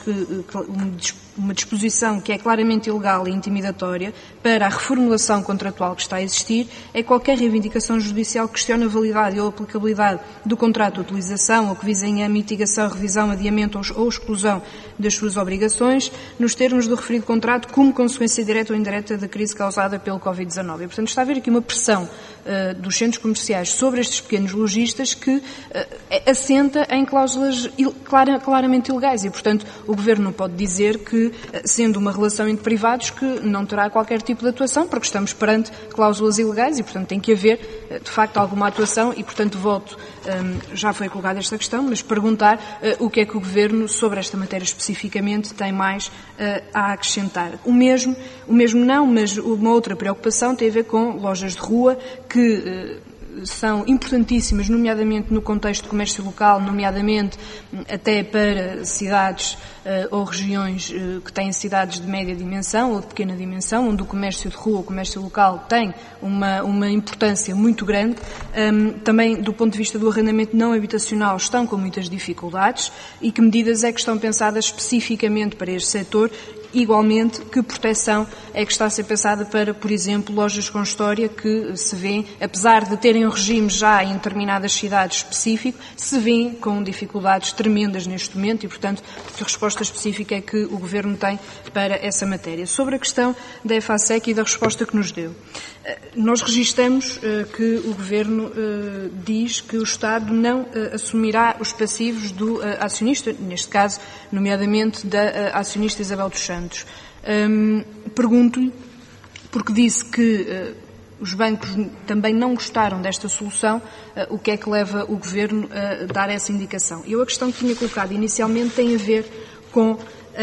uma disposição que é claramente ilegal e intimidatória para a reformulação contratual que está a existir é qualquer reivindicação judicial que questione a validade ou a aplicabilidade do contrato de utilização ou que visem a mitigação, revisão, adiamento ou exclusão das suas obrigações nos termos do referido contrato como consequência direta ou indireta da crise causada pelo Covid-19. E, portanto, está a haver aqui uma pressão dos centros comerciais sobre estes pequenos lojistas que assenta em cláusulas claramente ilegais e, portanto, o Governo não pode dizer que, sendo uma relação entre privados, que não terá qualquer tipo de atuação, porque estamos perante cláusulas ilegais e, portanto, tem que haver, de facto, alguma atuação e, portanto, já foi colocada esta questão, mas perguntar o que é que o Governo, sobre esta matéria especificamente, tem mais a acrescentar. O mesmo não, mas uma outra preocupação tem a ver com lojas de rua que são importantíssimas, nomeadamente no contexto do comércio local, nomeadamente até para cidades ou regiões que têm cidades de média dimensão ou de pequena dimensão, onde o comércio de rua, o comércio local tem uma importância muito grande. Também, do ponto de vista do arrendamento não habitacional, estão com muitas dificuldades e que medidas é que estão pensadas especificamente para este setor? Igualmente, que proteção é que está a ser pensada para, por exemplo, lojas com história que se vêem, apesar de terem um regime já em determinadas cidades específico, se vêem com dificuldades tremendas neste momento e, portanto, que resposta específica é que o Governo tem para essa matéria. Sobre a questão da EFASEC e da resposta que nos deu. Nós registramos que o Governo diz que o Estado não assumirá os passivos do acionista, neste caso, nomeadamente da acionista Isabel dos Santos. Pergunto-lhe, porque disse que os bancos também não gostaram desta solução, o que é que leva o Governo a dar essa indicação? A questão que tinha colocado inicialmente tem a ver com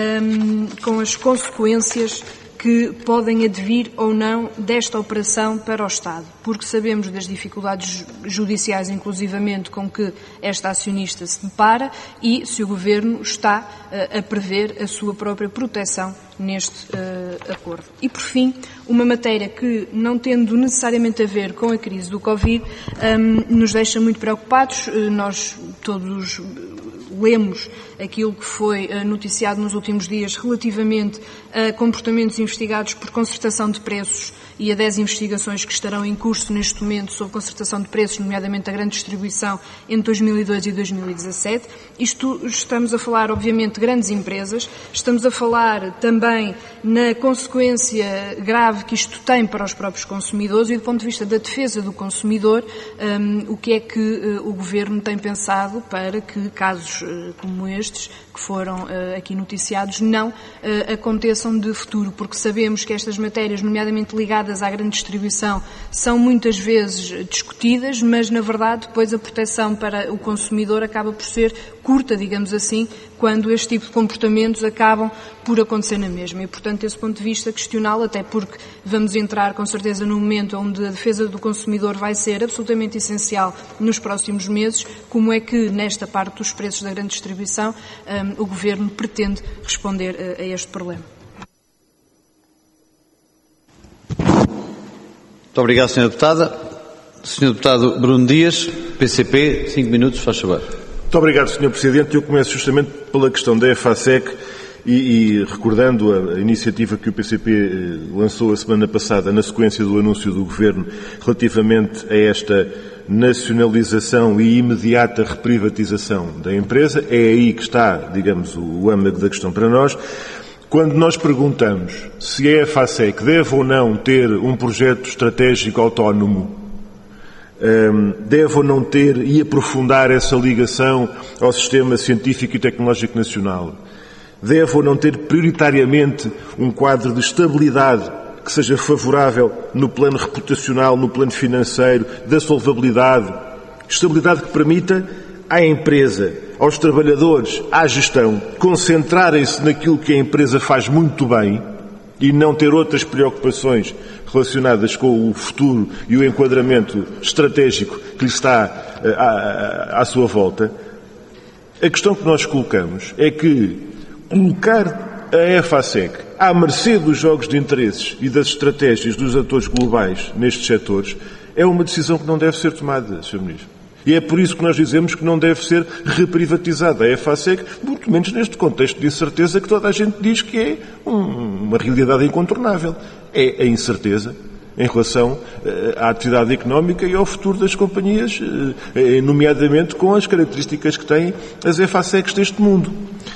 as consequências que podem advir ou não desta operação para o Estado, porque sabemos das dificuldades judiciais, inclusivamente, com que esta acionista se depara e se o Governo está a prever a sua própria proteção neste acordo. E, por fim, uma matéria que, não tendo necessariamente a ver com a crise do Covid, nos deixa muito preocupados. Nós todos lemos aquilo que foi noticiado nos últimos dias relativamente a comportamentos investigados por concertação de preços e a 10 investigações que estarão em curso neste momento sobre concertação de preços, nomeadamente a grande distribuição, entre 2002 e 2017. Isto, estamos a falar, obviamente, de grandes empresas, estamos a falar também na consequência grave que isto tem para os próprios consumidores e, do ponto de vista da defesa do consumidor, o que é que o Governo tem pensado para que casos como estes, que foram aqui noticiados, não aconteçam de futuro, porque sabemos que estas matérias, nomeadamente ligadas à grande distribuição, são muitas vezes discutidas, mas, na verdade, depois a proteção para o consumidor acaba por ser curta, digamos assim, quando este tipo de comportamentos acabam por acontecer na mesma. E, portanto, desse ponto de vista, questioná-lo, até porque vamos entrar, com certeza, num momento onde a defesa do consumidor vai ser absolutamente essencial nos próximos meses, como é que, nesta parte dos preços da grande distribuição, o Governo pretende responder a este problema. Muito obrigado, Sra. Deputada. Sr. Deputado Bruno Dias, PCP, 5 minutos, faz favor. Muito obrigado, Sr. Presidente. Eu começo justamente pela questão da EFASEC e recordando a iniciativa que o PCP lançou a semana passada na sequência do anúncio do Governo relativamente a esta nacionalização e imediata reprivatização da empresa. É aí que está, digamos, o âmago da questão para nós. Quando nós perguntamos se a EFASEC deve ou não ter um projeto estratégico autónomo, deve ou não ter e aprofundar essa ligação ao sistema científico e tecnológico nacional, deve ou não ter prioritariamente um quadro de estabilidade que seja favorável no plano reputacional, no plano financeiro, da solvabilidade, estabilidade que permita à empresa, aos trabalhadores, à gestão, concentrarem-se naquilo que a empresa faz muito bem e não ter outras preocupações relacionadas com o futuro e o enquadramento estratégico que lhe está à sua volta. A questão que nós colocamos é que colocar a EFASEC à mercê dos jogos de interesses e das estratégias dos atores globais nestes setores é uma decisão que não deve ser tomada, Sr. Ministro. E é por isso que nós dizemos que não deve ser reprivatizada a EFASEC, muito menos neste contexto de incerteza que toda a gente diz que é uma realidade incontornável. É a incerteza em relação à atividade económica e ao futuro das companhias, nomeadamente com as características que têm as EFASECs deste mundo.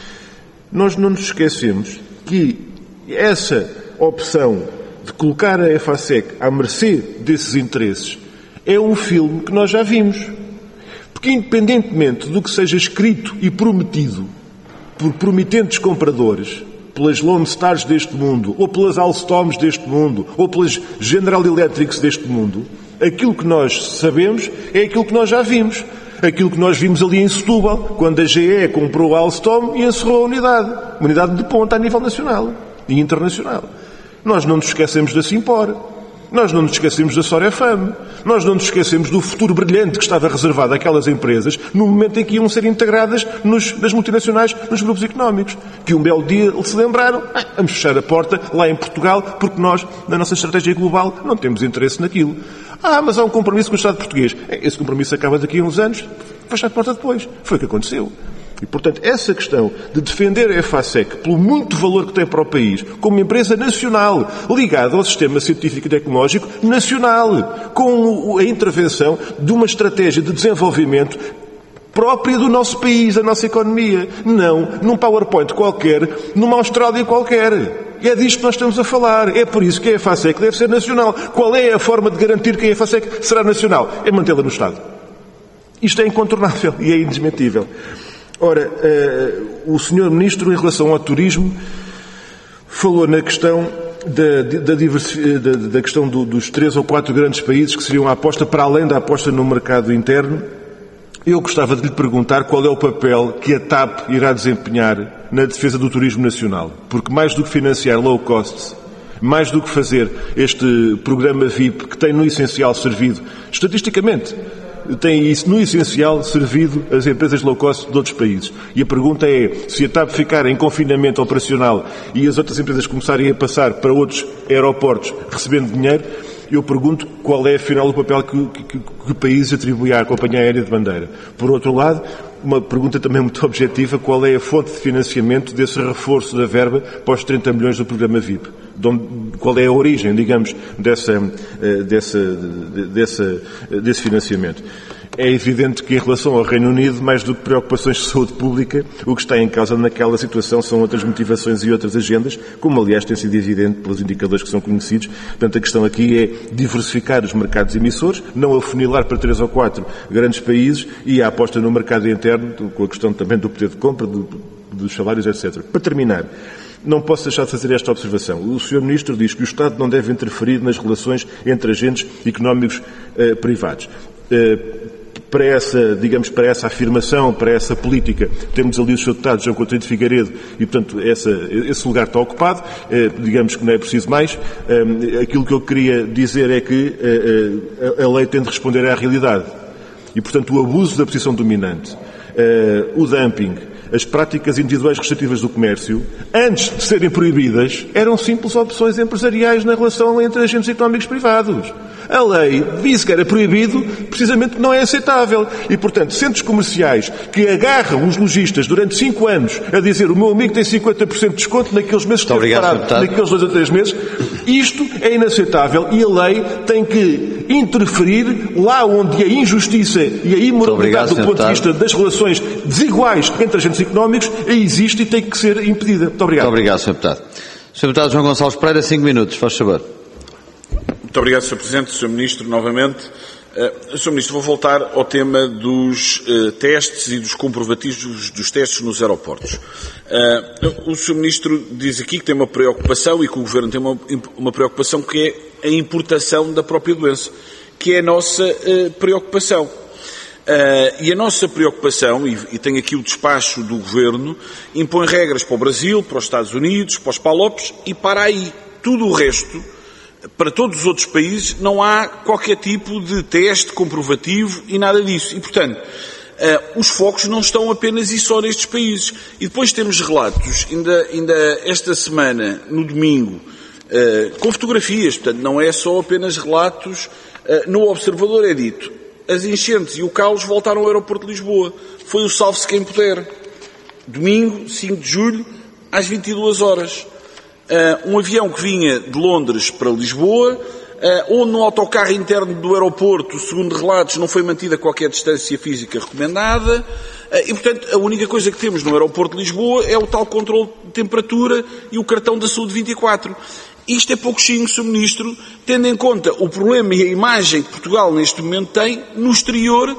Nós não nos esquecemos que essa opção de colocar a EFASEC à mercê desses interesses é um filme que nós já vimos. Porque, independentemente do que seja escrito e prometido por promitentes compradores, pelas Lone Stars deste mundo, ou pelas Alstoms deste mundo, ou pelas General Electrics deste mundo, aquilo que nós sabemos é aquilo que nós já vimos. Aquilo que nós vimos ali em Setúbal, quando a GE comprou a Alstom e encerrou uma unidade de ponta a nível nacional e internacional. Nós não nos esquecemos da Simpor. Nós não nos esquecemos da Sorefam. Nós não nos esquecemos do futuro brilhante que estava reservado àquelas empresas no momento em que iam ser integradas nas multinacionais, nos grupos económicos. Que um belo dia se lembraram, vamos fechar a porta lá em Portugal, porque nós, na nossa estratégia global, não temos interesse naquilo. Mas há um compromisso com o Estado português. Esse compromisso acaba daqui a uns anos, fecha a porta depois. Foi o que aconteceu. E, portanto, essa questão de defender a EFASEC pelo muito valor que tem para o país, como uma empresa nacional, ligada ao sistema científico e tecnológico nacional, com a intervenção de uma estratégia de desenvolvimento própria do nosso país, da nossa economia. Não num PowerPoint qualquer, numa Austrália qualquer. E é disto que nós estamos a falar. É por isso que a EFASEC deve ser nacional. Qual é a forma de garantir que a EFASEC será nacional? É mantê-la no Estado. Isto é incontornável e é indesmentível. Ora, o Sr. Ministro, em relação ao turismo, falou na questão da questão dos 3 ou 4 grandes países que seriam a aposta, para além da aposta no mercado interno. Eu gostava de lhe perguntar qual é o papel que a TAP irá desempenhar na defesa do turismo nacional. Porque mais do que financiar low cost, mais do que fazer este programa VIP, que tem no essencial servido, estatisticamente, tem isso no essencial servido as empresas low cost de outros países. E a pergunta é, se a TAP ficar em confinamento operacional e as outras empresas começarem a passar para outros aeroportos recebendo dinheiro, eu pergunto qual é, afinal, o papel que o país atribui à companhia aérea de bandeira. Por outro lado, uma pergunta também muito objetiva: qual é a fonte de financiamento desse reforço da verba para os 30 milhões do programa VIP? Qual é a origem, digamos, desse financiamento? É evidente que, em relação ao Reino Unido, mais do que preocupações de saúde pública, o que está em causa naquela situação são outras motivações e outras agendas, como aliás tem sido evidente pelos indicadores que são conhecidos. Portanto, a questão aqui é diversificar os mercados emissores, não afunilar para 3 ou 4 grandes países, e a aposta no mercado interno, com a questão também do poder de compra, dos salários, etc. Para terminar, não posso deixar de fazer esta observação. O Sr. Ministro diz que o Estado não deve interferir nas relações entre agentes económicos privados. Para essa afirmação, para essa política, temos ali o Sr. Deputado João Coutinho de Figueiredo e, portanto, esse lugar está ocupado. Digamos que não é preciso mais. Aquilo que eu queria dizer é que a lei tem de responder à realidade. E, portanto, o abuso da posição dominante, o dumping, as práticas individuais restritivas do comércio, antes de serem proibidas, eram simples opções empresariais na relação entre agentes económicos privados. A lei disse que era proibido, precisamente não é aceitável. E, portanto, centros comerciais que agarram os lojistas durante 5 anos a dizer: o meu amigo tem 50% de desconto naqueles meses que esteve parado, naqueles 2 a 3 meses, isto é inaceitável e a lei tem que interferir lá onde a injustiça e a imoralidade do ponto de vista das relações desiguais entre agentes económicos existe e tem que ser impedida. Muito obrigado. Muito obrigado, Sr. Deputado. Sr. Deputado João Gonçalves Pereira, 5 minutos, faz favor. Muito obrigado, Sr. Presidente, Sr. Ministro, novamente. Sr. Ministro, vou voltar ao tema dos testes e dos comprovativos dos testes nos aeroportos. O Sr. Ministro diz aqui que tem uma preocupação e que o Governo tem uma preocupação, que é a importação da própria doença, que é a nossa preocupação. E a nossa preocupação, e tem aqui o despacho do Governo, impõe regras para o Brasil, para os Estados Unidos, para os PALOPs e para aí. Tudo o resto, para todos os outros países, não há qualquer tipo de teste comprovativo e nada disso. E, portanto, os focos não estão apenas e só nestes países. E depois temos relatos, ainda esta semana, no domingo, com fotografias, portanto, não é só apenas relatos. No Observador é dito: as enchentes e o caos voltaram ao aeroporto de Lisboa. Foi o salve-se quem puder. Domingo, 5 de julho, às 22 horas. Um avião que vinha de Londres para Lisboa, onde no autocarro interno do aeroporto, segundo relatos, não foi mantida qualquer distância física recomendada, e, portanto, a única coisa que temos no aeroporto de Lisboa é o tal controle de temperatura e o cartão da saúde 24. Isto é pouquinho, Sr. Ministro, tendo em conta o problema e a imagem que Portugal neste momento tem no exterior,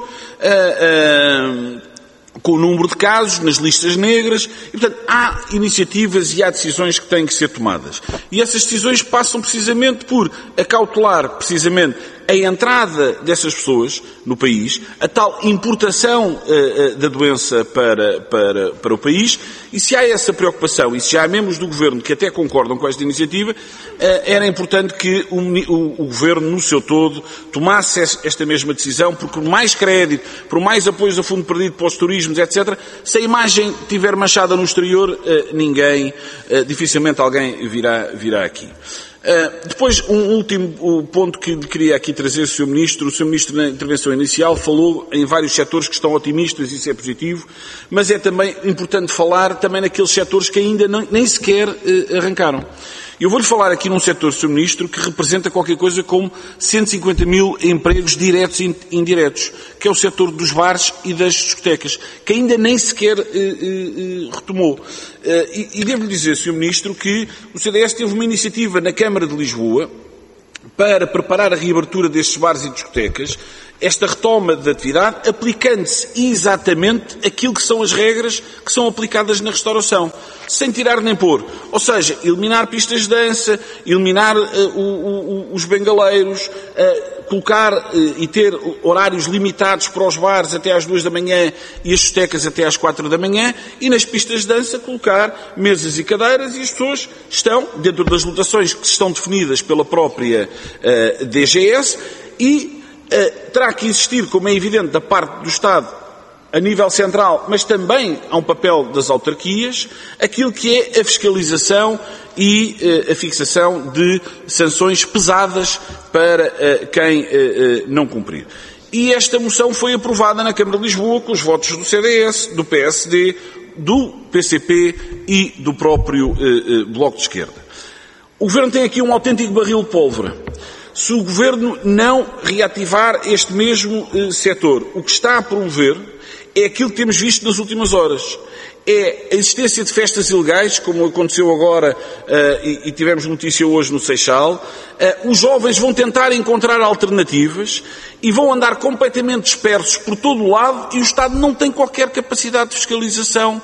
com o número de casos nas listas negras, e, portanto, há iniciativas e há decisões que têm que ser tomadas. E essas decisões passam precisamente por acautelar, precisamente, a entrada dessas pessoas no país, a tal importação da doença para o país, e se há essa preocupação, e se há membros do Governo que até concordam com esta iniciativa, era importante que o Governo, no seu todo, tomasse esta mesma decisão, porque por mais crédito, por mais apoios a fundo perdido para os turismos, etc., se a imagem estiver manchada no exterior, dificilmente alguém virá aqui. Depois, um último ponto que queria aqui trazer, Sr. Ministro. O Sr. Ministro, na intervenção inicial, falou em vários setores que estão otimistas, isso é positivo, mas é também importante falar também naqueles setores que ainda nem sequer arrancaram. Eu vou-lhe falar aqui num setor, Sr. Ministro, que representa qualquer coisa como 150 mil empregos diretos e indiretos, que é o setor dos bares e das discotecas, que ainda nem sequer retomou. E devo-lhe dizer, Sr. Ministro, que o CDS teve uma iniciativa na Câmara de Lisboa para preparar a reabertura destes bares e discotecas, esta retoma de atividade, aplicando-se exatamente aquilo que são as regras que são aplicadas na restauração, sem tirar nem pôr. Ou seja, eliminar pistas de dança, eliminar os bengaleiros, colocar e ter horários limitados para os bares até às 2 da manhã e as discotecas até às 4 da manhã, e nas pistas de dança colocar mesas e cadeiras, e as pessoas estão dentro das lotações que estão definidas pela própria DGS, e terá que existir, como é evidente, da parte do Estado, a nível central, mas também há um papel das autarquias, aquilo que é a fiscalização e a fixação de sanções pesadas para quem não cumprir. e esta moção foi aprovada na Câmara de Lisboa com os votos do CDS, do PSD, do PCP e do próprio Bloco de Esquerda. O Governo tem aqui um autêntico barril de pólvora. Se o Governo não reativar este mesmo setor, o que está a promover é aquilo que temos visto nas últimas horas. É a existência de festas ilegais, como aconteceu agora e tivemos notícia hoje no Seixal. Os jovens vão tentar encontrar alternativas e vão andar completamente dispersos por todo o lado e o Estado não tem qualquer capacidade de fiscalização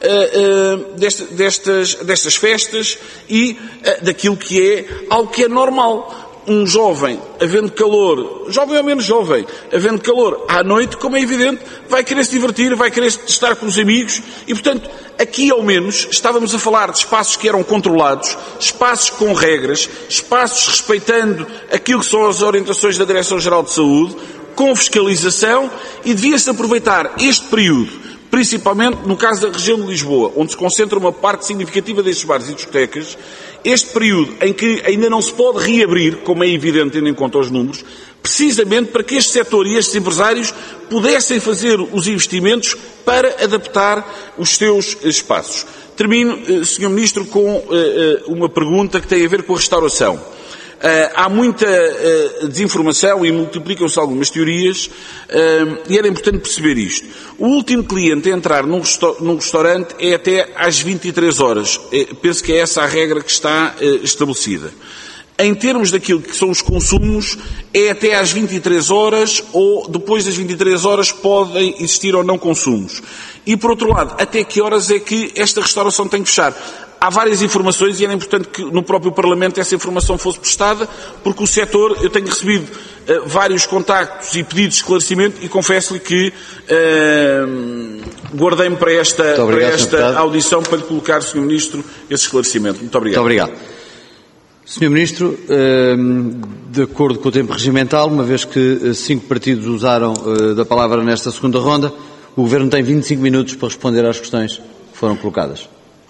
destas festas e daquilo que é algo que é normal. Um jovem, havendo calor, jovem ou menos jovem, havendo calor à noite, como é evidente, vai querer se divertir, vai querer estar com os amigos e, portanto, aqui ao menos estávamos a falar de espaços que eram controlados, espaços com regras, espaços respeitando aquilo que são as orientações da Direção-Geral de Saúde, com fiscalização, e devia-se aproveitar este período, principalmente no caso da região de Lisboa, onde se concentra uma parte significativa destes bares e discotecas, este período em que ainda não se pode reabrir, como é evidente tendo em conta os números, precisamente para que este setor e estes empresários pudessem fazer os investimentos para adaptar os seus espaços. Termino, Sr. Ministro, com uma pergunta que tem a ver com a restauração. Há muita desinformação e multiplicam-se algumas teorias e era importante perceber isto. O último cliente a entrar num restaurante é até às 23 horas. Penso que é essa a regra que está estabelecida. Em termos daquilo que são os consumos, é até às 23 horas ou depois das 23 horas podem existir ou não consumos. E, por outro lado, até que horas é que esta restauração tem que fechar? Há várias informações e era importante que no próprio Parlamento essa informação fosse prestada, porque o setor, eu tenho recebido vários contactos e pedidos de esclarecimento e confesso-lhe que guardei-me para esta audição para lhe colocar, Sr. Ministro, esse esclarecimento. Muito obrigado. Muito obrigado. Sr. Ministro, de acordo com o tempo regimental, uma vez que 5 partidos usaram da palavra nesta segunda ronda, o Governo tem 25 minutos para responder às questões que foram colocadas.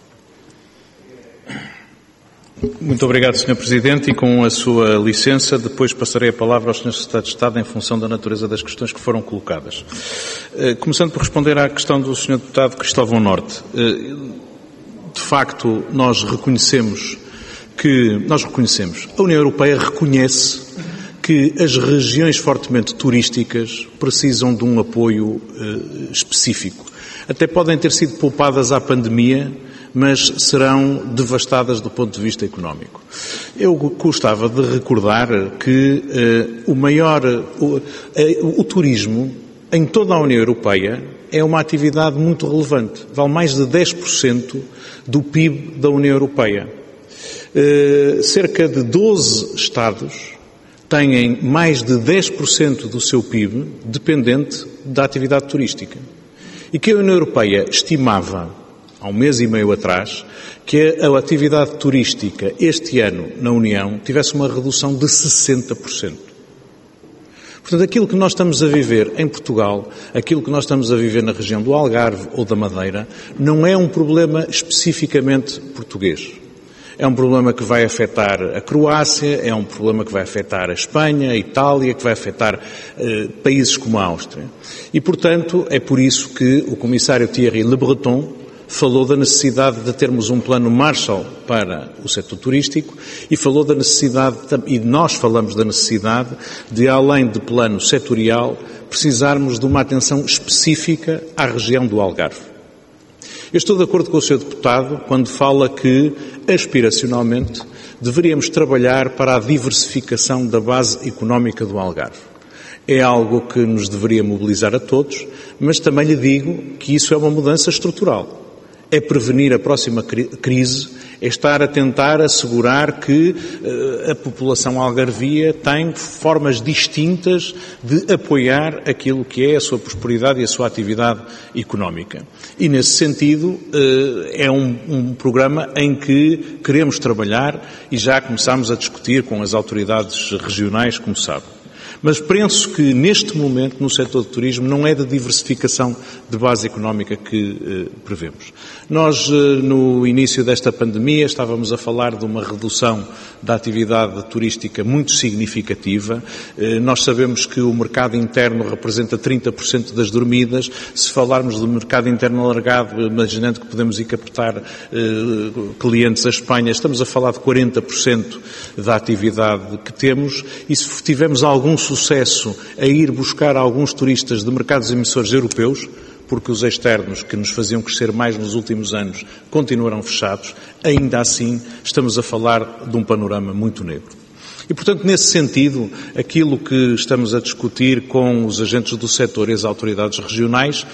Muito obrigado, Sr. Presidente, e com a sua licença, depois passarei a palavra ao Sr. Secretário de Estado em função da natureza das questões que foram colocadas. Começando por responder à questão do Sr. Deputado Cristóvão Norte. De facto, nós reconhecemos, a União Europeia reconhece que as regiões fortemente turísticas precisam de um apoio específico. Até podem ter sido poupadas à pandemia, mas serão devastadas do ponto de vista económico. Eu gostava de recordar que o turismo em toda a União Europeia é uma atividade muito relevante. Vale mais de 10% do PIB da União Europeia. Cerca de 12 Estados têm mais de 10% do seu PIB dependente da atividade turística. E que a União Europeia estimava há um mês e meio atrás, que a atividade turística este ano na União tivesse uma redução de 60%. Portanto, aquilo que nós estamos a viver em Portugal, aquilo que nós estamos a viver na região do Algarve ou da Madeira, não é um problema especificamente português. É um problema que vai afetar a Croácia, é um problema que vai afetar a Espanha, a Itália, que vai afetar países como a Áustria. E, portanto, é por isso que o Comissário Thierry Le Breton falou da necessidade de termos um plano Marshall para o setor turístico e falou da necessidade, e nós falamos da necessidade de, além de plano setorial, precisarmos de uma atenção específica à região do Algarve. Eu estou de acordo com o Sr. Deputado quando fala que, aspiracionalmente, deveríamos trabalhar para a diversificação da base económica do Algarve. É algo que nos deveria mobilizar a todos, mas também lhe digo que isso é uma mudança estrutural. É prevenir a próxima crise, é estar a tentar assegurar que a população algarvia tem formas distintas de apoiar aquilo que é a sua prosperidade e a sua atividade económica. E, nesse sentido, é um programa em que queremos trabalhar e já começámos a discutir com as autoridades regionais, como sabe. Mas penso que, neste momento, no setor do turismo, não é da diversificação de base económica que prevemos. Nós, no início desta pandemia, estávamos a falar de uma redução da atividade turística muito significativa. Nós sabemos que o mercado interno representa 30% das dormidas. Se falarmos do mercado interno alargado, imaginando que podemos ir captar clientes à Espanha, estamos a falar de 40% da atividade que temos, e se tivermos algum sucesso a ir buscar alguns turistas de mercados emissores europeus, porque os externos que nos faziam crescer mais nos últimos anos continuarão fechados, ainda assim estamos a falar de um panorama muito negro. E, portanto, nesse sentido, aquilo que estamos a discutir com os agentes do setor e as autoridades regionais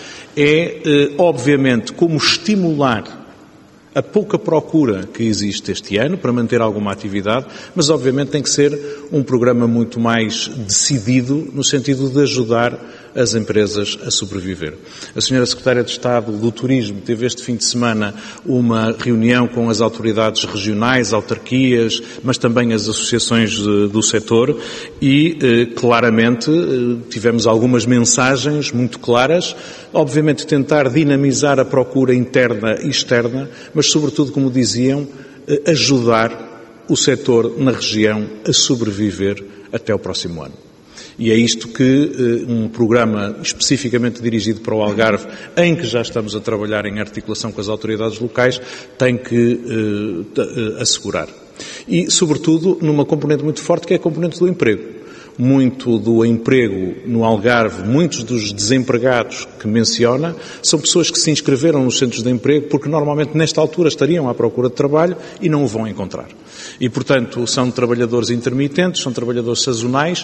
é, obviamente, como estimular a pouca procura que existe este ano para manter alguma atividade, mas obviamente tem que ser um programa muito mais decidido no sentido de ajudar as empresas a sobreviver. A senhora Secretária de Estado do Turismo teve este fim de semana uma reunião com as autoridades regionais, autarquias, mas também as associações do setor e, claramente, tivemos algumas mensagens muito claras, obviamente tentar dinamizar a procura interna e externa, mas sobretudo, como diziam, ajudar o setor na região a sobreviver até o próximo ano. E é isto que um programa especificamente dirigido para o Algarve, em que já estamos a trabalhar em articulação com as autoridades locais, tem que assegurar. E, sobretudo, numa componente muito forte, que é a componente do emprego. Muito do emprego no Algarve, muitos dos desempregados que menciona, são pessoas que se inscreveram nos centros de emprego porque normalmente nesta altura estariam à procura de trabalho e não o vão encontrar. E, portanto, são trabalhadores intermitentes, são trabalhadores sazonais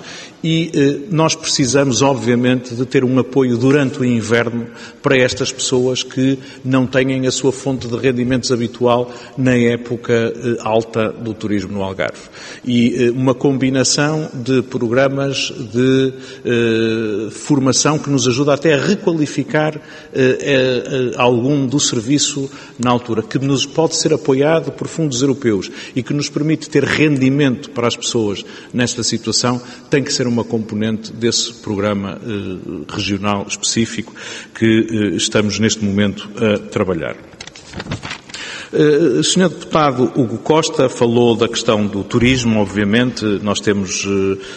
e nós precisamos, obviamente, de ter um apoio durante o inverno para estas pessoas que não têm a sua fonte de rendimentos habitual na época alta do turismo no Algarve. E uma combinação de programas de formação que nos ajuda até a requalificar algum do serviço na altura, que nos pode ser apoiado por fundos europeus e que nos permite ter rendimento para as pessoas nesta situação, tem que ser uma componente desse programa regional específico que estamos neste momento a trabalhar. O Sr. Deputado Hugo Costa falou da questão do turismo, obviamente, nós temos,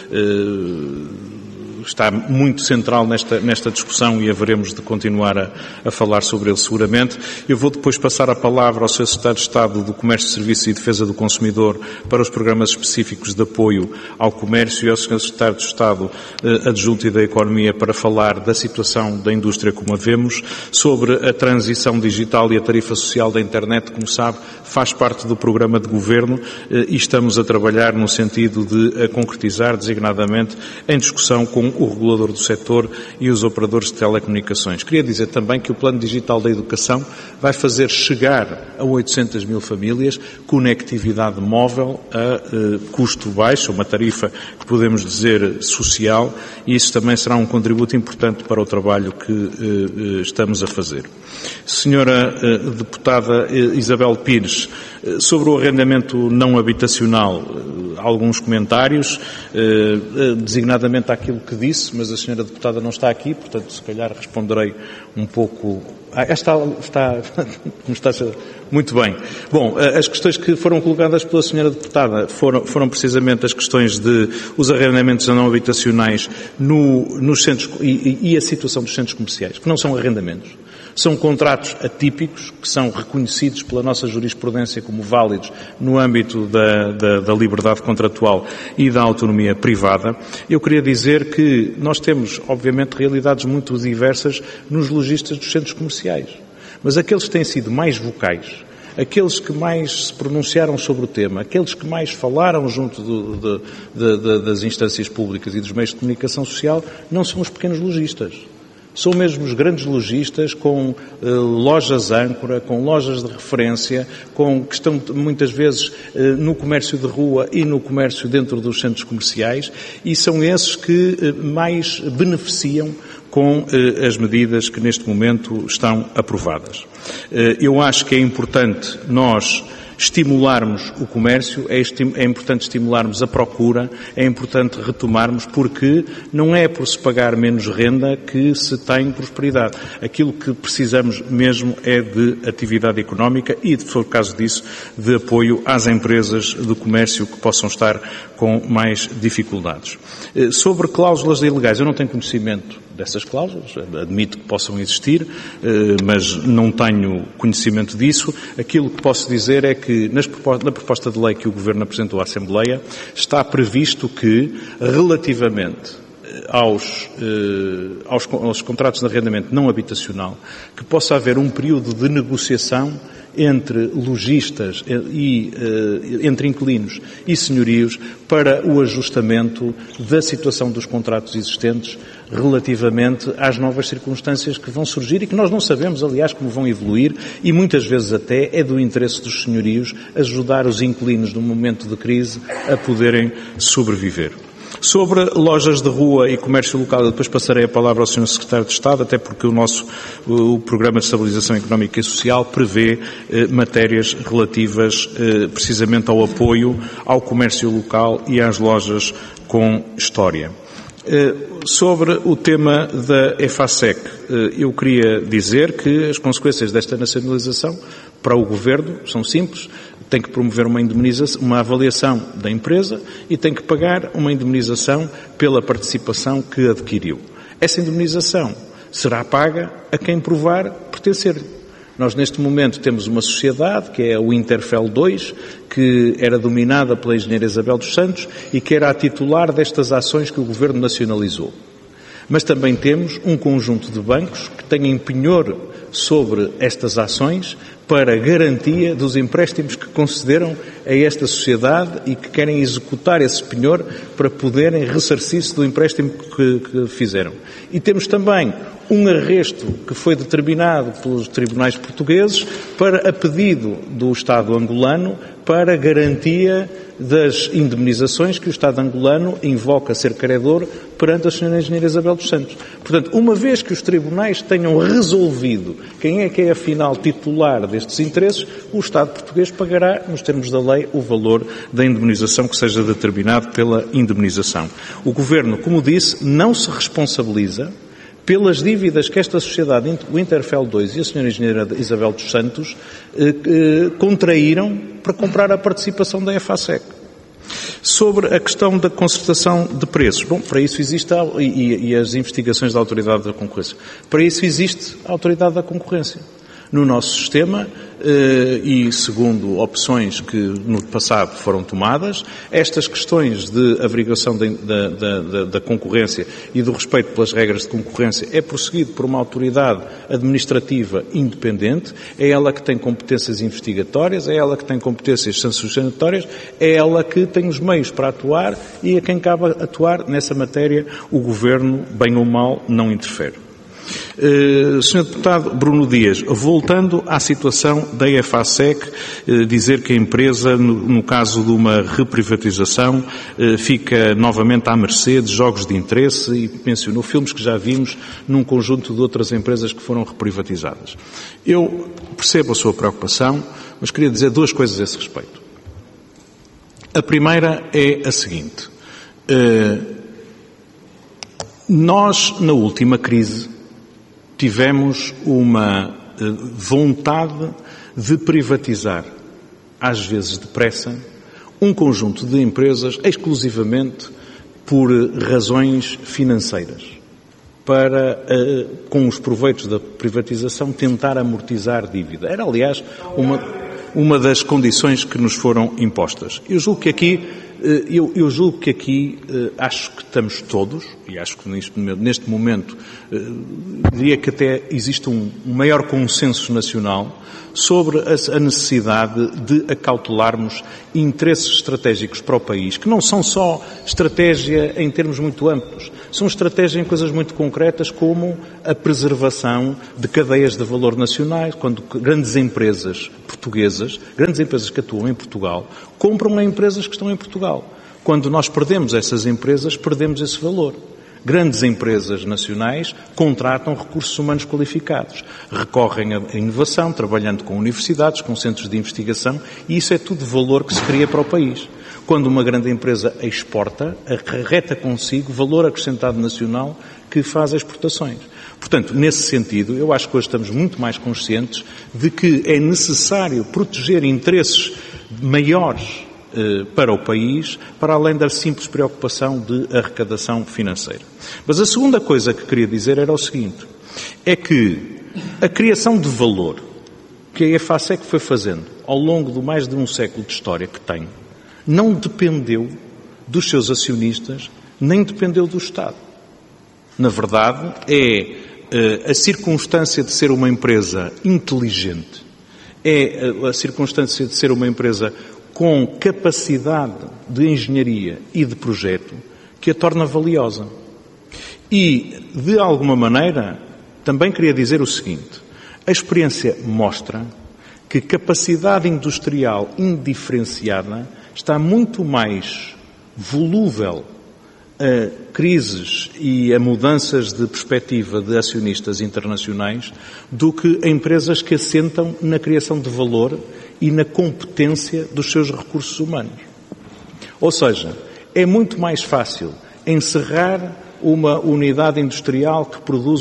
está muito central nesta discussão e haveremos de continuar a falar sobre ele seguramente. Eu vou depois passar a palavra ao Sr. Secretário de Estado do Comércio, Serviços e Defesa do Consumidor para os programas específicos de apoio ao comércio e ao Sr. Secretário de Estado Adjunto e da Economia para falar da situação da indústria como a vemos, sobre a transição digital e a tarifa social da internet, como sabe, faz parte do programa de governo e estamos a trabalhar no sentido de a concretizar designadamente em discussão com o regulador do setor e os operadores de telecomunicações. Queria dizer também que o Plano Digital da Educação vai fazer chegar a 800 mil famílias conectividade móvel a custo baixo, uma tarifa que podemos dizer social, e isso também será um contributo importante para o trabalho que estamos a fazer. Senhora Deputada Isabel Pires, sobre o arrendamento não habitacional, alguns comentários, designadamente àquilo que disse, mas a senhora deputada não está aqui, portanto, se calhar responderei um pouco... está muito bem. Bom, as questões que foram colocadas pela senhora deputada foram precisamente as questões de os arrendamentos não habitacionais nos centros e a situação dos centros comerciais, que não são arrendamentos. São contratos atípicos que são reconhecidos pela nossa jurisprudência como válidos no âmbito da liberdade contratual e da autonomia privada. Eu queria dizer que nós temos, obviamente, realidades muito diversas nos lojistas dos centros comerciais. Mas aqueles que têm sido mais vocais, aqueles que mais se pronunciaram sobre o tema, aqueles que mais falaram junto das instâncias públicas e dos meios de comunicação social, não são os pequenos lojistas. São mesmo os grandes lojistas com lojas âncora, com lojas de referência, que estão muitas vezes no comércio de rua e no comércio dentro dos centros comerciais, e são esses que mais beneficiam com as medidas que neste momento estão aprovadas. Eu acho que é importante nós estimularmos o comércio, é importante estimularmos a procura, é importante retomarmos, porque não é por se pagar menos renda que se tem prosperidade. Aquilo que precisamos mesmo é de atividade económica e, se for o caso disso, de apoio às empresas do comércio que possam estar com mais dificuldades. Sobre cláusulas ilegais, eu não tenho conhecimento dessas cláusulas, admito que possam existir, mas não tenho conhecimento disso. Aquilo que posso dizer é que na proposta de lei que o Governo apresentou à Assembleia está previsto que, relativamente aos contratos de arrendamento não habitacional, que possa haver um período de negociação entre lojistas e entre inquilinos e senhorios para o ajustamento da situação dos contratos existentes relativamente às novas circunstâncias que vão surgir e que nós não sabemos, aliás, como vão evoluir, e muitas vezes até é do interesse dos senhorios ajudar os inquilinos num momento de crise a poderem sobreviver. Sobre lojas de rua e comércio local, eu depois passarei a palavra ao Sr. Secretário de Estado, até porque o Programa de Estabilização Económica e Social prevê matérias relativas precisamente ao apoio ao comércio local e às lojas com história. Sobre o tema da EFASEC, eu queria dizer que as consequências desta nacionalização para o Governo são simples. Tem que promover uma avaliação da empresa e tem que pagar uma indemnização pela participação que adquiriu. Essa indemnização será paga a quem provar pertencer-lhe. Nós, neste momento, temos uma sociedade, que é o Interfel 2, que era dominada pela engenheira Isabel dos Santos e que era a titular destas ações que o Governo nacionalizou. Mas também temos um conjunto de bancos que têm penhor sobre estas ações para garantia dos empréstimos que concederam a esta sociedade e que querem executar esse penhor para poderem ressarcir-se do empréstimo que fizeram. E temos também um arresto que foi determinado pelos tribunais portugueses a pedido do Estado angolano para garantia das indemnizações que o Estado angolano invoca ser credor perante a Sra. Engenheira Isabel dos Santos. Portanto, uma vez que os tribunais tenham resolvido quem é afinal titular destes interesses, o Estado português pagará, nos termos da lei, o valor da indemnização que seja determinado pela indemnização. O Governo, como disse, não se responsabiliza pelas dívidas que esta sociedade, o Interfel 2 e a Sra. Engenheira Isabel dos Santos, contraíram para comprar a participação da EFASEC. Sobre a questão da concertação de preços, bom, para isso existe, e as investigações da Autoridade da Concorrência, para isso existe a Autoridade da Concorrência. No nosso sistema, e segundo opções que no passado foram tomadas, estas questões de averiguação da concorrência e do respeito pelas regras de concorrência é prosseguido por uma autoridade administrativa independente, é ela que tem competências investigatórias, é ela que tem competências sancionatórias, é ela que tem os meios para atuar e a quem cabe atuar nessa matéria o Governo, bem ou mal, não interfere. Sr. Deputado Bruno Dias, voltando à situação da EFASEC, dizer que a empresa, no caso de uma reprivatização, fica novamente à mercê de jogos de interesse e mencionou filmes que já vimos num conjunto de outras empresas que foram reprivatizadas. Eu percebo a sua preocupação, mas queria dizer duas coisas a esse respeito. A primeira é a seguinte. Nós, na última crise, tivemos uma vontade de privatizar, às vezes depressa, um conjunto de empresas exclusivamente por razões financeiras, para, com os proveitos da privatização, tentar amortizar dívida. Era, aliás, uma das condições que nos foram impostas. Eu julgo que aqui, acho que estamos todos, e acho que neste momento, diria que até existe um maior consenso nacional sobre a necessidade de acautelarmos interesses estratégicos para o país, que não são só estratégia em termos muito amplos, são estratégia em coisas muito concretas como a preservação de cadeias de valor nacionais, quando grandes empresas portuguesas, grandes empresas que atuam em Portugal, compram a empresas que estão em Portugal. Quando nós perdemos essas empresas, perdemos esse valor. Grandes empresas nacionais contratam recursos humanos qualificados, recorrem à inovação, trabalhando com universidades, com centros de investigação, e isso é tudo valor que se cria para o país. Quando uma grande empresa exporta, acarreta consigo valor acrescentado nacional que faz exportações. Portanto, nesse sentido, eu acho que hoje estamos muito mais conscientes de que é necessário proteger interesses maiores para o país, para além da simples preocupação de arrecadação financeira. Mas a segunda coisa que queria dizer era o seguinte, é que a criação de valor que a EFASEC foi fazendo ao longo de mais de um século de história que tem, não dependeu dos seus acionistas, nem dependeu do Estado. Na verdade, é a circunstância de ser uma empresa inteligente, é a circunstância de ser uma empresa com capacidade de engenharia e de projeto que a torna valiosa. E, de alguma maneira, também queria dizer o seguinte, a experiência mostra que capacidade industrial indiferenciada está muito mais volúvel a crises e a mudanças de perspectiva de acionistas internacionais do que a empresas que assentam na criação de valor e na competência dos seus recursos humanos. Ou seja, é muito mais fácil encerrar uma unidade industrial que produz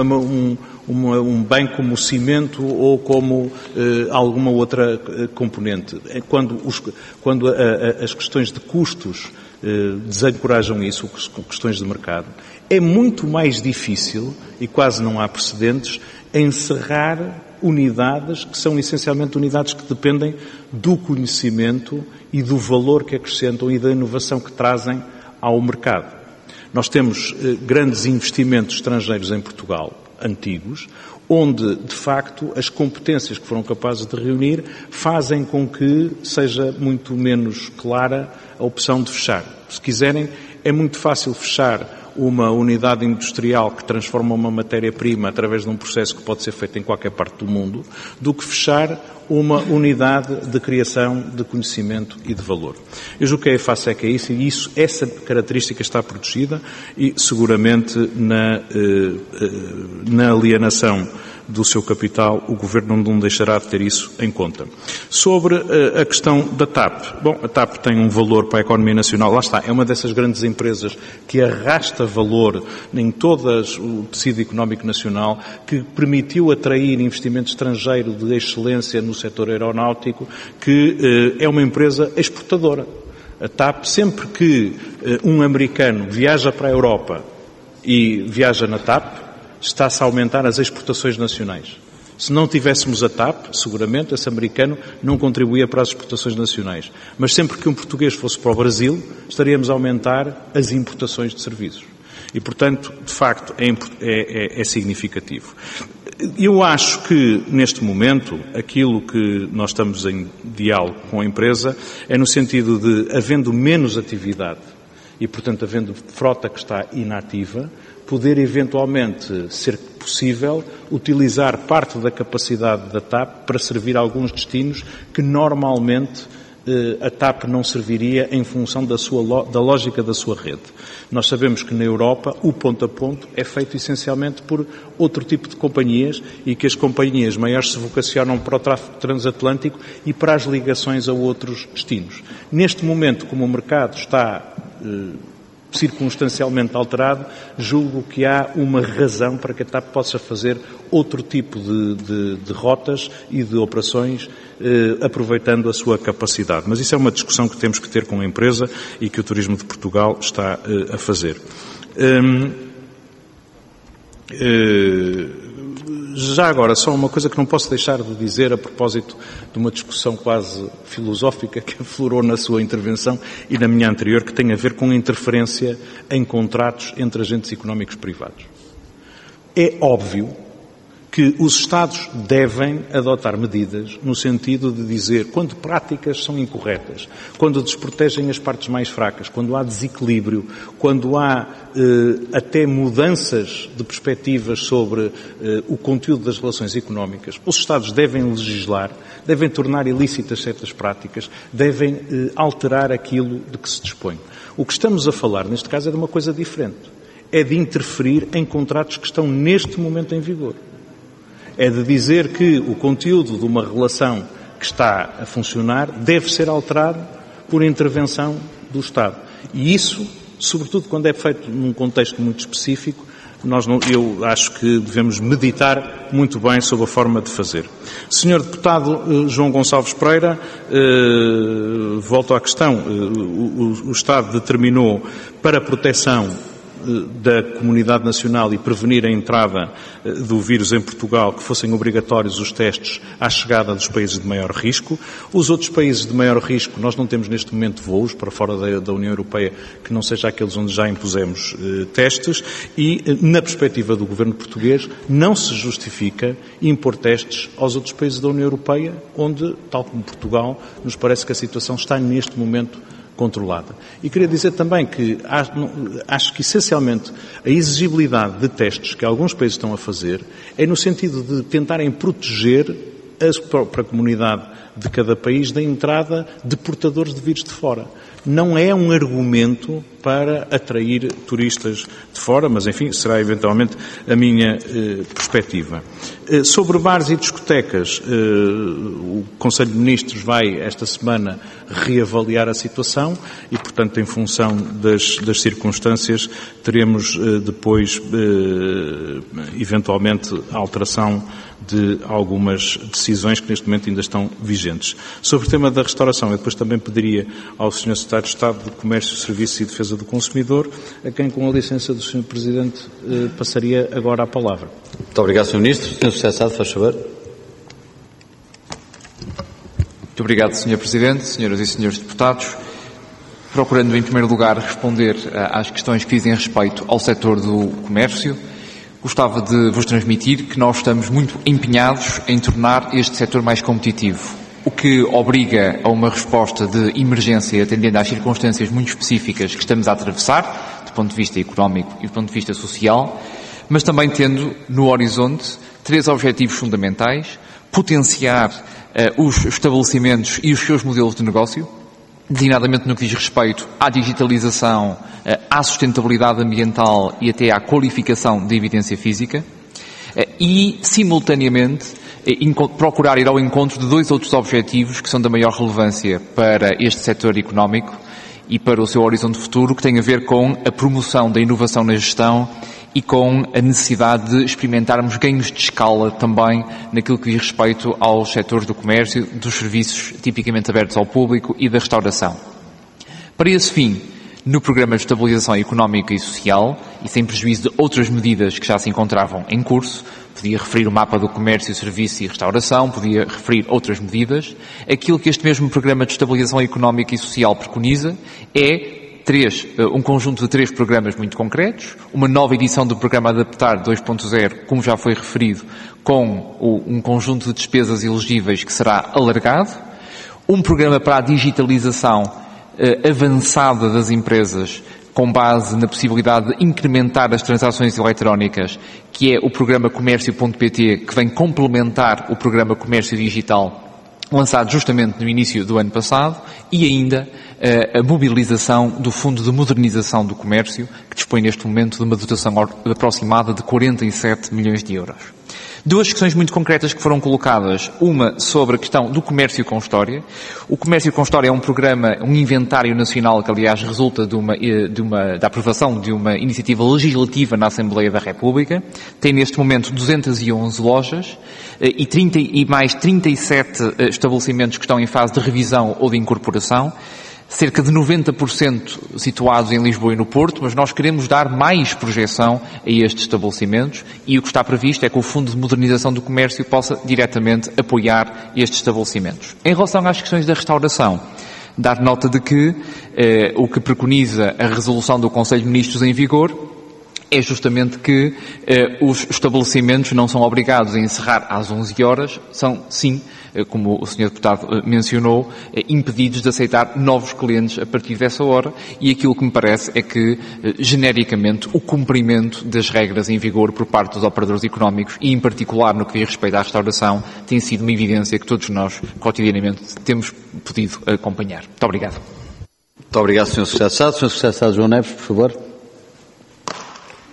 um bem como o cimento ou como alguma outra componente. Quando as questões de custos desencorajam isso, questões de mercado, é muito mais difícil, e quase não há precedentes, encerrar unidades que são essencialmente unidades que dependem do conhecimento e do valor que acrescentam e da inovação que trazem ao mercado. Nós temos grandes investimentos estrangeiros em Portugal, antigos, onde, de facto, as competências que foram capazes de reunir fazem com que seja muito menos clara a opção de fechar. Se quiserem, é muito fácil fechar uma unidade industrial que transforma uma matéria-prima através de um processo que pode ser feito em qualquer parte do mundo, do que fechar uma unidade de criação de conhecimento e de valor. Eu julgo que a EFASEC é isso, e essa característica está protegida e seguramente na alienação do seu capital, o Governo não deixará de ter isso em conta. Sobre a questão da TAP. Bom, a TAP tem um valor para a economia nacional, lá está, é uma dessas grandes empresas que arrasta valor em todo o tecido económico nacional, que permitiu atrair investimento estrangeiro de excelência no setor aeronáutico, que é uma empresa exportadora. A TAP, sempre que um americano viaja para a Europa e viaja na TAP, está-se a aumentar as exportações nacionais. Se não tivéssemos a TAP, seguramente esse americano não contribuía para as exportações nacionais. Mas sempre que um português fosse para o Brasil, estaríamos a aumentar as importações de serviços. E, portanto, de facto, é significativo. Eu acho que, neste momento, aquilo que nós estamos em diálogo com a empresa é no sentido de, havendo menos atividade e, portanto, havendo frota que está inativa, poder eventualmente ser possível utilizar parte da capacidade da TAP para servir alguns destinos que normalmente a TAP não serviria em função da lógica da sua rede. Nós sabemos que na Europa o ponto a ponto é feito essencialmente por outro tipo de companhias e que as companhias maiores se vocacionam para o tráfego transatlântico e para as ligações a outros destinos. Neste momento, como o mercado está circunstancialmente alterado, julgo que há uma razão para que a TAP possa fazer outro tipo de rotas e de operações, aproveitando a sua capacidade. Mas isso é uma discussão que temos que ter com a empresa e que o Turismo de Portugal está a fazer. Já agora, só uma coisa que não posso deixar de dizer a propósito de uma discussão quase filosófica que aflorou na sua intervenção e na minha anterior, que tem a ver com a interferência em contratos entre agentes económicos privados. É óbvio que os Estados devem adotar medidas no sentido de dizer quando práticas são incorretas, quando desprotegem as partes mais fracas, quando há desequilíbrio, quando há até mudanças de perspectivas sobre o conteúdo das relações económicas. Os Estados devem legislar, devem tornar ilícitas certas práticas, devem alterar aquilo de que se dispõe. O que estamos a falar, neste caso, é de uma coisa diferente. é de interferir em contratos que estão neste momento em vigor. É de dizer que o conteúdo de uma relação que está a funcionar deve ser alterado por intervenção do Estado. E isso, sobretudo quando é feito num contexto muito específico, eu acho que devemos meditar muito bem sobre a forma de fazer. Senhor Deputado João Gonçalves Pereira, volto à questão. O Estado determinou para a proteção da comunidade nacional e prevenir a entrada do vírus em Portugal que fossem obrigatórios os testes à chegada dos países de maior risco. Os outros países de maior risco, nós não temos neste momento voos para fora da União Europeia que não seja aqueles onde já impusemos testes e, na perspectiva do governo português, não se justifica impor testes aos outros países da União Europeia onde, tal como Portugal, nos parece que a situação está neste momento controlada. E queria dizer também que acho que, essencialmente, a exigibilidade de testes que alguns países estão a fazer é no sentido de tentarem proteger a própria comunidade de cada país da entrada de portadores de vírus de fora. Não é um argumento para atrair turistas de fora, mas, enfim, será eventualmente a minha perspectiva. Sobre bares e discotecas, o Conselho de Ministros vai, esta semana, reavaliar a situação e, portanto, em função das circunstâncias, teremos depois, eventualmente, a alteração de algumas decisões que neste momento ainda estão vigentes. Sobre o tema da restauração, eu depois também pediria ao Sr. Secretário de Estado de Comércio, Serviços e Defesa do Consumidor, a quem, com a licença do Sr. Presidente, passaria agora a palavra. Muito obrigado, Sr. Ministro. Sr. Secretário de Estado, faz favor. Muito obrigado, Sr. Presidente, Senhoras e Senhores Deputados. Procurando, em primeiro lugar, responder às questões que dizem respeito ao setor do comércio, gostava de vos transmitir que nós estamos muito empenhados em tornar este setor mais competitivo, o que obriga a uma resposta de emergência atendendo às circunstâncias muito específicas que estamos a atravessar, do ponto de vista económico e do ponto de vista social, mas também tendo no horizonte 3 objetivos fundamentais: potenciar os estabelecimentos e os seus modelos de negócio, designadamente no que diz respeito à digitalização, à sustentabilidade ambiental e até à qualificação da evidência física, e, simultaneamente, procurar ir ao encontro de 2 outros objetivos que são da maior relevância para este setor económico e para o seu horizonte futuro, que tem a ver com a promoção da inovação na gestão e com a necessidade de experimentarmos ganhos de escala também naquilo que diz respeito aos setores do comércio, dos serviços tipicamente abertos ao público e da restauração. Para esse fim, no Programa de Estabilização Económica e Social, e sem prejuízo de outras medidas que já se encontravam em curso, podia referir o mapa do comércio, serviço e restauração, podia referir outras medidas, aquilo que este mesmo Programa de Estabilização Económica e Social preconiza é um conjunto de 3 programas muito concretos, uma nova edição do Programa Adaptar 2.0, como já foi referido, com um conjunto de despesas elegíveis que será alargado, um programa para a digitalização avançada das empresas, com base na possibilidade de incrementar as transações eletrónicas, que é o Programa Comércio.pt, que vem complementar o Programa Comércio Digital, lançado justamente no início do ano passado, e ainda a mobilização do Fundo de Modernização do Comércio, que dispõe neste momento de uma dotação aproximada de 47 milhões de euros. 2 questões muito concretas que foram colocadas, uma sobre a questão do comércio com história. O comércio com história é um programa, um inventário nacional que, aliás, resulta da aprovação de uma iniciativa legislativa na Assembleia da República. Tem neste momento 211 lojas e mais 37 estabelecimentos que estão em fase de revisão ou de incorporação. Cerca de 90% situados em Lisboa e no Porto, mas nós queremos dar mais projeção a estes estabelecimentos e o que está previsto é que o Fundo de Modernização do Comércio possa diretamente apoiar estes estabelecimentos. Em relação às questões da restauração, dar nota de que o que preconiza a resolução do Conselho de Ministros em vigor é justamente que os estabelecimentos não são obrigados a encerrar às 11 horas, são, sim, como o Sr. Deputado mencionou, impedidos de aceitar novos clientes a partir dessa hora, e aquilo que me parece é que, genericamente, o cumprimento das regras em vigor por parte dos operadores económicos, e em particular no que diz respeito à restauração, tem sido uma evidência que todos nós, cotidianamente, temos podido acompanhar. Muito obrigado. Muito obrigado, Sr. Secretário de Estado. Sr. Secretário de Estado João Neves, por favor.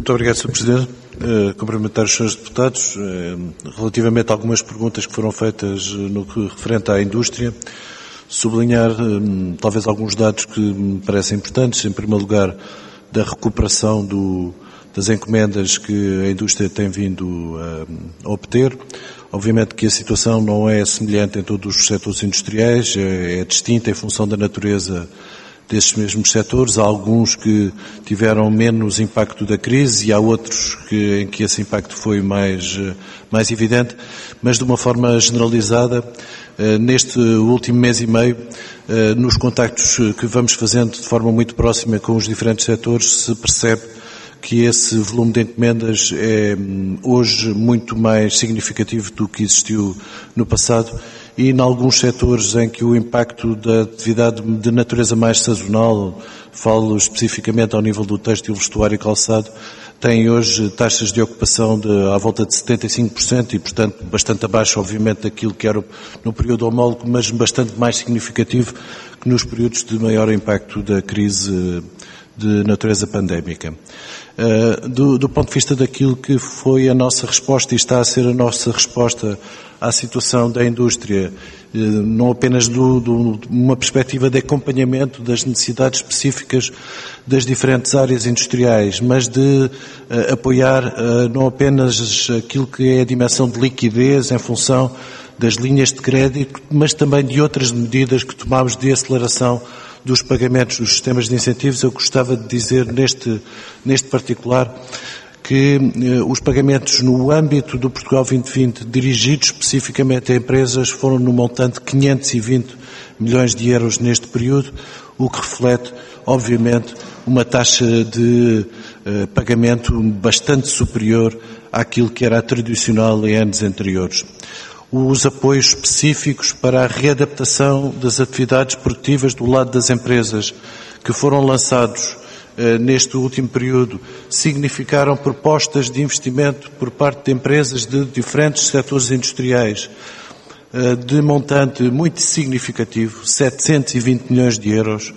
Muito obrigado, Sr. Presidente. Cumprimentar os Srs. Deputados. Relativamente a algumas perguntas que foram feitas no que referente à indústria, sublinhar talvez alguns dados que me parecem importantes. Em primeiro lugar, da recuperação das encomendas que a indústria tem vindo a obter. Obviamente que a situação não é semelhante em todos os setores industriais, é distinta em função da natureza desses mesmos setores. Há alguns que tiveram menos impacto da crise e há outros em que esse impacto foi mais evidente, mas de uma forma generalizada, neste último mês e meio, nos contactos que vamos fazendo de forma muito próxima com os diferentes setores, se percebe que esse volume de encomendas é hoje muito mais significativo do que existiu no passado e em alguns setores em que o impacto da atividade de natureza mais sazonal, falo especificamente ao nível do têxtil, vestuário e calçado, tem hoje taxas de ocupação à volta de 75% e, portanto, bastante abaixo, obviamente, daquilo que era no período homólogo, mas bastante mais significativo que nos períodos de maior impacto da crise de natureza pandémica. Do ponto de vista daquilo que foi a nossa resposta e está a ser a nossa resposta à situação da indústria, não apenas de uma perspectiva de acompanhamento das necessidades específicas das diferentes áreas industriais, mas de apoiar não apenas aquilo que é a dimensão de liquidez em função das linhas de crédito, mas também de outras medidas que tomamos de aceleração dos pagamentos dos sistemas de incentivos. Eu gostava de dizer neste particular que os pagamentos no âmbito do Portugal 2020 dirigidos especificamente a empresas foram no montante de 520 milhões de euros neste período, o que reflete, obviamente, uma taxa de pagamento bastante superior àquilo que era a tradicional em anos anteriores. Os apoios específicos para a readaptação das atividades produtivas do lado das empresas que foram lançados neste último período significaram propostas de investimento por parte de empresas de diferentes setores industriais de montante muito significativo, 720 milhões de euros.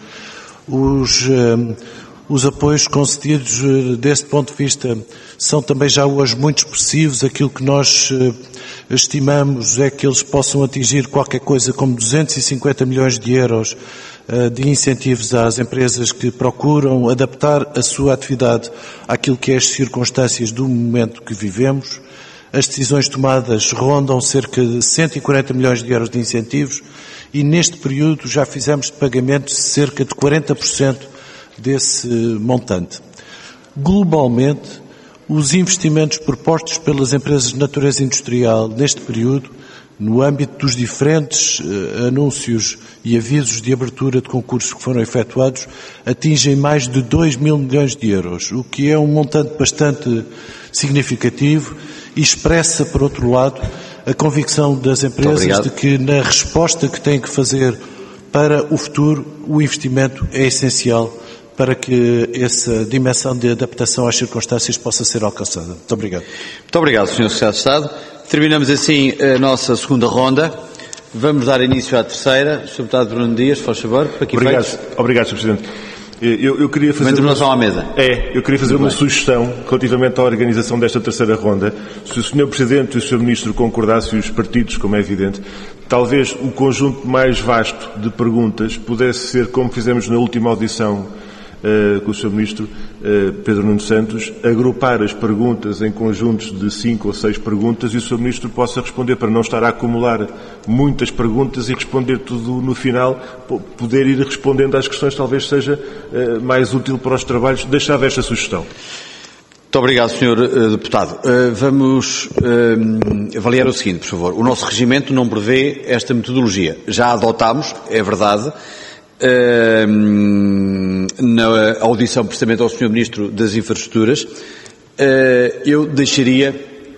Os apoios concedidos desse ponto de vista são também já hoje muito expressivos. Aquilo que nós estimamos é que eles possam atingir qualquer coisa como 250 milhões de euros de incentivos às empresas que procuram adaptar a sua atividade àquilo que é as circunstâncias do momento que vivemos. As decisões tomadas rondam cerca de 140 milhões de euros de incentivos e neste período já fizemos pagamentos de cerca de 40% desse montante. Globalmente, os investimentos propostos pelas empresas de natureza industrial neste período, no âmbito dos diferentes anúncios e avisos de abertura de concursos que foram efetuados, atingem mais de 2 mil milhões de euros, o que é um montante bastante significativo e expressa, por outro lado, a convicção das empresas de que na resposta que têm que fazer para o futuro, o investimento é essencial para que essa dimensão de adaptação às circunstâncias possa ser alcançada. Muito obrigado. Muito obrigado, Sr. Secretário de Estado. Terminamos assim a nossa segunda ronda. Vamos dar início à terceira. Sr. Deputado Bruno Dias, por favor. Obrigado, Sr. Presidente. Eu queria fazer eu queria fazer uma sugestão relativamente à organização desta terceira ronda. Se o Sr. Presidente e o Sr. Ministro concordassem, e os partidos, como é evidente, talvez o conjunto mais vasto de perguntas pudesse ser, como fizemos na última audição com o Sr. Ministro Pedro Nuno Santos, agrupar as perguntas em conjuntos de 5 ou 6 perguntas e o Sr. Ministro possa responder, para não estar a acumular muitas perguntas e responder tudo no final, poder ir respondendo às questões, talvez seja mais útil para os trabalhos. Deixava esta sugestão. Muito obrigado, Sr. Deputado. Vamos avaliar o seguinte, por favor. O nosso regimento não prevê esta metodologia. Já adotámos, é verdade, na audição precisamente ao Sr. Ministro das Infraestruturas. Eu deixaria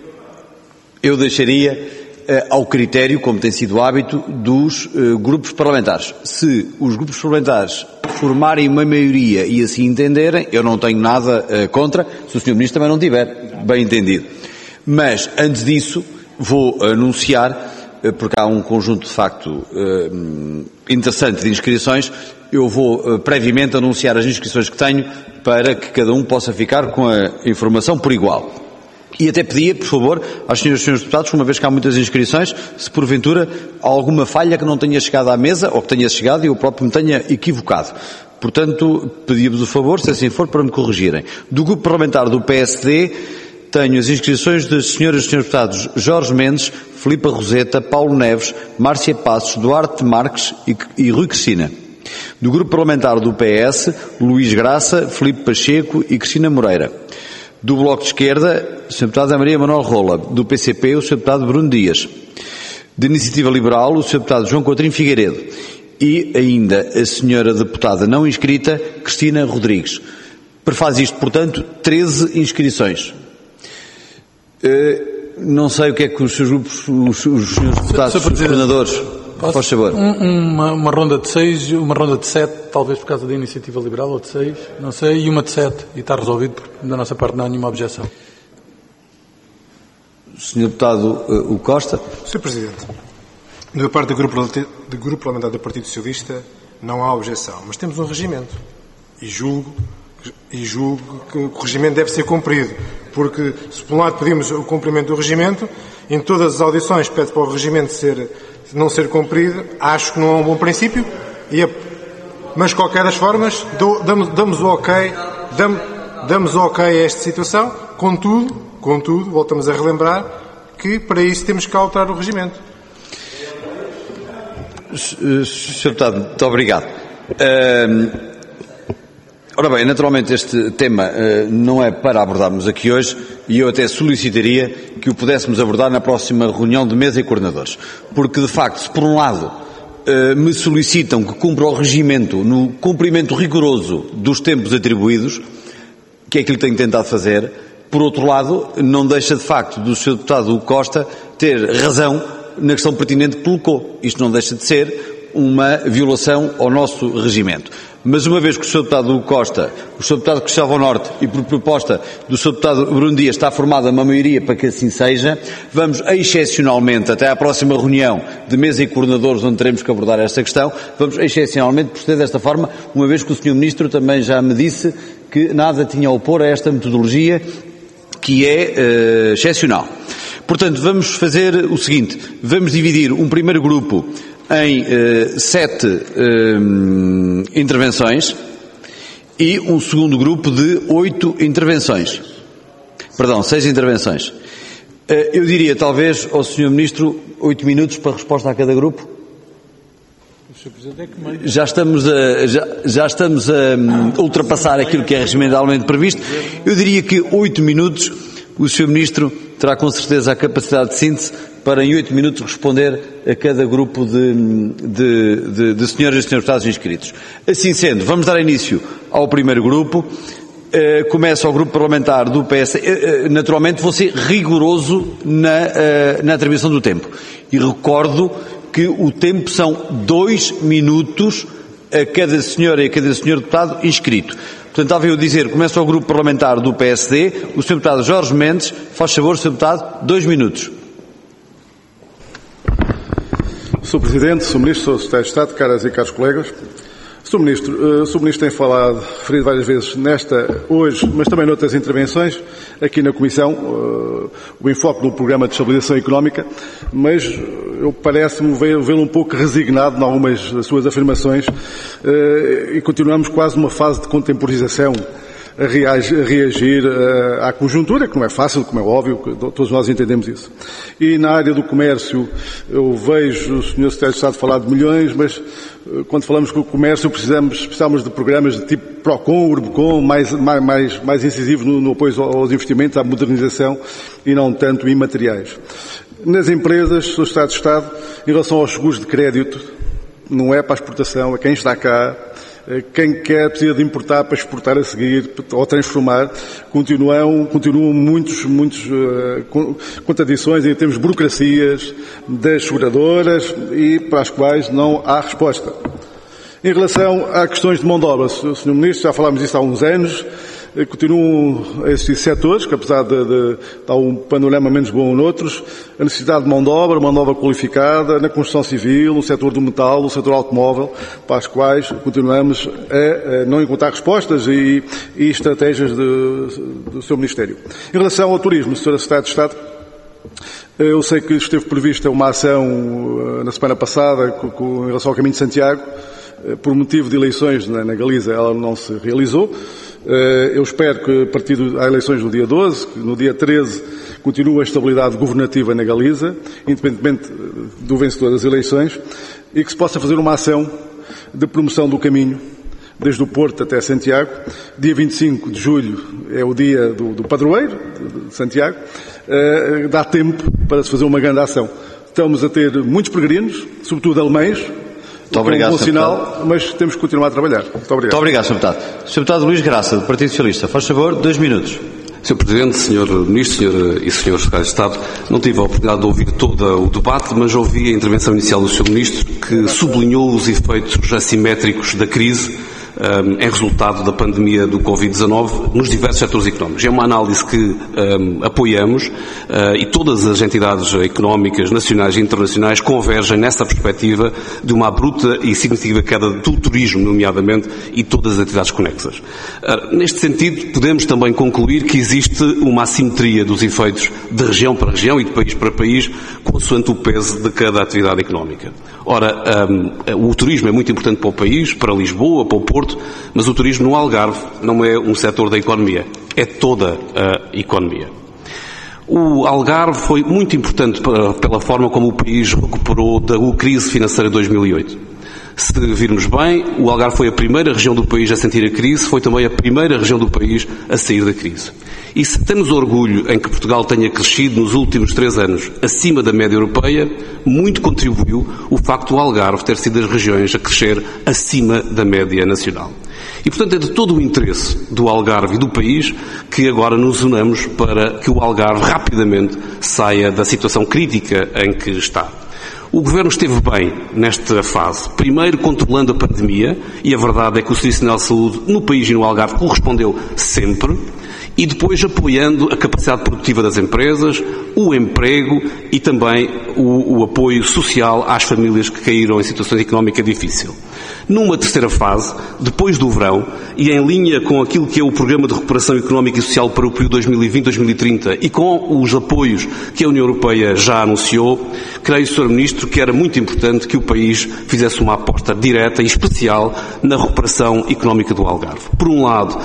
ao critério, como tem sido o hábito, dos grupos parlamentares. Se os grupos parlamentares formarem uma maioria e assim entenderem, eu não tenho nada contra, se o Sr. Ministro também não tiver, bem entendido. Mas, antes disso, vou anunciar, porque há um conjunto de facto interessante de inscrições, eu vou previamente anunciar as inscrições que tenho para que cada um possa ficar com a informação por igual. E até pedia, por favor, às senhoras e senhores deputados, uma vez que há muitas inscrições, se porventura há alguma falha que não tenha chegado à mesa, ou que tenha chegado e eu próprio me tenha equivocado. Portanto, pedíamos o favor, se assim for, para me corrigirem. Do grupo parlamentar do PSD, tenho as inscrições das senhoras e senhores deputados Jorge Mendes, Filipe Roseta, Paulo Neves, Márcia Passos, Duarte Marques e Rui Cristina. Do grupo parlamentar do PS, Luís Graça, Filipe Pacheco e Cristina Moreira. Do Bloco de Esquerda, o Sr. Deputado Maria Manuel Rola. Do PCP, o Sr. Deputado Bruno Dias. De Iniciativa Liberal, o Sr. Deputado João Coutinho Figueiredo. E ainda a Sra. Deputada não inscrita, Cristina Rodrigues. Prefaz isto, portanto, 13 inscrições. Não sei o que é que os seus grupos, os senhores deputados, os coordenadores, faz favor. Uma ronda de 6, uma ronda de 7, talvez por causa da Iniciativa Liberal, ou de 6, não sei, e uma de 7, e está resolvido, porque da nossa parte não há nenhuma objeção. Sr. Deputado o Costa. Sr. Presidente, da parte do Grupo Parlamentar do Partido Socialista não há objeção, mas temos um regimento e julgo que o regimento deve ser cumprido, porque se por um lado pedimos o cumprimento do regimento, em todas as audições pede para o regimento não ser cumprido, acho que não é um bom princípio, mas de qualquer das formas damos o ok a esta situação, contudo, voltamos a relembrar que para isso temos que alterar o regimento. Sr. Deputado, muito obrigado. Ora bem, naturalmente este tema não é para abordarmos aqui hoje e eu até solicitaria que o pudéssemos abordar na próxima reunião de mesa e coordenadores. Porque, de facto, se por um lado me solicitam que cumpra o regimento no cumprimento rigoroso dos tempos atribuídos, que é aquilo que tenho tentado fazer, por outro lado, não deixa de facto do Sr. Deputado Costa ter razão na questão pertinente que colocou. Isto não deixa de ser uma violação ao nosso regimento. Mas uma vez que o Sr. Deputado Costa, o Sr. Deputado Cristóvão Norte e por proposta do Sr. Deputado Bruno Dias está formada uma maioria para que assim seja, vamos excepcionalmente, até à próxima reunião de mesa e coordenadores onde teremos que abordar esta questão, vamos excepcionalmente proceder desta forma, uma vez que o Sr. Ministro também já me disse que nada tinha a opor a esta metodologia que é excepcional. Portanto, vamos fazer o seguinte, vamos dividir um primeiro grupo em 7 intervenções e um segundo grupo de 8 intervenções. Perdão, 6 intervenções. Eu diria talvez ao Sr. Ministro 8 minutos para resposta a cada grupo. Já estamos a ultrapassar aquilo que é regimentalmente previsto. Eu diria que 8 minutos o Sr. Ministro terá com certeza a capacidade de síntese para em 8 minutos responder a cada grupo de senhoras e senhores deputados inscritos. Assim sendo, vamos dar início ao primeiro grupo. Começa o grupo parlamentar do PS. Naturalmente vou ser rigoroso na atribuição do tempo. E recordo que o tempo são 2 minutos a cada senhora e a cada senhor deputado inscrito. Portanto, estava eu a dizer, começa o grupo parlamentar do PSD, o Sr. Deputado Jorge Mendes, faz favor, Sr. Deputado, 2 minutos. Sr. Presidente, Sr. Ministro, Sr. Secretário de Estado, caras e caros colegas, Sr. Ministro, o Sr. Ministro tem falado, referido várias vezes hoje, mas também noutras intervenções, aqui na Comissão, o enfoque no Programa de Estabilização Económica, mas eu parece-me vê-lo um pouco resignado em algumas das suas afirmações e continuamos quase numa fase de contemporização a reagir à conjuntura, que não é fácil, como é óbvio, todos nós entendemos isso. E na área do comércio, eu vejo o Sr. Secretário de Estado falar de milhões, mas quando falamos com o comércio precisamos de programas de tipo PROCON, URBCON, mais incisivos no apoio aos investimentos, à modernização e não tanto imateriais. Nas empresas, Sr. Secretário de Estado, em relação aos seguros de crédito, não é para a exportação, é quem está cá, quem quer precisa de importar para exportar a seguir ou transformar, continuam muitas contradições em termos de burocracias das seguradoras e para as quais não há resposta. Em relação a questões de mão de obra, Sr. Ministro, já falámos disso há uns anos, continuam a existir setores que, apesar de dar um panorama menos bom noutros, a necessidade de mão de obra qualificada, na construção civil, no setor do metal, no setor automóvel, para as quais continuamos a não encontrar respostas e estratégias do seu Ministério. Em relação ao turismo, Sra. Secretária de Estado, eu sei que esteve prevista uma ação na semana passada em relação ao Caminho de Santiago. Por motivo de eleições na Galiza, ela não se realizou. Eu espero que, a partir das eleições do dia 12, que no dia 13, continue a estabilidade governativa na Galiza, independentemente do vencedor das eleições, e que se possa fazer uma ação de promoção do caminho, desde o Porto até Santiago. Dia 25 de julho é o dia do padroeiro de Santiago. Dá tempo para se fazer uma grande ação. Estamos a ter muitos peregrinos, sobretudo alemães. Muito obrigado, um bom sinal, mas temos que continuar a trabalhar. Muito obrigado. Muito obrigado, Sr. Deputado. Sr. Deputado Luís Graça, do Partido Socialista. Faz favor, 2 minutos. Sr. Presidente, Sr. Ministro e Sr. Secretário de Estado, não tive a oportunidade de ouvir todo o debate, mas ouvi a intervenção inicial do Sr. Ministro, que sublinhou os efeitos assimétricos da crise em resultado da pandemia do Covid-19 nos diversos setores económicos. É uma análise que apoiamos e todas as entidades económicas nacionais e internacionais convergem nessa perspectiva de uma abrupta e significativa queda do turismo, nomeadamente, e todas as entidades conexas. Neste sentido, podemos também concluir que existe uma assimetria dos efeitos de região para região e de país para país, consoante o peso de cada atividade económica. Ora, o turismo é muito importante para o país, para Lisboa, para o Porto, mas o turismo no Algarve não é um setor da economia, é toda a economia. O Algarve foi muito importante pela forma como o país recuperou da crise financeira de 2008. Se virmos bem, o Algarve foi a primeira região do país a sentir a crise, foi também a primeira região do país a sair da crise. E se temos orgulho em que Portugal tenha crescido nos últimos 3 anos acima da média europeia, muito contribuiu o facto do Algarve ter sido das regiões a crescer acima da média nacional. E, portanto, é de todo o interesse do Algarve e do país que agora nos unamos para que o Algarve rapidamente saia da situação crítica em que está. O Governo esteve bem nesta fase, primeiro controlando a pandemia, e a verdade é que o Serviço Nacional de Saúde no país e no Algarve correspondeu sempre, e depois apoiando a capacidade produtiva das empresas, o emprego e também o apoio social às famílias que caíram em situações económicas difíceis. Numa terceira fase, depois do verão, e em linha com aquilo que é o Programa de Recuperação Económica e Social para o período 2020-2030 e com os apoios que a União Europeia já anunciou, creio, Sr. Ministro, que era muito importante que o país fizesse uma aposta direta e especial na recuperação económica do Algarve. Por um lado,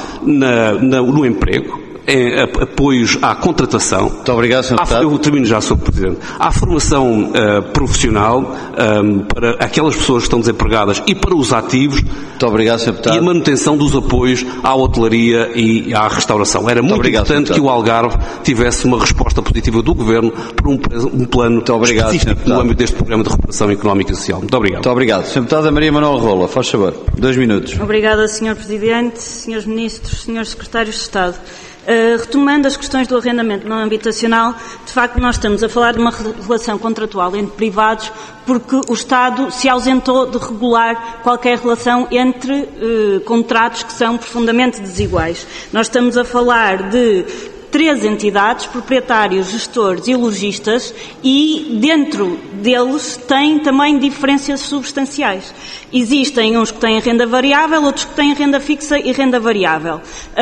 no emprego, apoios à contratação. Muito obrigado, Sr. Deputado. Eu termino já, Sr. Presidente. À formação profissional para aquelas pessoas que estão desempregadas e para os ativos. Muito obrigado, Sr. Deputado. E a manutenção dos apoios à hotelaria e à restauração. Era muito importante que o Algarve tivesse uma resposta positiva do Governo por um plano específico no âmbito deste Programa de Recuperação Económica e Social. Muito obrigado. Muito obrigado. Sr. Deputada Maria Manuel Rola, faz favor. 2 minutos. Obrigada, Sr. Presidente, Srs. Ministros, Srs. Secretários de Estado. Retomando as questões do arrendamento no âmbito nacional, de facto nós estamos a falar de uma relação contratual entre privados porque o Estado se ausentou de regular qualquer relação entre contratos que são profundamente desiguais. Nós estamos a falar de 3 entidades, proprietários, gestores e lojistas, e dentro deles tem também diferenças substanciais. Existem uns que têm renda variável, outros que têm renda fixa e renda variável.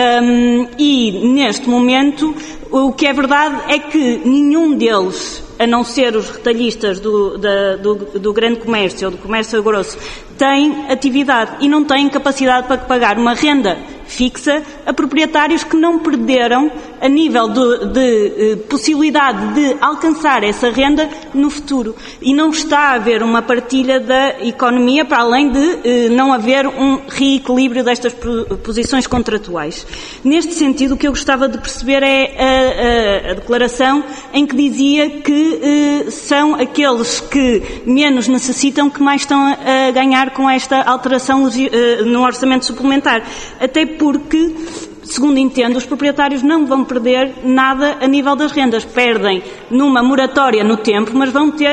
E, neste momento, o que é verdade é que nenhum deles, a não ser os retalhistas do grande comércio ou do comércio grosso, tem atividade e não tem capacidade para pagar uma renda fixa a proprietários que não perderam a nível de possibilidade de alcançar essa renda no futuro. E não está a haver uma partilha da economia para além de não haver um reequilíbrio destas posições contratuais. Neste sentido, o que eu gostava de perceber é a declaração em que dizia que são aqueles que menos necessitam que mais estão a ganhar com esta alteração no orçamento suplementar. Até porque, segundo entendo, os proprietários não vão perder nada a nível das rendas. Perdem numa moratória no tempo, mas vão ter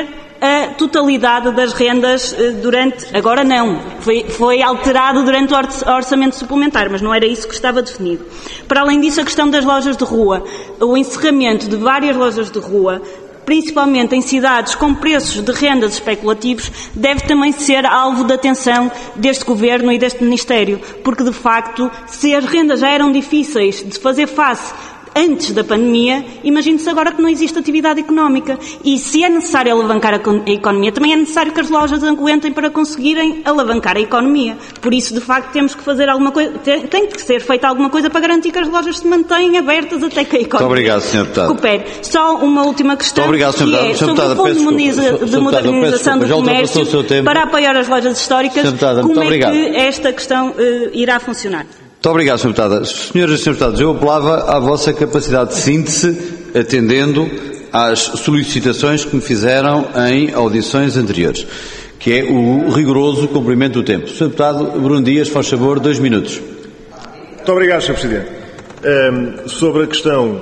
a totalidade das rendas agora não, foi alterado durante o orçamento suplementar, mas não era isso que estava definido. Para além disso, a questão das lojas de rua, o encerramento de várias lojas de rua, principalmente em cidades com preços de rendas especulativos, deve também ser alvo de atenção deste Governo e deste Ministério, porque, de facto, se as rendas já eram difíceis de fazer face antes da pandemia, imagine-se agora que não existe atividade económica. E se é necessário alavancar a economia, também é necessário que as lojas aguentem para conseguirem alavancar a economia. Por isso, de facto, temos que fazer alguma coisa, tem que ser feita alguma coisa para garantir que as lojas se mantenham abertas até que a economia obrigado, Sr. Deputado. recupere. Só uma última questão, obrigado, que é sobre o Fundo de Modernização do Comércio para apoiar as lojas históricas, como é que esta questão irá funcionar? Muito obrigado, Sr. Deputado. Senhoras e Srs. Deputados, eu apelava à vossa capacidade de síntese, atendendo às solicitações que me fizeram em audições anteriores, que é o rigoroso cumprimento do tempo. Sr. Deputado Bruno Dias, faz favor, 2 minutos. Muito obrigado, Sr. Presidente. Sobre a questão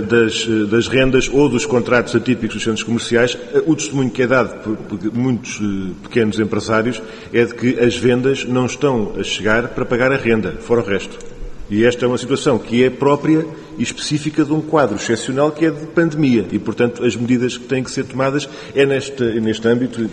das rendas ou dos contratos atípicos dos centros comerciais, o testemunho que é dado por muitos pequenos empresários é de que as vendas não estão a chegar para pagar a renda, fora o resto. E esta é uma situação que é própria e específica de um quadro excepcional que é de pandemia e, portanto, as medidas que têm que ser tomadas é neste âmbito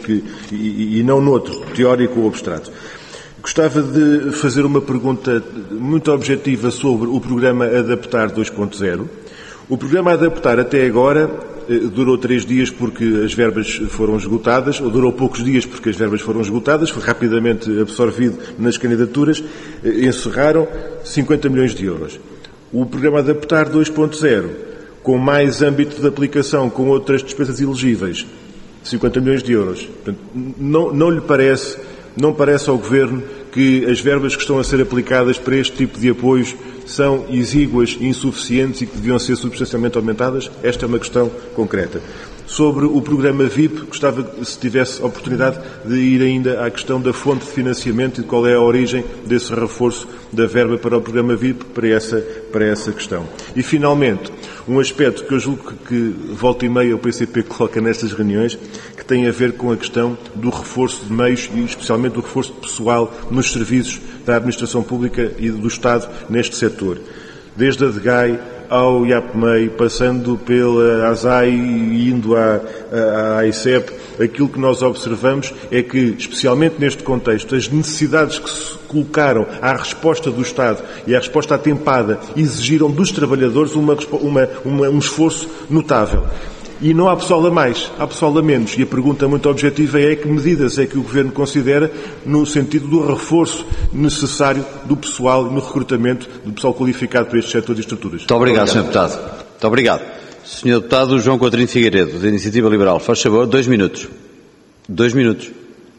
e não noutro, teórico ou abstrato. Gostava de fazer uma pergunta muito objetiva sobre o programa Adaptar 2.0. O programa Adaptar até agora durou 3 dias porque as verbas foram esgotadas, ou durou poucos dias porque as verbas foram esgotadas, foi rapidamente absorvido nas candidaturas, encerraram 50 milhões de euros. O programa Adaptar 2.0, com mais âmbito de aplicação, com outras despesas elegíveis, 50 milhões de euros. Portanto, não parece ao Governo que as verbas que estão a ser aplicadas para este tipo de apoios são exíguas, insuficientes e que deviam ser substancialmente aumentadas? Esta é uma questão concreta. Sobre o programa VIP, gostava, se tivesse oportunidade, de ir ainda à questão da fonte de financiamento e de qual é a origem desse reforço da verba para o programa VIP para essa questão. E, finalmente, um aspecto que eu julgo que volta e meia o PCP coloca nestas reuniões, que tem a ver com a questão do reforço de meios e, especialmente, do reforço de pessoal nos serviços da administração pública e do Estado neste setor. Desde a DGAI ao IAPMEI, passando pela ASAI e indo à AICEP, aquilo que nós observamos é que, especialmente neste contexto, as necessidades que se colocaram à resposta do Estado e à resposta atempada exigiram dos trabalhadores um esforço notável. E não há pessoal a mais, há pessoal a menos. E a pergunta muito objetiva é que medidas é que o Governo considera no sentido do reforço necessário do pessoal e no recrutamento do pessoal qualificado para este setor de estruturas. Muito obrigado, Sr. Deputado. Muito obrigado. Sr. Deputado João Coutinho Figueiredo, da Iniciativa Liberal, faz favor, 2 minutos. 2 minutos.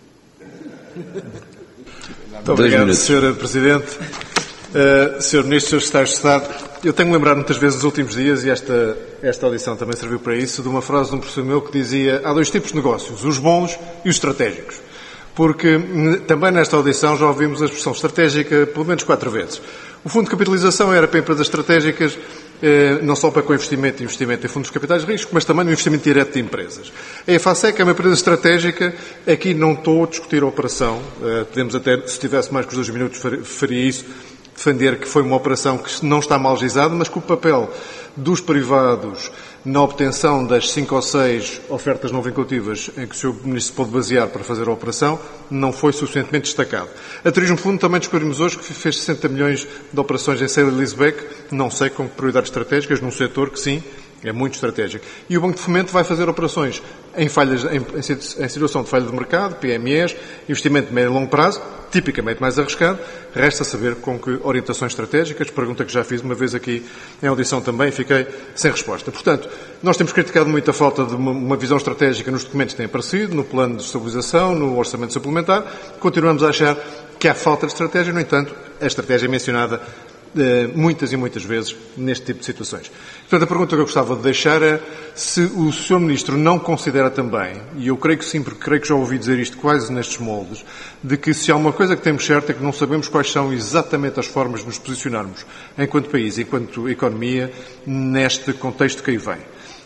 Muito obrigado, Sr. Presidente. Sr. Ministro, Sr. Secretário de Estado, eu tenho lembrado muitas vezes nos últimos dias, e esta audição também serviu para isso, de uma frase de um professor meu que dizia: há 2 tipos de negócios, os bons e os estratégicos. Porque também nesta audição já ouvimos a expressão estratégica pelo menos 4 vezes. O fundo de capitalização era para empresas estratégicas, não só para investimento em fundos de capitais de risco, mas também no investimento direto de empresas. A EFASEC é uma empresa estratégica. Aqui não estou a discutir a operação. Podemos até, se tivesse mais que os 2 minutos, faria isso, defender que foi uma operação que não está mal gizada, mas que o papel dos privados na obtenção das 5 ou 6 ofertas não vinculativas em que o Sr. Ministro pôde basear para fazer a operação não foi suficientemente destacado. A Turismo Fundo também descobrimos hoje que fez 60 milhões de operações em sale e leaseback, não sei com que prioridades estratégicas, num setor que sim, é muito estratégico. E o Banco de Fomento vai fazer operações em situação de falha de mercado, PMEs, investimento de médio e longo prazo, tipicamente mais arriscado. Resta saber com que orientações estratégicas, pergunta que já fiz uma vez aqui em audição também, fiquei sem resposta. Portanto, nós temos criticado muito a falta de uma visão estratégica nos documentos que têm aparecido, no plano de estabilização, no orçamento suplementar. Continuamos a achar que há falta de estratégia, no entanto, a estratégia é mencionada muitas e muitas vezes neste tipo de situações. Portanto, a pergunta que eu gostava de deixar é se o Sr. Ministro não considera também, e eu creio que sim, porque creio que já ouvi dizer isto quase nestes moldes, de que se há uma coisa que temos certa é que não sabemos quais são exatamente as formas de nos posicionarmos enquanto país, enquanto economia, neste contexto que aí vem.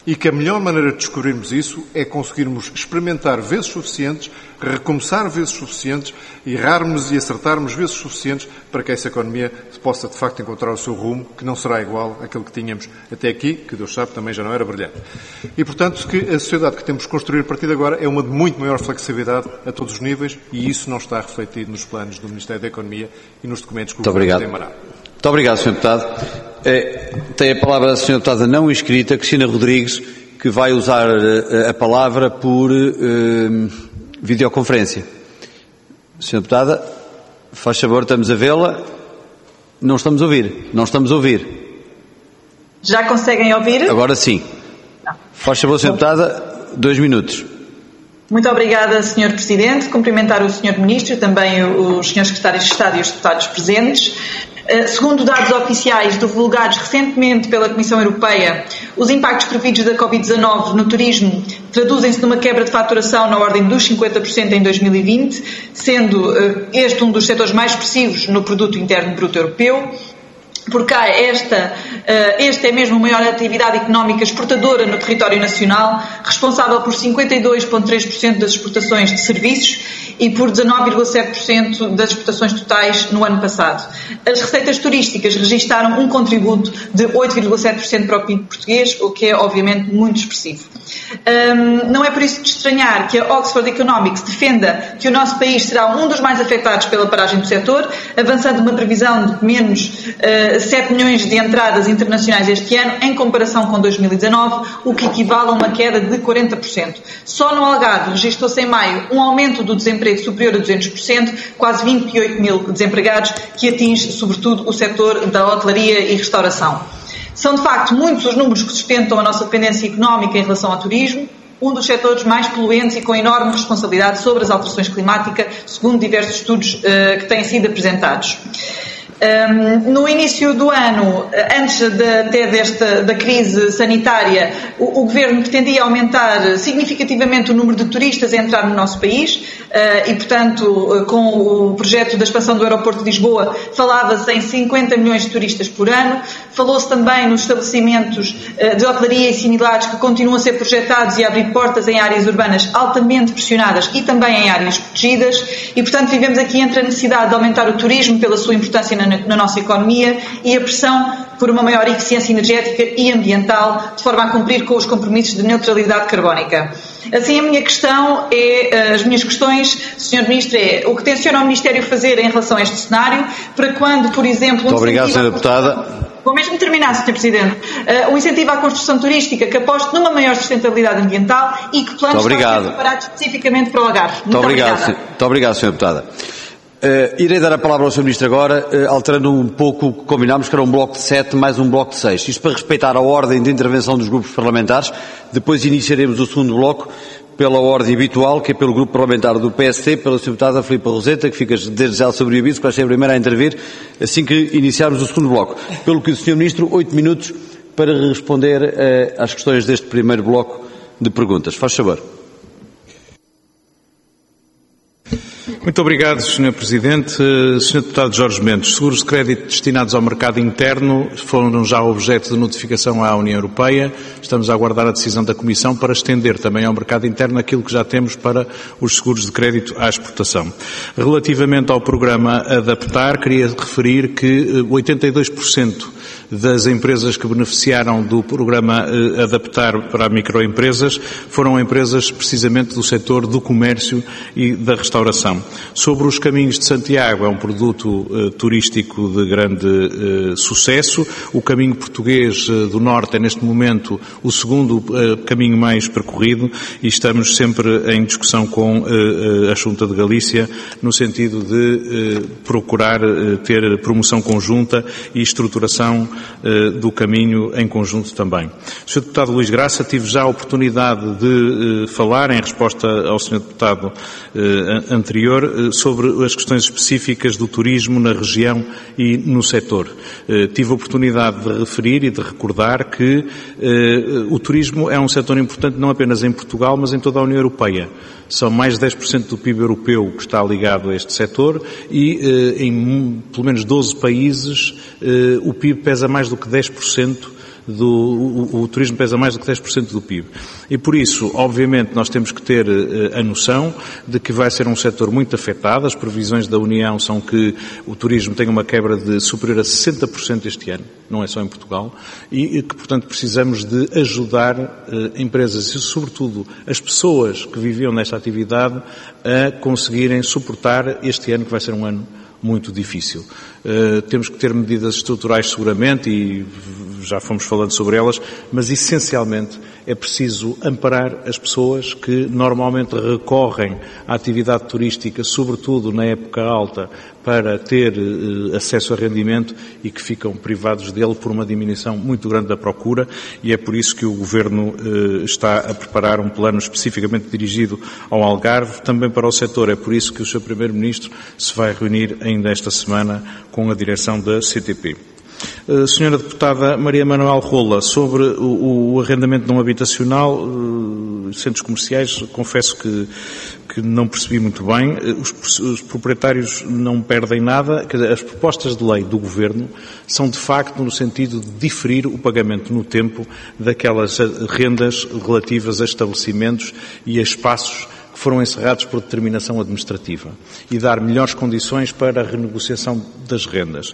e que a melhor maneira de descobrirmos isso é conseguirmos experimentar vezes suficientes, recomeçar vezes suficientes, errarmos e acertarmos vezes suficientes para que essa economia possa, de facto, encontrar o seu rumo, que não será igual àquele que tínhamos até aqui, que Deus sabe também já não era brilhante. E, portanto, que a sociedade que temos que construir a partir de agora é uma de muito maior flexibilidade a todos os níveis e isso não está refletido nos planos do Ministério da Economia e nos documentos que o Governo tem marado. Muito obrigado, Sr. Deputado. Tem a palavra a Sra. Deputada não inscrita, Cristina Rodrigues, que vai usar a palavra por videoconferência. Sra. Deputada, faz favor, estamos a vê-la. Não estamos a ouvir. Não estamos a ouvir. Já conseguem ouvir? Agora sim. Faz favor, Sra. Deputada, 2 minutos. Muito obrigada, Sr. Presidente. Cumprimentar o Sr. Ministro e também os Srs. Secretários de Estado e os deputados presentes. Segundo dados oficiais divulgados recentemente pela Comissão Europeia, os impactos previstos da Covid-19 no turismo traduzem-se numa quebra de faturação na ordem dos 50% em 2020, sendo este um dos setores mais expressivos no Produto Interno Bruto Europeu. Por cá, esta é mesmo a maior atividade económica exportadora no território nacional, responsável por 52,3% das exportações de serviços e por 19,7% das exportações totais no ano passado. As receitas turísticas registaram um contributo de 8,7% para o PIB português, o que é obviamente muito expressivo. Não é por isso de estranhar que a Oxford Economics defenda que o nosso país será um dos mais afetados pela paragem do setor, avançando uma previsão de menos 7 milhões de entradas internacionais este ano, em comparação com 2019, o que equivale a uma queda de 40%. Só no Algarve registrou-se em maio um aumento do desemprego superior a 200%, quase 28 mil desempregados, que atinge sobretudo o setor da hotelaria e restauração. São, de facto, muitos os números que sustentam a nossa dependência económica em relação ao turismo, um dos setores mais poluentes e com enorme responsabilidade sobre as alterações climáticas, segundo diversos estudos que têm sido apresentados. No início do ano, antes até da crise sanitária, o Governo pretendia aumentar significativamente o número de turistas a entrar no nosso país e, portanto, com o projeto da expansão do aeroporto de Lisboa, falava-se em 50 milhões de turistas por ano. Falou-se também nos estabelecimentos de hotelaria e similares que continuam a ser projetados e a abrir portas em áreas urbanas altamente pressionadas e também em áreas protegidas e, portanto, vivemos aqui entre a necessidade de aumentar o turismo pela sua importância na nossa economia e a pressão por uma maior eficiência energética e ambiental, de forma a cumprir com os compromissos de neutralidade carbónica. Assim, as minhas questões, Sr. Ministro, o que tenciona o Ministério fazer em relação a este cenário, para quando, por exemplo... Muito obrigado, Sra. Deputada. Vou mesmo terminar, Sr. Presidente. Um incentivo à construção turística que aposte numa maior sustentabilidade ambiental e que planos estão a ser preparados especificamente para o Algarve. Muito obrigado, Sra. Deputada. Irei dar a palavra ao Sr. Ministro agora, alterando um pouco o que combinámos, que era um bloco de 7 mais um bloco de 6. Isto para respeitar a ordem de intervenção dos grupos parlamentares. Depois iniciaremos o segundo bloco pela ordem habitual, que é pelo grupo parlamentar do PST, pela Sra. Deputada Filipa Roseta, que fica desde já sobre o aviso, que vai ser a primeira a intervir, assim que iniciarmos o segundo bloco. Pelo que o Sr. Ministro, 8 minutos para responder às questões deste primeiro bloco de perguntas. Faz favor. Muito obrigado, Sr. Presidente. Sr. Deputado Jorge Mendes, seguros de crédito destinados ao mercado interno foram já objeto de notificação à União Europeia. Estamos a aguardar a decisão da Comissão para estender também ao mercado interno aquilo que já temos para os seguros de crédito à exportação. Relativamente ao programa Adaptar, queria referir que 82% das empresas que beneficiaram do programa Adaptar para microempresas foram empresas precisamente do setor do comércio e da restauração. Sobre os Caminhos de Santiago, é um produto turístico de grande sucesso. O caminho português do Norte é neste momento o segundo caminho mais percorrido e estamos sempre em discussão com a Xunta de Galícia no sentido de procurar ter promoção conjunta e estruturação do caminho em conjunto também. Sr. Deputado Luís Graça, tive já a oportunidade de falar em resposta ao Sr. Deputado anterior sobre as questões específicas do turismo na região e no setor. Tive a oportunidade de referir e de recordar que o turismo é um setor importante não apenas em Portugal, mas em toda a União Europeia. São mais de 10% do PIB europeu que está ligado a este setor e em pelo menos 12 países o PIB pesa mais do que 10% o turismo pesa mais do que 10% do PIB. E por isso, obviamente, nós temos que ter a noção de que vai ser um setor muito afetado. As previsões da União são que o turismo tenha uma quebra de superior a 60% este ano, não é só em Portugal, e que, portanto, precisamos de ajudar empresas e, sobretudo, as pessoas que viviam nesta atividade a conseguirem suportar este ano, que vai ser um ano muito difícil. Temos que ter medidas estruturais seguramente e já fomos falando sobre elas, mas essencialmente é preciso amparar as pessoas que normalmente recorrem à atividade turística, sobretudo na época alta, para ter acesso a rendimento e que ficam privados dele por uma diminuição muito grande da procura, e é por isso que o Governo está a preparar um plano especificamente dirigido ao Algarve, também para o setor. É por isso que o Sr. Primeiro-Ministro se vai reunir ainda esta semana com a direção da CTP. Senhora Deputada Maria Manuel Rola, sobre o arrendamento não habitacional, centros comerciais, confesso que não percebi muito bem. Os proprietários não perdem nada. As propostas de lei do Governo são, de facto, no sentido de diferir o pagamento no tempo daquelas rendas relativas a estabelecimentos e a espaços que foram encerrados por determinação administrativa e dar melhores condições para a renegociação das rendas.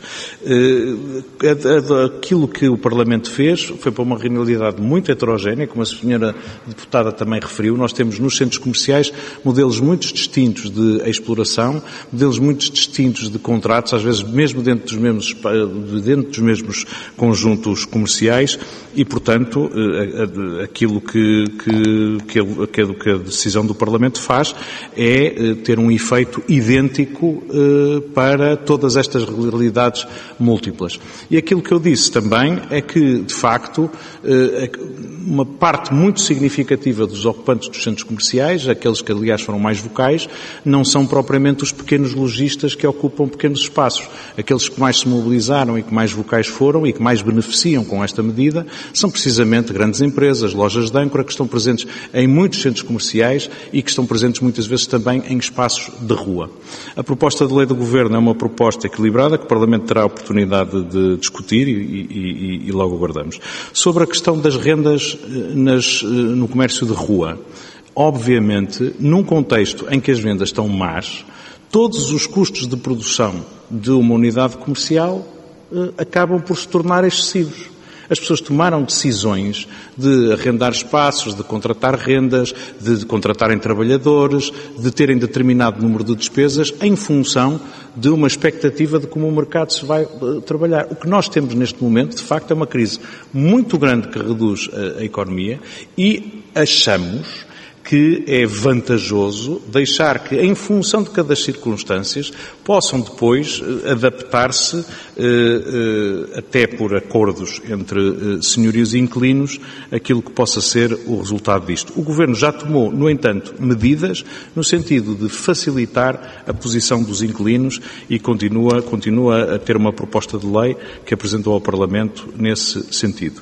Aquilo que o Parlamento fez foi para uma realidade muito heterogénea, como a senhora deputada também referiu. Nós temos nos centros comerciais modelos muito distintos de exploração, modelos muito distintos de contratos, às vezes mesmo dentro dos mesmos conjuntos comerciais, e, portanto, aquilo que a decisão do Parlamento faz é ter um efeito idêntico para todas estas realidades múltiplas. E aquilo que eu disse também é que, de facto, uma parte muito significativa dos ocupantes dos centros comerciais, aqueles que aliás foram mais vocais, não são propriamente os pequenos lojistas que ocupam pequenos espaços. Aqueles que mais se mobilizaram e que mais vocais foram e que mais beneficiam com esta medida são precisamente grandes empresas, lojas de âncora, que estão presentes em muitos centros comerciais e que estão presentes muitas vezes também em espaços de rua. A proposta de lei do Governo é uma proposta equilibrada que o Parlamento terá a oportunidade de discutir e logo aguardamos. Sobre a questão das rendas no comércio de rua, obviamente, num contexto em que as vendas estão más, todos os custos de produção de uma unidade comercial acabam por se tornar excessivos. As pessoas tomaram decisões de arrendar espaços, de contratar rendas, de contratarem trabalhadores, de terem determinado número de despesas em função de uma expectativa de como o mercado se vai trabalhar. O que nós temos neste momento, de facto, é uma crise muito grande que reduz a economia e achamos que é vantajoso deixar que, em função de cada circunstâncias, possam depois adaptar-se, até por acordos entre senhorios e inquilinos, aquilo que possa ser o resultado disto. O Governo já tomou, no entanto, medidas no sentido de facilitar a posição dos inquilinos e continua a ter uma proposta de lei que apresentou ao Parlamento nesse sentido.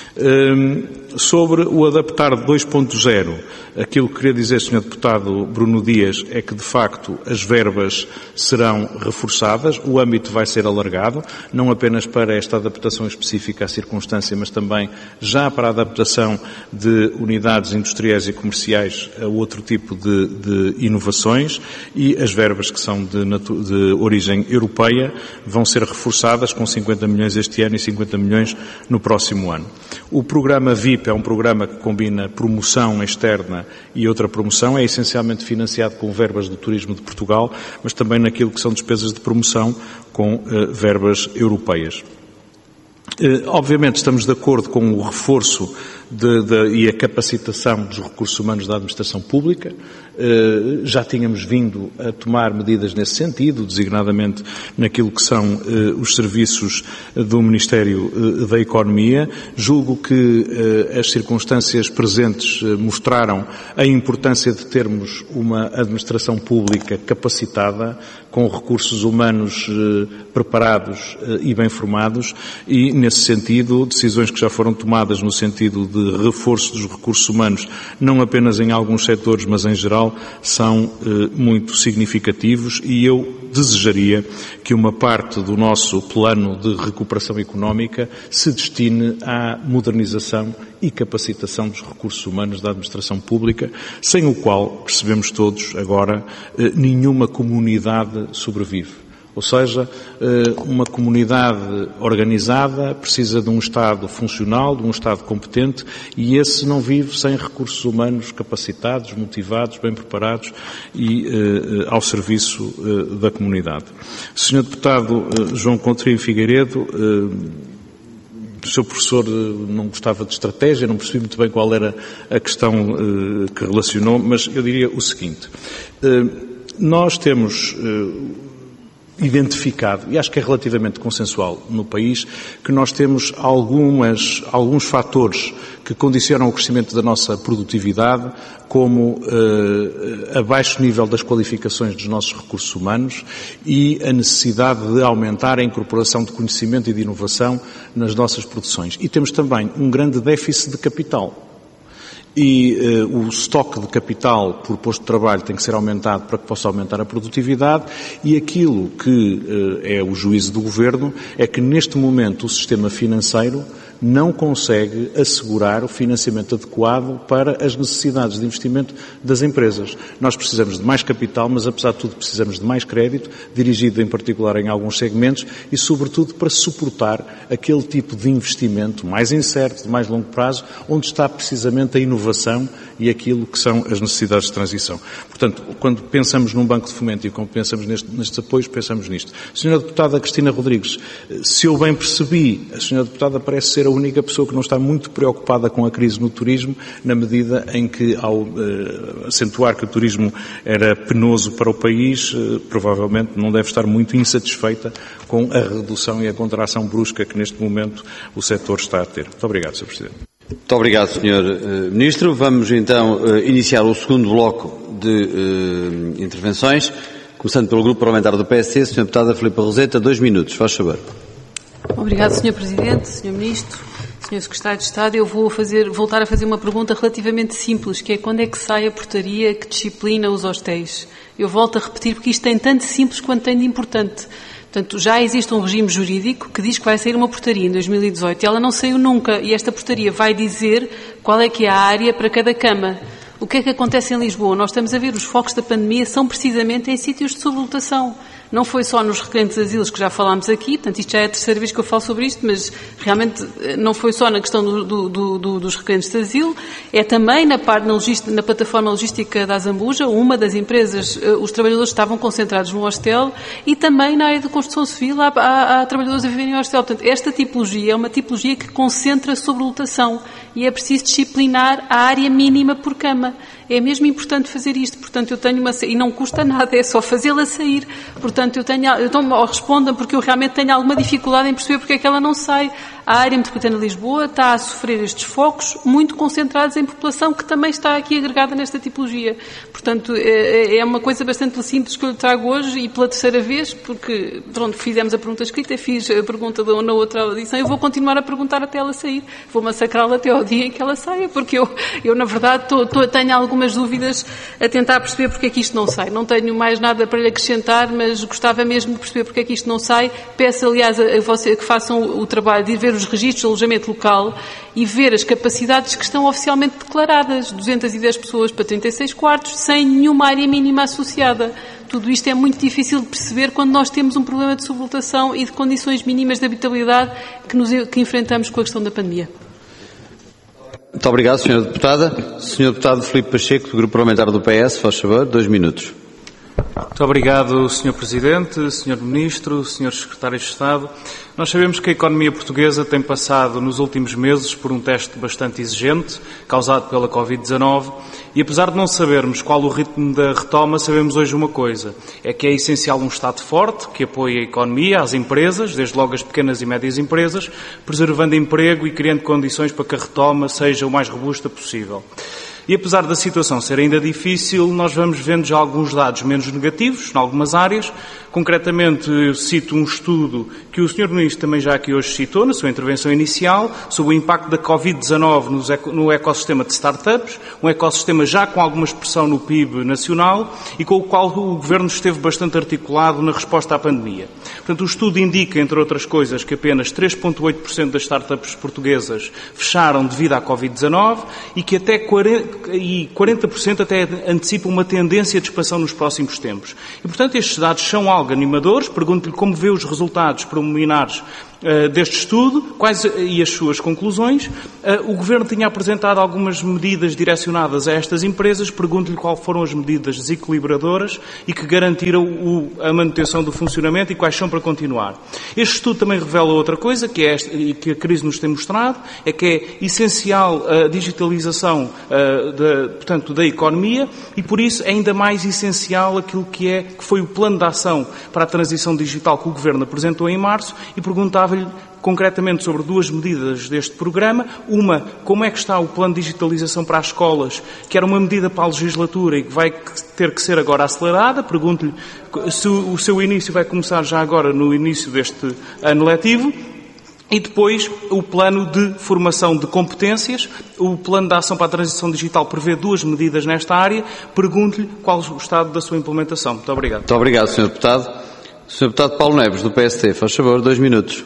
Sobre o adaptar 2.0, aquilo que queria dizer, Sr. Deputado Bruno Dias, é que, de facto, as verbas serão reforçadas, o âmbito vai ser alargado, não apenas para esta adaptação específica à circunstância, mas também já para a adaptação de unidades industriais e comerciais a outro tipo de inovações, e as verbas que são de origem europeia vão ser reforçadas com 50 milhões este ano e 50 milhões no próximo ano. O programa VIP é um programa que combina promoção externa e outra promoção, é essencialmente financiado com verbas do Turismo de Portugal, mas também naquilo que são despesas de promoção com verbas europeias. Obviamente estamos de acordo com o reforço e a capacitação dos recursos humanos da administração pública. Já tínhamos vindo a tomar medidas nesse sentido, designadamente naquilo que são os serviços do Ministério da Economia. Julgo que as circunstâncias presentes mostraram a importância de termos uma administração pública capacitada, com recursos humanos preparados e bem formados, e, nesse sentido, decisões que já foram tomadas no sentido de de reforço dos recursos humanos, não apenas em alguns setores, mas em geral, são muito significativos, e eu desejaria que uma parte do nosso plano de recuperação económica se destine à modernização e capacitação dos recursos humanos da administração pública, sem o qual, percebemos todos agora, nenhuma comunidade sobrevive. Ou seja, uma comunidade organizada precisa de um Estado funcional, de um Estado competente, e esse não vive sem recursos humanos capacitados, motivados, bem preparados e ao serviço da comunidade. Sr. Deputado João Coutinho Figueiredo, o Sr. Professor não gostava de estratégia, não percebi muito bem qual era a questão que relacionou, mas eu diria o seguinte. Nós temos identificado, e acho que é relativamente consensual no país, que nós temos alguns fatores que condicionam o crescimento da nossa produtividade, como a baixo nível das qualificações dos nossos recursos humanos e a necessidade de aumentar a incorporação de conhecimento e de inovação nas nossas produções. E temos também um grande déficit de capital. E o estoque de capital por posto de trabalho tem que ser aumentado para que possa aumentar a produtividade, e aquilo que é o juízo do Governo é que neste momento o sistema financeiro não consegue assegurar o financiamento adequado para as necessidades de investimento das empresas. Nós precisamos de mais capital, mas apesar de tudo precisamos de mais crédito, dirigido em particular em alguns segmentos e sobretudo para suportar aquele tipo de investimento mais incerto, de mais longo prazo, onde está precisamente a inovação e aquilo que são as necessidades de transição. Portanto, quando pensamos num banco de fomento e quando pensamos nestes apoios, pensamos nisto. Sra. Deputada Cristina Rodrigues, se eu bem percebi, a Sra. Deputada parece ser a única pessoa que não está muito preocupada com a crise no turismo, na medida em que, ao acentuar que o turismo era penoso para o país, provavelmente não deve estar muito insatisfeita com a redução e a contração brusca que neste momento o setor está a ter. Muito obrigado, Sr. Presidente. Muito obrigado, Sr. Ministro. Vamos então iniciar o segundo bloco de intervenções, começando pelo Grupo Parlamentar do PSD, Sra. Deputada Filipa Roseta, 2 minutos, faz favor. Obrigado, Sr. Presidente, Sr. Ministro, Sr. Secretário de Estado. Eu vou voltar a fazer uma pergunta relativamente simples, que é quando é que sai a portaria que disciplina os hostéis? Eu volto a repetir porque isto tem tanto de simples quanto tem de importante. Portanto, já existe um regime jurídico que diz que vai sair uma portaria em 2018 e ela não saiu nunca, e esta portaria vai dizer qual é que é a área para cada cama. O que é que acontece em Lisboa? Nós estamos a ver os focos da pandemia são precisamente em sítios de sobrelotação. Não foi só nos requerentes de asilos que já falámos aqui, portanto isto já é a terceira vez que eu falo sobre isto, mas realmente não foi só na questão dos requerentes de asilo, é também na plataforma logística da Azambuja, uma das empresas, os trabalhadores estavam concentrados no hostel, e também na área de construção civil há trabalhadores a viverem no hostel. Portanto, esta tipologia é uma tipologia que concentra sobrelotação e é preciso disciplinar a área mínima por cama. É mesmo importante fazer isto, portanto eu tenho e não custa nada, é só fazê-la sair. Portanto respondam, porque eu realmente tenho alguma dificuldade em perceber porque é que ela não sai. A área metropolitana de Lisboa está a sofrer estes focos muito concentrados em população que também está aqui agregada nesta tipologia. Portanto, é uma coisa bastante simples que eu lhe trago hoje e pela terceira vez, porque, pronto, fizemos a pergunta escrita, fiz a pergunta na outra audição, eu vou continuar a perguntar até ela sair. Vou massacrá-la até ao dia em que ela saia, porque eu na verdade, tenho algumas dúvidas a tentar perceber porque é que isto não sai. Não tenho mais nada para lhe acrescentar, mas gostava mesmo de perceber porque é que isto não sai. Peço, aliás, a você que façam o trabalho de ir ver os registros de alojamento local e ver as capacidades que estão oficialmente declaradas. 210 pessoas para 36 quartos, sem nenhuma área mínima associada. Tudo isto é muito difícil de perceber quando nós temos um problema de sobrelotação e de condições mínimas de habitabilidade que enfrentamos com a questão da pandemia. Muito obrigado, Sra. Deputada. Sr. Deputado Filipe Pacheco, do Grupo Parlamentar do PS, faz favor, 2 minutos. Muito obrigado, Sr. Presidente, Sr. Ministro, Srs. Secretários de Estado. Nós sabemos que a economia portuguesa tem passado nos últimos meses por um teste bastante exigente, causado pela Covid-19, e apesar de não sabermos qual o ritmo da retoma, sabemos hoje uma coisa, é que é essencial um Estado forte, que apoie a economia, as empresas, desde logo as pequenas e médias empresas, preservando emprego e criando condições para que a retoma seja o mais robusta possível. E apesar da situação ser ainda difícil, nós vamos vendo já alguns dados menos negativos, em algumas áreas. Concretamente, eu cito um estudo que o Sr. Ministro também já aqui hoje citou, na sua intervenção inicial, sobre o impacto da Covid-19 no ecossistema de startups, um ecossistema já com alguma expressão no PIB nacional e com o qual o Governo esteve bastante articulado na resposta à pandemia. Portanto, o estudo indica, entre outras coisas, que apenas 3,8% das startups portuguesas fecharam devido à Covid-19 e que até 40% até antecipam uma tendência de expansão nos próximos tempos. E, portanto, estes dados são algo animadores. Pergunto-lhe como vê os resultados preliminares deste estudo, quais e as suas conclusões. O Governo tinha apresentado algumas medidas direcionadas a estas empresas. Pergunto-lhe quais foram as medidas desequilibradoras e que garantiram a manutenção do funcionamento e quais são para continuar. Este estudo também revela outra coisa, que a crise nos tem mostrado, é que é essencial a digitalização portanto, da economia e, por isso, é ainda mais essencial aquilo que foi o plano de ação para a transição digital que o Governo apresentou em março e perguntava-lhe concretamente sobre duas medidas deste programa. Uma, como é que está o plano de digitalização para as escolas, que era uma medida para a legislatura e que vai ter que ser agora acelerada. Pergunto-lhe se o seu início vai começar já agora no início deste ano letivo. E depois, o plano de formação de competências. O plano de ação para a transição digital prevê duas medidas nesta área. Pergunto-lhe qual o estado da sua implementação. Muito obrigado. Muito obrigado, Sr. Deputado. Sr. Deputado Paulo Neves, do PST, faz favor, 2 minutos.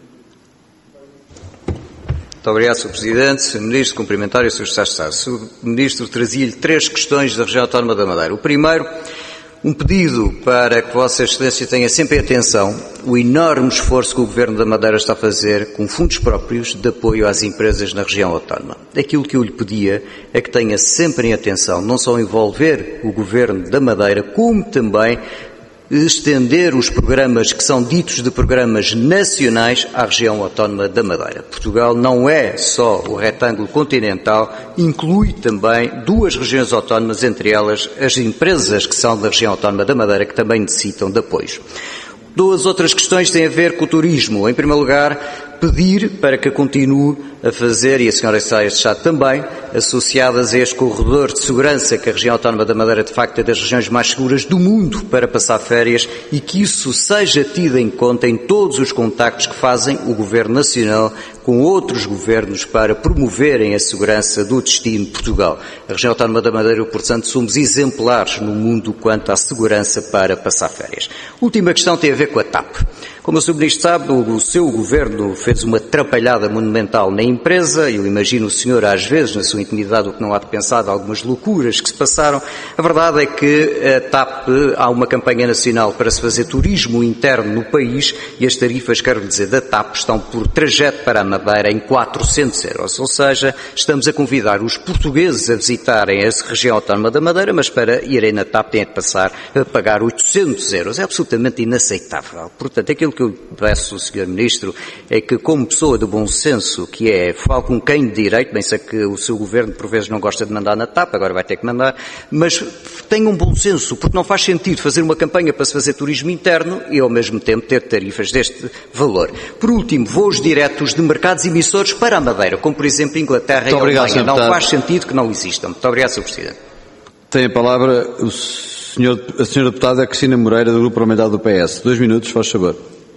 Muito obrigado, Sr. Presidente. Sr. Ministro, cumprimentar o Sr. Secretário de Estado. Sr. Ministro, trazia-lhe 3 questões da região autónoma da Madeira. O primeiro, um pedido para que Vossa Excelência tenha sempre em atenção o enorme esforço que o Governo da Madeira está a fazer com fundos próprios de apoio às empresas na região autónoma. Aquilo que eu lhe pedia é que tenha sempre em atenção não só envolver o Governo da Madeira, como também estender os programas que são ditos de programas nacionais à região autónoma da Madeira. Portugal não é só o retângulo continental, inclui também 2 regiões autónomas, entre elas as empresas que são da região autónoma da Madeira, que também necessitam de apoios. 2 outras questões têm a ver com o turismo. Em primeiro lugar, pedir para que continue a fazer, e a Sra. Secretária de Estado também, associadas a este corredor de segurança que a região autónoma da Madeira de facto é das regiões mais seguras do mundo para passar férias e que isso seja tido em conta em todos os contactos que fazem o Governo Nacional com outros governos para promoverem a segurança do destino de Portugal. A região autónoma da Madeira, portanto, somos exemplares no mundo quanto à segurança para passar férias. Última questão tem a ver com a TAP. Como o Sr. Ministro sabe, o seu Governo fez uma atrapalhada monumental na empresa. Eu imagino o senhor, às vezes, na sua intimidade, o que não há de pensar de algumas loucuras que se passaram. A verdade é que a TAP, há uma campanha nacional para se fazer turismo interno no país e as tarifas, quero dizer, da TAP estão por trajeto para a Madeira em 400 euros. Ou seja, estamos a convidar os portugueses a visitarem a região autónoma da Madeira, mas para irem na TAP têm de passar a pagar 800 euros. É absolutamente inaceitável. Portanto, aquilo que eu peço, Sr. Ministro, é que, como pessoa de bom senso, que é, falo com quem de direito, bem sei que o seu Governo por vezes não gosta de mandar na TAP, agora vai ter que mandar, mas tenham bom senso, porque não faz sentido fazer uma campanha para se fazer turismo interno e ao mesmo tempo ter tarifas deste valor. Por último, voos diretos de mercados emissores para a Madeira, como por exemplo Inglaterra e Alemanha. Não faz sentido que não existam. Muito obrigado, Sr. Presidente. Tem a palavra a Sra. Deputada Cristina Moreira, do Grupo Parlamentar do PS. 2 minutos, faz favor.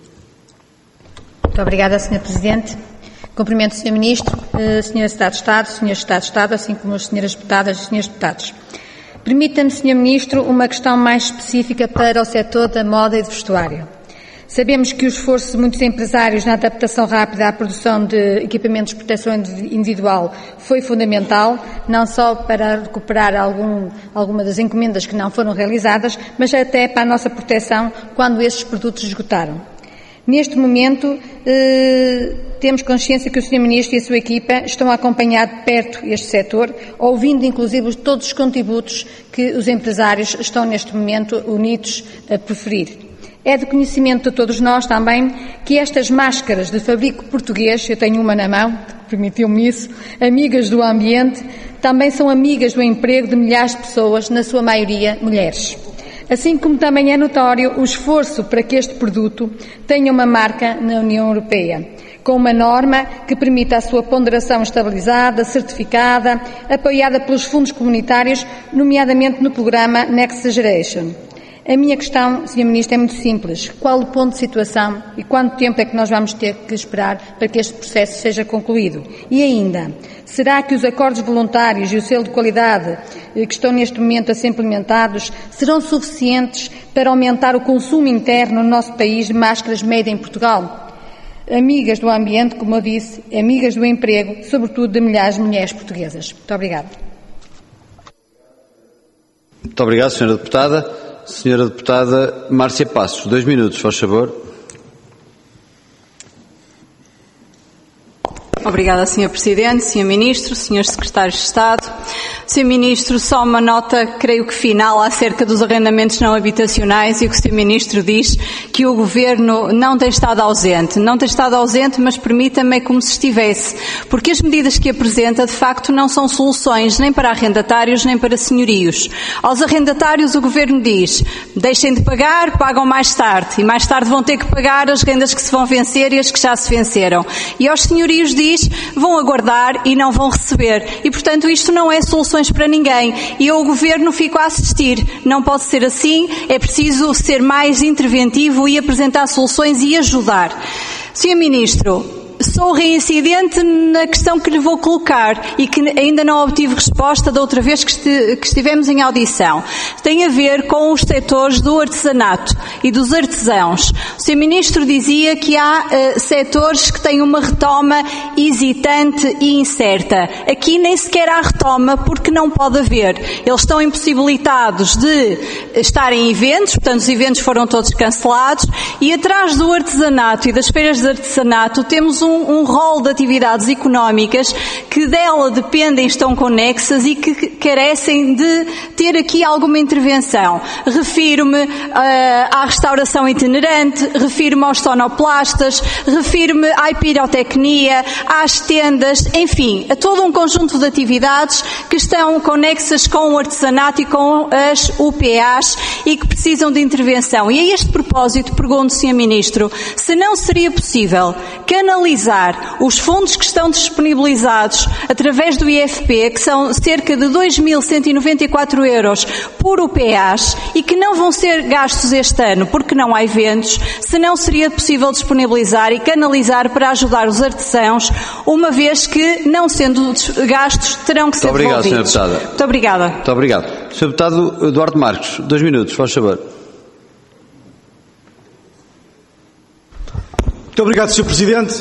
Muito obrigada, Sr. Presidente. Cumprimento o Sr. Ministro, Sra. Secretária de Estado, Sr. Secretário de Estado, assim como as Sras. Deputadas e Srs. Deputados. Permita-me, Sr. Ministro, uma questão mais específica para o setor da moda e do vestuário. Sabemos que o esforço de muitos empresários na adaptação rápida à produção de equipamentos de proteção individual foi fundamental, não só para recuperar alguma das encomendas que não foram realizadas, mas até para a nossa proteção quando esses produtos esgotaram. Neste momento, temos consciência que o Sr. Ministro e a sua equipa estão a acompanhar de perto este setor, ouvindo inclusive todos os contributos que os empresários estão neste momento unidos a preferir. É de conhecimento de todos nós também que estas máscaras de fabrico português, eu tenho uma na mão, permitiu-me isso, amigas do ambiente, também são amigas do emprego de milhares de pessoas, na sua maioria mulheres. Assim como também é notório o esforço para que este produto tenha uma marca na União Europeia. com uma norma que permita a sua ponderação estabilizada, certificada, apoiada pelos fundos comunitários, nomeadamente no programa Next Generation. A minha questão, Sr. Ministro, é muito simples. Qual o ponto de situação e quanto tempo é que nós vamos ter que esperar para que este processo seja concluído? E ainda, será que os acordos voluntários e o selo de qualidade que estão neste momento a ser implementados serão suficientes para aumentar o consumo interno no nosso país de máscaras made em Portugal? Amigas do ambiente, como eu disse, amigas do emprego, sobretudo de milhares de mulheres portuguesas. Muito obrigada. Muito obrigado, Sra. Deputada. Senhora Deputada Márcia Passos, 2 minutos, faz favor. Obrigada, Sr. Presidente, Sr. Ministro, Srs. Secretários de Estado. Sr. Ministro, só uma nota, creio que final, acerca dos arrendamentos não habitacionais e o que o Sr. Ministro diz que o Governo não tem estado ausente. Não tem estado ausente, mas permita-me, é como se estivesse. Porque as medidas que apresenta, de facto, não são soluções nem para arrendatários nem para senhorios. Aos arrendatários o Governo diz, deixem de pagar, pagam mais tarde. E mais tarde vão ter que pagar as rendas que se vão vencer e as que já se venceram. E aos senhorios diz, vão aguardar e não vão receber. E, portanto, isto não é soluções para ninguém. E eu, o Governo, fico a assistir. Não pode ser assim. É preciso ser mais interventivo e apresentar soluções e ajudar. Sr. Ministro, sou reincidente na questão que lhe vou colocar e que ainda não obtive resposta da outra vez que estivemos em audição. Tem a ver com os setores do artesanato e dos artesãos. O Sr. Ministro dizia que há setores que têm uma retoma hesitante e incerta. Aqui nem sequer há retoma porque não pode haver. Eles estão impossibilitados de estar em eventos, portanto os eventos foram todos cancelados e atrás do artesanato e das feiras de artesanato temos um rol de atividades económicas que dela dependem, estão conexas e que carecem de ter aqui alguma intervenção. Refiro-me à restauração itinerante, refiro-me aos sonoplastas, refiro-me à pirotecnia, às tendas, enfim, a todo um conjunto de atividades que estão conexas com o artesanato e com as UPAs e que precisam de intervenção. E a este propósito pergunto, Sr. Ministro, se não seria possível canalizar os fundos que estão disponibilizados através do IFP, que são cerca de 2.194 euros por UPAs e que não vão ser gastos este ano porque não há eventos, se não seria possível disponibilizar e canalizar para ajudar os artesãos, uma vez que, não sendo gastos, terão que ser devolvidos. Muito obrigado, Sra. Deputada. Muito obrigada. Muito obrigado. Sr. Deputado Eduardo Marques, 2 minutos, faz favor. Muito obrigado, Sr. Presidente.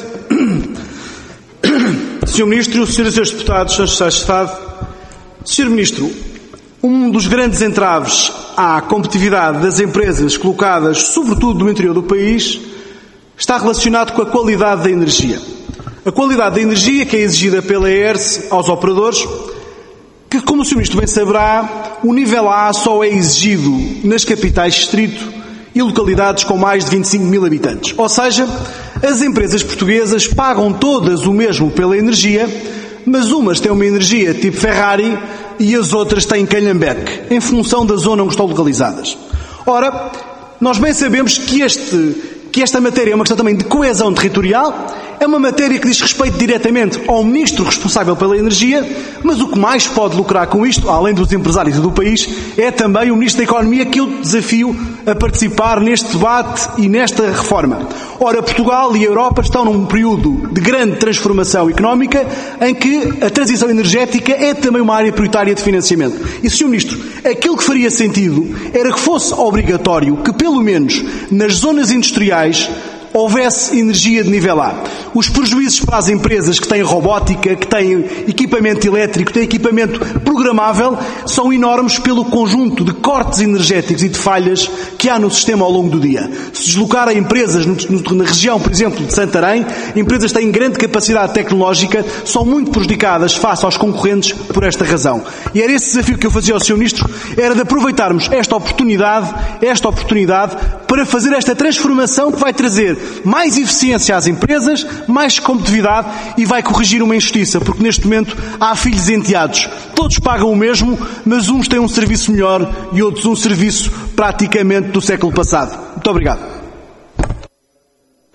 Sr. Ministro, Srs. e Srs. Deputados, Srs. Secretários de Estado. Sr. Ministro, um dos grandes entraves à competitividade das empresas colocadas, sobretudo no interior do país, está relacionado com a qualidade da energia. A qualidade da energia que é exigida pela ERSE aos operadores, que, como o Sr. Ministro bem saberá, o nível A só é exigido nas capitais distrito e localidades com mais de 25 mil habitantes. Ou seja, as empresas portuguesas pagam todas o mesmo pela energia, mas umas têm uma energia tipo Ferrari e as outras têm calhambeque, em função da zona onde estão localizadas. Ora, nós bem sabemos que esta matéria é uma questão também de coesão territorial, é uma matéria que diz respeito diretamente ao Ministro responsável pela energia, mas o que mais pode lucrar com isto, além dos empresários e do país, é também o Ministro da Economia, que eu desafio a participar neste debate e nesta reforma. Ora, Portugal e a Europa estão num período de grande transformação económica em que a transição energética é também uma área prioritária de financiamento. E, Sr. Ministro, aquilo que faria sentido era que fosse obrigatório que, pelo menos nas zonas industriais, houvesse energia de nível A. Os prejuízos para as empresas que têm robótica, que têm equipamento elétrico, que têm equipamento programável, são enormes pelo conjunto de cortes energéticos e de falhas que há no sistema ao longo do dia. Se deslocar a empresas na região, por exemplo, de Santarém, empresas que têm grande capacidade tecnológica, são muito prejudicadas face aos concorrentes por esta razão. E era esse desafio que eu fazia ao Sr. Ministro, era de aproveitarmos esta oportunidade para fazer esta transformação que vai trazer mais eficiência às empresas, mais competitividade e vai corrigir uma injustiça, porque neste momento há filhos enteados. Todos pagam o mesmo, mas uns têm um serviço melhor e outros um serviço praticamente do século passado. Muito obrigado.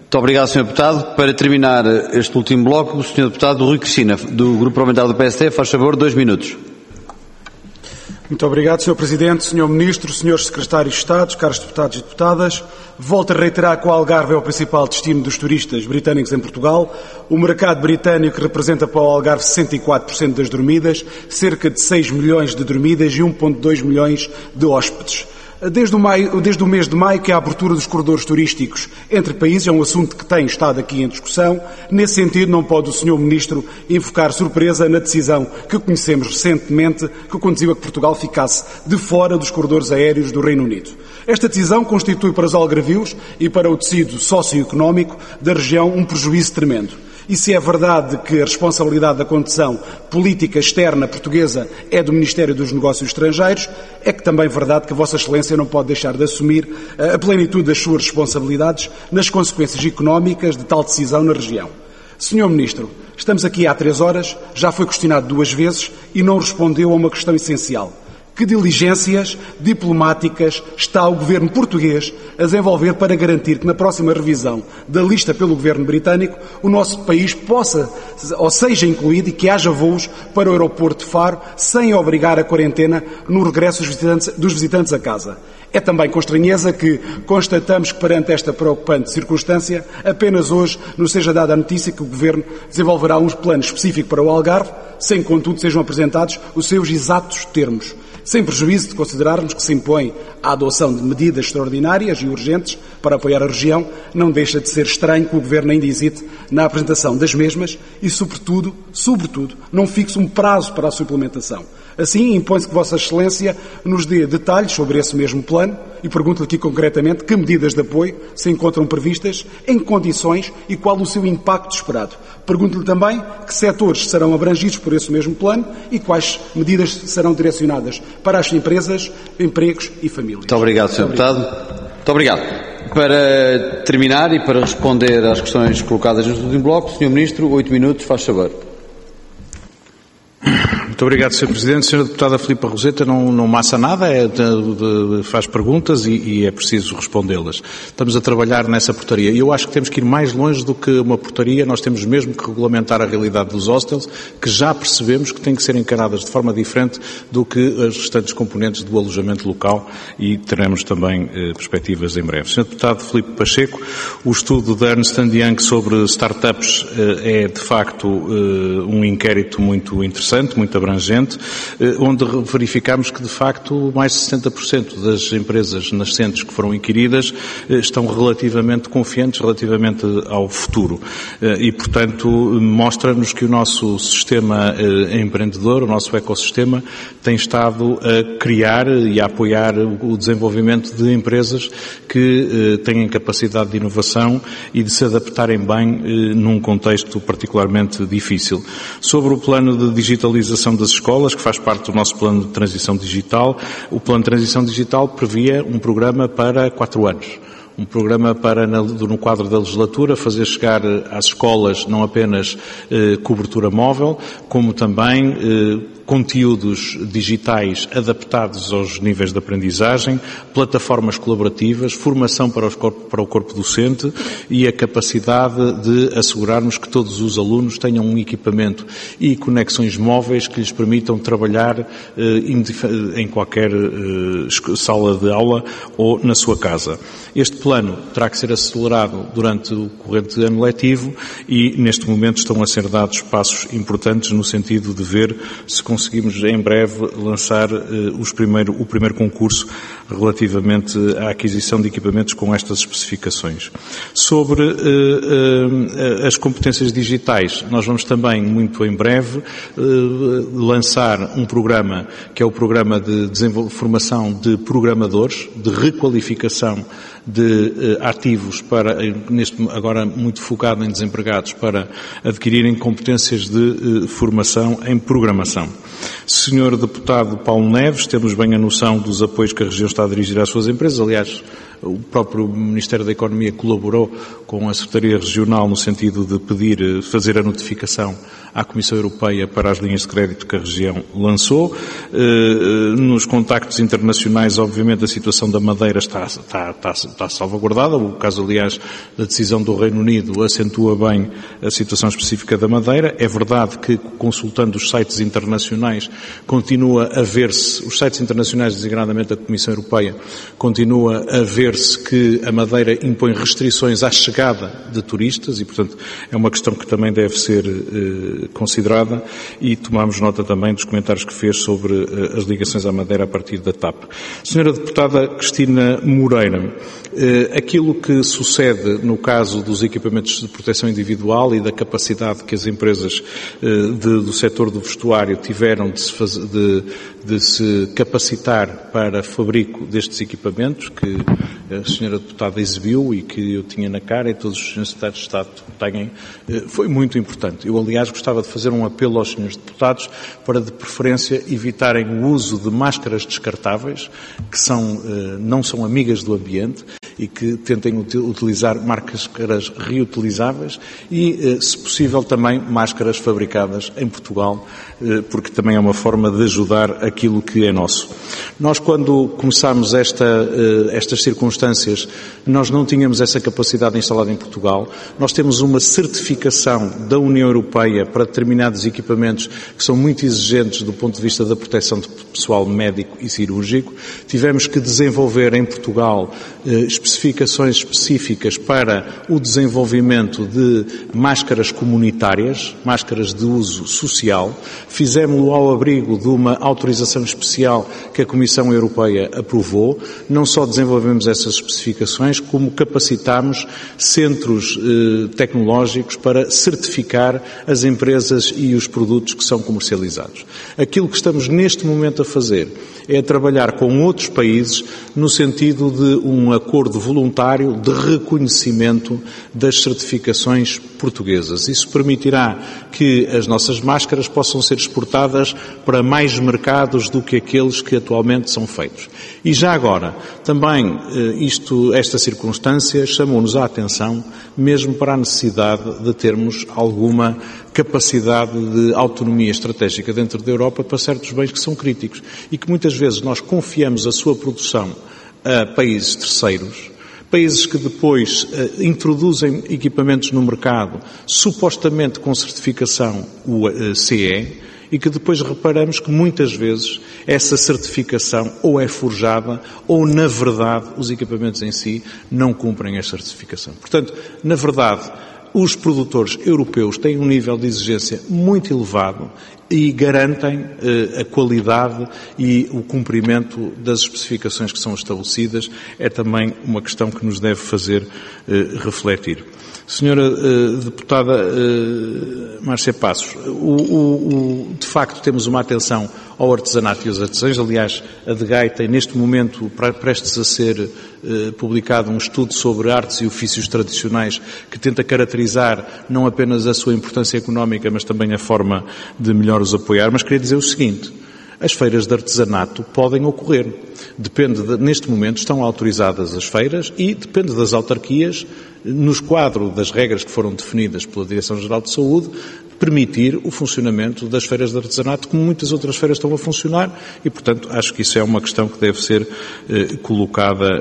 Muito obrigado, Sr. Deputado. Para terminar este último bloco, o Sr. Deputado Rui Cristina, do Grupo Parlamentar do PSD, faz favor, 2 minutos. Muito obrigado, Sr. Presidente, Sr. Ministro, Srs. Secretários de Estado, caros deputados e deputadas. Volto a reiterar que o Algarve é o principal destino dos turistas britânicos em Portugal. O mercado britânico representa para o Algarve 64% das dormidas, cerca de 6 milhões de dormidas e 1,2 milhões de hóspedes. Desde o mês de maio que a abertura dos corredores turísticos entre países é um assunto que tem estado aqui em discussão. Nesse sentido, não pode o Sr. Ministro invocar surpresa na decisão que conhecemos recentemente que conduziu a que Portugal ficasse de fora dos corredores aéreos do Reino Unido. Esta decisão constitui para os algarvios e para o tecido socioeconómico da região um prejuízo tremendo. E se é verdade que a responsabilidade da condução política externa portuguesa é do Ministério dos Negócios Estrangeiros, é que também é verdade que a Vossa Excelência não pode deixar de assumir a plenitude das suas responsabilidades nas consequências económicas de tal decisão na região. Sr. Ministro, estamos aqui há 3 horas, já foi questionado 2 vezes e não respondeu a uma questão essencial. Que diligências diplomáticas está o governo português a desenvolver para garantir que na próxima revisão da lista pelo governo britânico o nosso país possa ou seja incluído e que haja voos para o aeroporto de Faro sem obrigar a quarentena no regresso dos visitantes a casa? É também com estranheza que constatamos que perante esta preocupante circunstância apenas hoje nos seja dada a notícia que o Governo desenvolverá um plano específico para o Algarve, sem contudo sejam apresentados os seus exatos termos, sem prejuízo de considerarmos que se impõe a adoção de medidas extraordinárias e urgentes para apoiar a região. Não deixa de ser estranho que o Governo ainda hesite na apresentação das mesmas e, sobretudo, não fixe um prazo para a sua implementação. Assim, impõe-se que Vossa Excelência nos dê detalhes sobre esse mesmo plano e pergunto-lhe aqui concretamente que medidas de apoio se encontram previstas, em que condições e qual o seu impacto esperado. Pergunto-lhe também que setores serão abrangidos por esse mesmo plano e quais medidas serão direcionadas para as empresas, empregos e famílias. Muito obrigado, Sr. Deputado. Muito obrigado. Para terminar e para responder às questões colocadas neste último bloco, Sr. Ministro, 8 minutos, faz favor. Muito obrigado, Sr. Presidente. Sra. Deputada Filipa Roseta não massa nada, faz perguntas e é preciso respondê-las. Estamos a trabalhar nessa portaria e eu acho que temos que ir mais longe do que uma portaria, nós temos mesmo que regulamentar a realidade dos hostels, que já percebemos que têm que ser encaradas de forma diferente do que as restantes componentes do alojamento local e teremos também perspectivas em breve. Sr. Deputado Filipe Pacheco, o estudo da Ernst & Young sobre startups é de facto um inquérito muito interessante, muito abrangente, onde verificamos que, de facto, mais de 60% das empresas nascentes que foram inquiridas estão relativamente confiantes relativamente ao futuro. E, portanto, mostra-nos que o nosso sistema empreendedor, o nosso ecossistema, tem estado a criar e a apoiar o desenvolvimento de empresas que têm capacidade de inovação e de se adaptarem bem num contexto particularmente difícil. Sobre o plano de digitalização das escolas, que faz parte do nosso plano de transição digital, o plano de transição digital previa um programa para 4 anos. Um programa para, no quadro da legislatura, fazer chegar às escolas não apenas cobertura móvel, como também conteúdos digitais adaptados aos níveis de aprendizagem, plataformas colaborativas, formação para o corpo docente e a capacidade de assegurarmos que todos os alunos tenham um equipamento e conexões móveis que lhes permitam trabalhar em qualquer sala de aula ou na sua casa. Este plano terá que ser acelerado durante o corrente ano letivo e, neste momento, estão a ser dados passos importantes no sentido de ver se conseguimos em breve lançar o primeiro concurso relativamente à aquisição de equipamentos com estas especificações. Sobre as competências digitais, nós vamos também, muito em breve, lançar um programa que é o programa de formação de programadores, de requalificação de ativos agora muito focado em desempregados, para adquirirem competências de formação em programação. Senhor Deputado Paulo Neves, temos bem a noção dos apoios que a região está a dirigir às suas empresas. Aliás, o próprio Ministério da Economia colaborou com a Secretaria Regional no sentido de pedir, fazer a notificação à Comissão Europeia para as linhas de crédito que a região lançou. Nos contactos internacionais, obviamente, a situação da Madeira está salvaguardada. O caso, aliás, da decisão do Reino Unido acentua bem a situação específica da Madeira. É verdade que, consultando os sites internacionais, continua a ver-se, os sites internacionais, designadamente da Comissão Europeia, continua a ver-se que a Madeira impõe restrições à chegada de turistas e, portanto, é uma questão que também deve ser considerada, e tomamos nota também dos comentários que fez sobre as ligações à Madeira a partir da TAP. Senhora Deputada Cristina Moreira, aquilo que sucede no caso dos equipamentos de proteção individual e da capacidade que as empresas do setor do vestuário tiveram de se capacitar para fabrico destes equipamentos, que a senhora deputada exibiu e que eu tinha na cara e todos os senhores secretários de Estado têm, foi muito importante. Eu, aliás, gostava de fazer um apelo aos senhores deputados para, de preferência, evitarem o uso de máscaras descartáveis, que não são amigas do ambiente, e que tentem utilizar máscaras reutilizáveis e, se possível, também máscaras fabricadas em Portugal, porque também é uma forma de ajudar aquilo que é nosso. Nós, quando começámos estas circunstâncias, nós não tínhamos essa capacidade instalada em Portugal. Nós temos uma certificação da União Europeia para determinados equipamentos que são muito exigentes do ponto de vista da proteção de pessoal médico e cirúrgico. Tivemos que desenvolver em Portugal especificações específicas para o desenvolvimento de máscaras comunitárias, máscaras de uso social. Fizemos-lo ao abrigo de uma autorização especial que a Comissão Europeia aprovou. Não só desenvolvemos essas especificações, como capacitámos centros tecnológicos para certificar as empresas e os produtos que são comercializados. Aquilo que estamos neste momento a fazer é trabalhar com outros países no sentido de um acordo voluntário de reconhecimento das certificações portuguesas. Isso permitirá que as nossas máscaras possam ser exportadas para mais mercados do que aqueles que atualmente são feitos. E já agora, também esta circunstância chamou-nos a atenção mesmo para a necessidade de termos alguma capacidade de autonomia estratégica dentro da Europa para certos bens que são críticos e que muitas vezes nós confiamos a sua produção a países terceiros, países que depois introduzem equipamentos no mercado supostamente com certificação CE e que depois reparamos que muitas vezes essa certificação ou é forjada ou, na verdade, os equipamentos em si não cumprem essa certificação. Portanto, na verdade, os produtores europeus têm um nível de exigência muito elevado e garantem a qualidade e o cumprimento das especificações que são estabelecidas. É também uma questão que nos deve fazer refletir. Senhora Deputada Márcia Passos, de facto temos uma atenção ao artesanato e aos artesãos. Aliás, a DGAI tem neste momento prestes a ser publicado um estudo sobre artes e ofícios tradicionais que tenta caracterizar não apenas a sua importância económica, mas também a forma de melhor os apoiar. Mas queria dizer o seguinte: as feiras de artesanato podem ocorrer. Neste momento estão autorizadas as feiras e depende das autarquias, nos quadros das regras que foram definidas pela Direção-Geral de Saúde, permitir o funcionamento das feiras de artesanato, como muitas outras feiras estão a funcionar, e, portanto, acho que isso é uma questão que deve ser colocada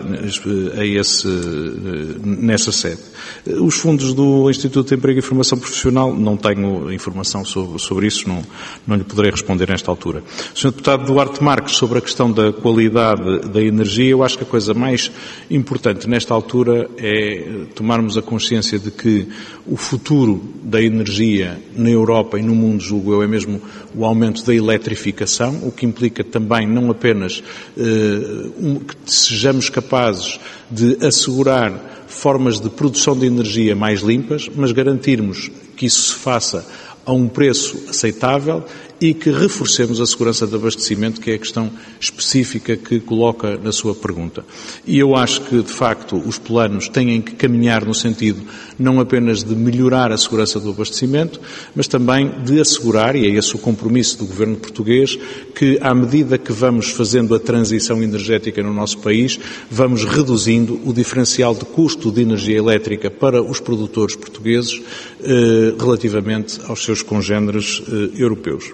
nessa sede. Os fundos do Instituto de Emprego e Formação Profissional, não tenho informação sobre isso, não lhe poderei responder nesta altura. Sr. Deputado Duarte Marques, sobre a questão da qualidade da energia, eu acho que a coisa mais importante nesta altura é tomarmos a consciência de que o futuro da energia na Europa e no mundo, julgo eu, é mesmo o aumento da eletrificação, o que implica também não apenas que sejamos capazes de assegurar formas de produção de energia mais limpas, mas garantirmos que isso se faça a um preço aceitável e que reforcemos a segurança de abastecimento, que é a questão específica que coloca na sua pergunta. E eu acho que, de facto, os planos têm que caminhar no sentido não apenas de melhorar a segurança do abastecimento, mas também de assegurar, e é esse o compromisso do Governo português, que à medida que vamos fazendo a transição energética no nosso país, vamos reduzindo o diferencial de custo de energia elétrica para os produtores portugueses relativamente aos seus congêneres europeus.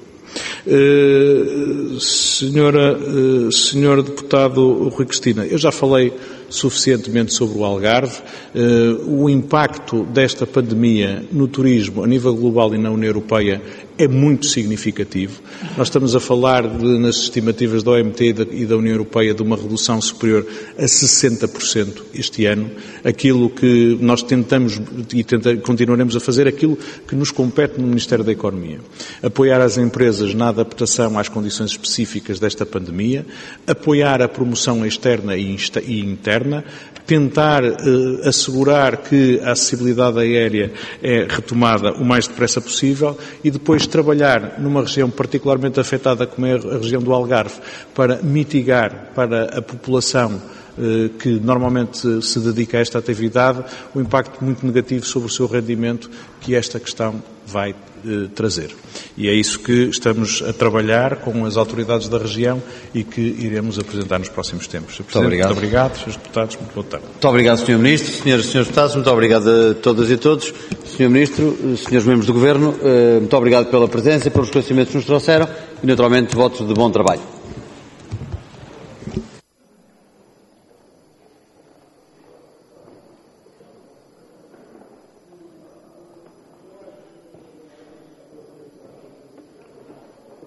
Senhor deputado Rui Cristina, eu já falei suficientemente sobre o Algarve. O impacto desta pandemia no turismo a nível global e na União Europeia é muito significativo. Nós estamos a falar, nas estimativas da OMT e da União Europeia, de uma redução superior a 60% este ano. Aquilo que nós tentamos e continuaremos a fazer, aquilo que nos compete no Ministério da Economia. Apoiar as empresas na adaptação às condições específicas desta pandemia, apoiar a promoção externa e interna, tentar assegurar que a acessibilidade aérea é retomada o mais depressa possível e depois trabalhar numa região particularmente afetada como é a região do Algarve para mitigar para a população que normalmente se dedica a esta atividade o impacto muito negativo sobre o seu rendimento que esta questão vai trazer. E é isso que estamos a trabalhar com as autoridades da região e que iremos apresentar nos próximos tempos. Muito obrigado. Muito obrigado, Srs. Deputados, muito boa tarde. Muito obrigado, Sr. Ministro, Senhoras e Srs. Deputados, muito obrigado a todas e a todos. Sr. Ministro, Srs. Membros do Governo, muito obrigado pela presença, pelos esclarecimentos que nos trouxeram e, naturalmente, votos de bom trabalho.